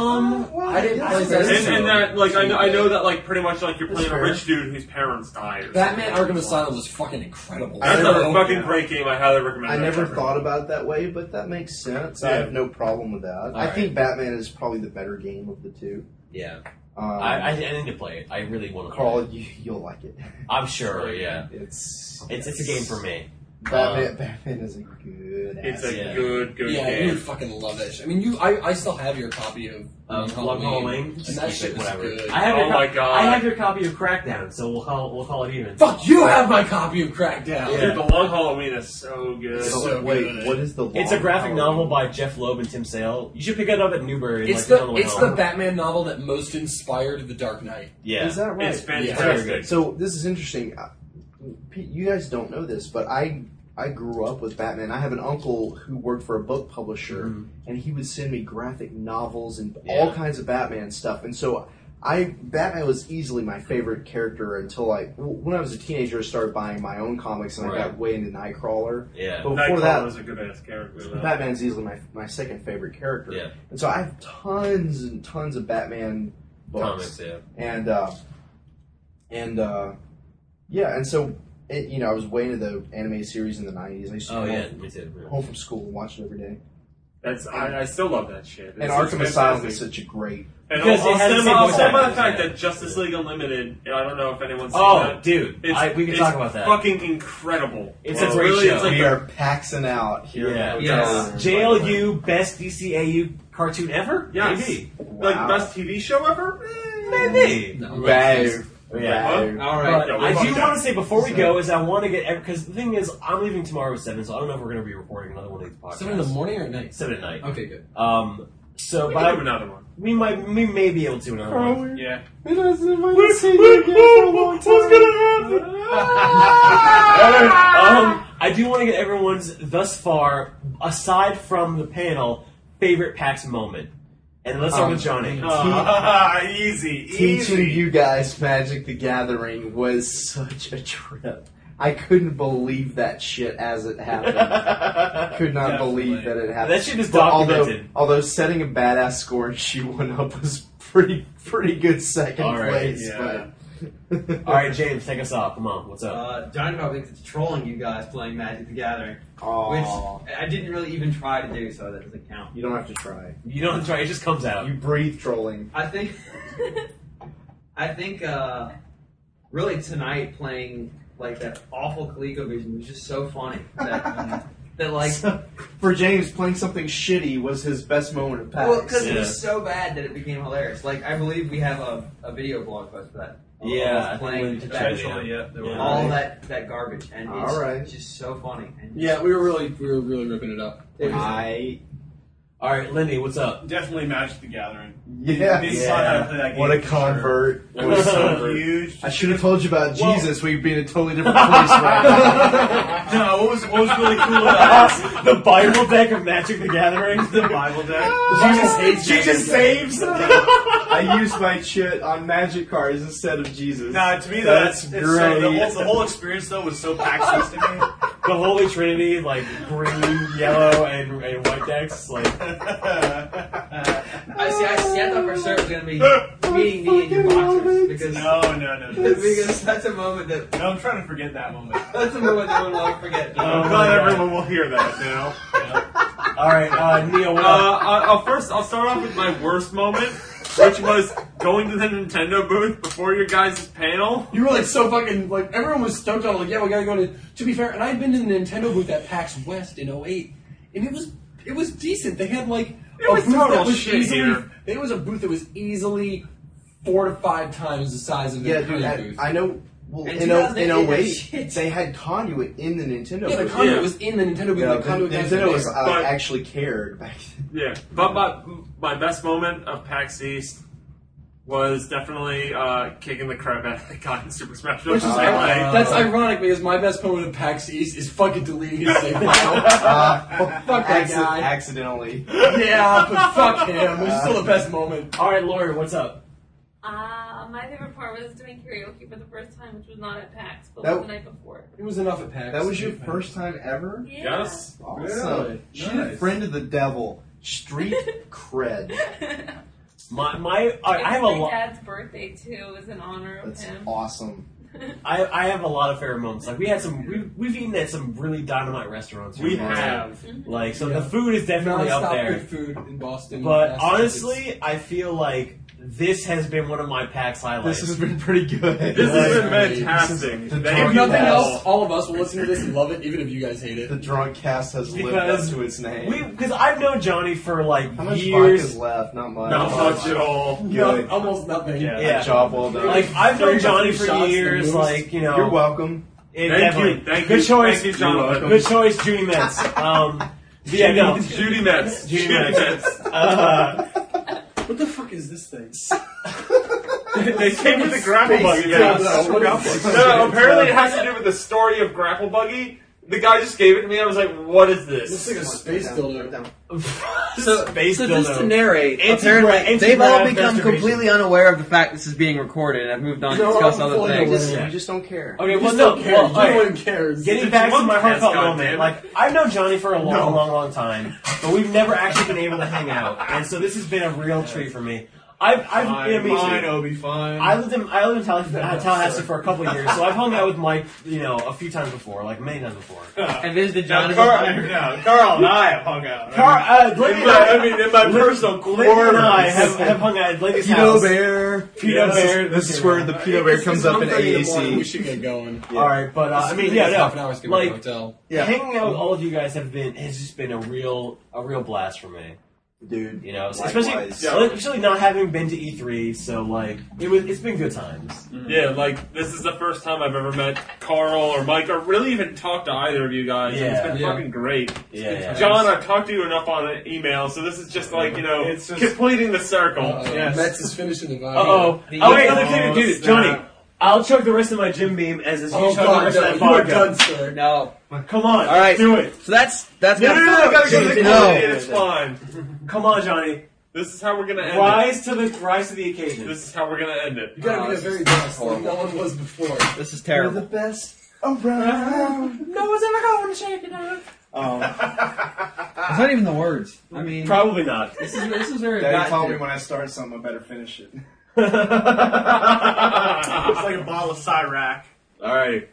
I didn't play Assassin's And that, like, I know that, like, pretty much, like, you're playing a rich dude whose parents died. Or Batman something. Arkham Asylum was fucking incredible. That's a fucking great game. I highly recommend I it. never thought about it that way, but that makes sense. I have no problem with that. I think Batman is probably the better game of the two. Yeah. I need to play it. I really want to play Carl, it. you'll like it. I'm sure, yeah. It's a game for me. Batman is a good It's ass. a good Yeah, game. you would fucking love that shit. I mean, I still have your copy of Long Halloween. and Just that keep shit it, was whatever. good. I have Oh my God. I have your copy of Crackdown, so we'll call it even. Fuck, you have my copy of Crackdown. Yeah. Dude, the Long Halloween is so good. So Wait, good. what is the? It's a Long graphic Halloween? novel by Jeff Loeb and Tim Sale. You should pick it up at Newbury. It's on way the home. Batman novel that most inspired The Dark Knight. Yeah. Is that right? It's fantastic. Very good. So this is interesting. Pete, you guys don't know this, but I grew up with Batman. I have an uncle who worked for a book publisher, and he would send me graphic novels and all kinds of Batman stuff. And so Batman was easily my favorite character until when I was a teenager, I started buying my own comics, and I got way into Nightcrawler. Yeah. But before that, was a good ass character. Though. Batman's easily my second favorite character. Yeah. And so I have tons and tons of Batman books. Comics, yeah. And so I was way into the anime series in the 90s. I used to come me too. home from school and watch it every day. I still love that shit. And Arkham Asylum is such a great. And Because it has the same voice also by the actors, fact yeah. that Justice League Unlimited, I don't know if anyone's seen Oh, that. dude, we can talk about that. Fucking incredible. It's a great show. It's like We are paxing out here. Yeah. Yes. JLU best DCAU cartoon ever? Yes. Maybe. Like best TV show ever? Maybe. No, Wow. Yeah. All right. But I do want to say before we go is I want to get because the thing is I'm leaving tomorrow at 7, so I don't know if we're going to be recording another one of these podcasts. 7 in the morning or at night? 7 at night. Okay, good. So We but can do another one. we may be able to do another one. Yeah. I do want to get everyone's thus far, aside from the panel, favorite PAX moment. And let's start with Johnny. Easy. Teaching you guys Magic the Gathering was such a trip. I couldn't believe that shit as it happened. Could not believe that it happened. That shit is documented. Although setting a badass score and she went up was pretty good second place. Yeah. All right, James, take us off. Come on, what's up? Johnny probably thinks it's trolling you guys playing Magic the Gathering, Aww. which I didn't really even try to do, so that doesn't count. You don't have to try. You don't have to try. It just comes out. You breathe trolling. I think, really tonight playing like that awful ColecoVision was just so funny that like for James, playing something shitty was his best moment of PAX. well, because it was so bad that it became hilarious. Like I believe we have a video blog post for that. Yeah, playing all that garbage, and it's just so funny. And yeah, we were really ripping it up. All right, Lindy, what's up? Definitely Magic the Gathering. Yeah, what a convert! It was so huge. I should have told you about Jesus. We'd be in a totally different place right now. No, what was really cool about the Bible deck of Magic the Gathering? The Bible deck. Jesus saves. I used my chit on Magic cards instead of Jesus. Nah, to me that's great. The whole experience though was so PAX to me. The Holy Trinity, like green, yellow, and white decks, like. I thought for sure it was going to be meeting me in your boxers. Because No. Because that's a moment that... No, I'm trying to forget that moment. That's a moment that we'll never forget. I'm glad everyone will hear that now. Yeah. All right, Neil, what I'll start off with my worst moment, which was going to the Nintendo booth before your guys' panel. You were like so fucking, like, everyone was stoked on it, like, yeah, we gotta go to be fair, and I'd been in the Nintendo booth at PAX West in 2008, and it was decent. They had like it was total shit here. It was a booth that was easily 4 to 5 times the size of the booth. I know. Well, in 2008, they had conduit in the Nintendo booth. Yeah, the conduit was in the Nintendo booth. Yeah, the conduit Nintendo was actually cared back then. Yeah, but my best moment of PAX East was definitely kicking the crap out of the guy in Super Smash Bros. That's ironic because my best moment of PAX East is fucking deleting his save file. Fuck that guy. Accidentally. Yeah, but fuck him. It's still the best moment. All right, Lori, what's up? My favorite part was doing karaoke for the first time, which was not at PAX, but the night before. It was enough at PAX. That was your first time ever? Yeah. Yes. Awesome. Really? She's a friend of the devil. Street cred. I have a lot. My dad's birthday too was in honor of him. That's awesome. I have a lot of favorite moments. Like we've eaten at some really dynamite restaurants. We have. Like so, the food is definitely up there. Good food in Boston. But honestly, I feel like this has been one of my PAX highlights. This has been pretty good. This has been fantastic. If nothing else, all of us will listen to this and love it, even if you guys hate it. The drunk cast has lived up to its name. Because I've known Johnny for like How much years. vodka's left? Not much. Not much at all. Good. Almost nothing. Yeah. Job well done. Like I've known Johnny for years. Like you know. You're welcome. Thank you. Good choice. Thank you, Jonathan. Good choice, Judy Metz. Yeah, no. Judy Metz. Judy Metz. What the fuck is this thing? They came with the Grapple Buggy. No, apparently it has to do with the story of Grapple Buggy. The guy just gave it to me. I was like, "What is this?" Looks like a space dildo. So Space just dildo. to narrate, apparently they've all become completely unaware of the fact this is being recorded and have moved on to discuss other things. You just don't care. Okay, well, no one no cares. Getting back to my heartfelt goddamn. moment, like I've known Johnny for a long time, but we've never actually been able to hang out, and so this has been a real treat for me. Fine, Obi, fine. I lived in Tallahassee for a couple of years, so I've hung out with Mike, a few times before, like many times before. And visited Johnny. Carl and I have hung out. In my personal Lindy and I have hung out at Lindy's house. Bear. Bear. This is where the Peanut Bear comes up in We AAC. should get going. Yeah. All right, but half an hour to get to the hotel. Hanging out with all of you guys has just been a real blast for me. Dude, especially not having been to E3, so like it's been good times. Mm-hmm. Yeah, like this is the first time I've ever met Carl or Mike or really even talked to either of you guys. Yeah. And it's been fucking great. Yeah. John, I've talked to you enough on email, so this is just like it's just completing the circle. Yes. Metz is finishing the vibe. Wait, another thing, dude, Johnny. I'll chug the rest of my Jim Beam as you chug the rest of that you are vodka. done, sir. No. Come on, All right. do it. So that's No, I gotta go to the No. It's fine. Come on, Johnny. This is how we're gonna end rise to the occasion. This is how we're gonna end it. You gotta be the very best, like no one was before. This is You're terrible. the best around. No one's ever going to shake it out. It's not even the words. I mean, Probably not. This is very. Daddy told me when I start something, I better finish it. It's like a bottle of Cyrac. All right.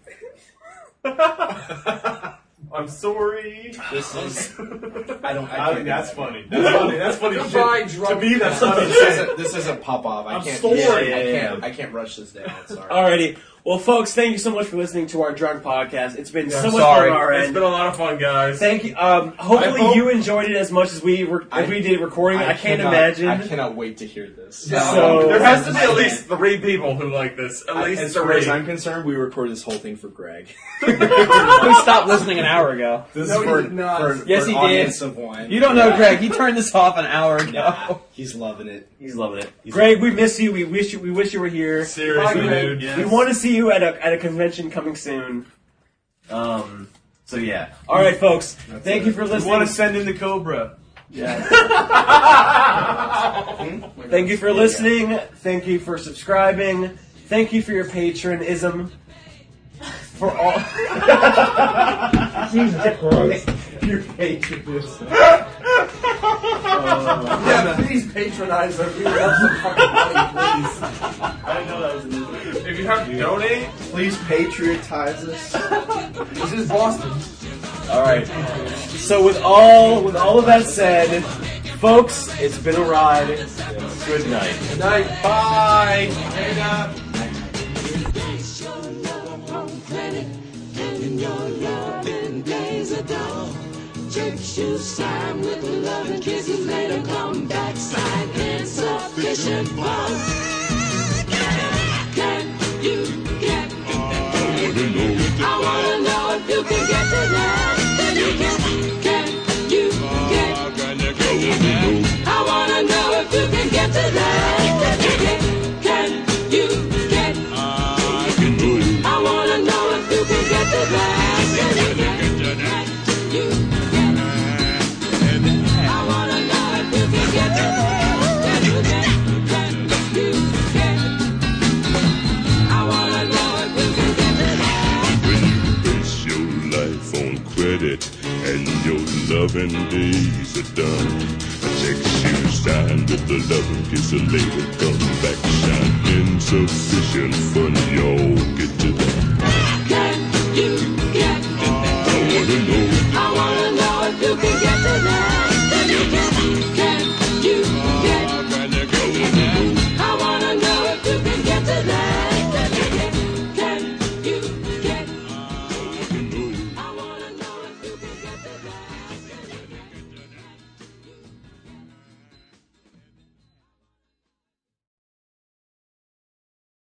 I'm sorry. This is. That's funny. That's funny. That's funny. Goodbye, shit. drunk. To me, that's funny. This isn't Popov. I I'm can't. sorry. I can't rush this down. Sorry. Alrighty. Well, folks, thank you so much for listening to our drunk podcast. It's been so much Sorry. fun on our It's end. been a lot of fun, guys. Thank you. Hopefully you enjoyed it as much as we did recording. I can't imagine. I cannot wait to hear this. So there has to be at least 3 people who like this. At least as 3. far as I'm concerned, we recorded this whole thing for Greg. We stopped listening an hour ago. This No, is for, he did not. for, Yes, for he an did. audience of one. You don't know Greg. He turned this off an hour ago. Nah, he's loving it. He's loving it. Greg, we miss you. We wish you were here. Seriously, We- dude. Yes. We want to see you at a convention coming soon. So yeah. All right, folks. Thank you for We listening. want to send in the Cobra. Thank you for listening. Thank you for subscribing. Thank you for your patronism. For all. Jesus Christ. Your patronism. Yeah, please patronize us. We would love some fucking money, please. I didn't know that was an If you have to donate, Please patriotize us. This is Boston. All right. So with all of that said, folks, it's been a ride. Good night. Good night. Bye. Church shoes time with the love and kisses later come backside insufficient funds. Can you get? I wanna know if you can get to that. Then you can you get? I wanna know if you can get to that. Then you can you get? I wanna know if you can get to that. Then you can you get? I wanna know if you can get to that. Then you can you get? I wanna know if you can get to that. Base your life on credit and your loving days are done. Text you signed with the loving kiss a later come back shine insufficient fun y'all get to that. Can you get? I wanna know I wanna know if you can get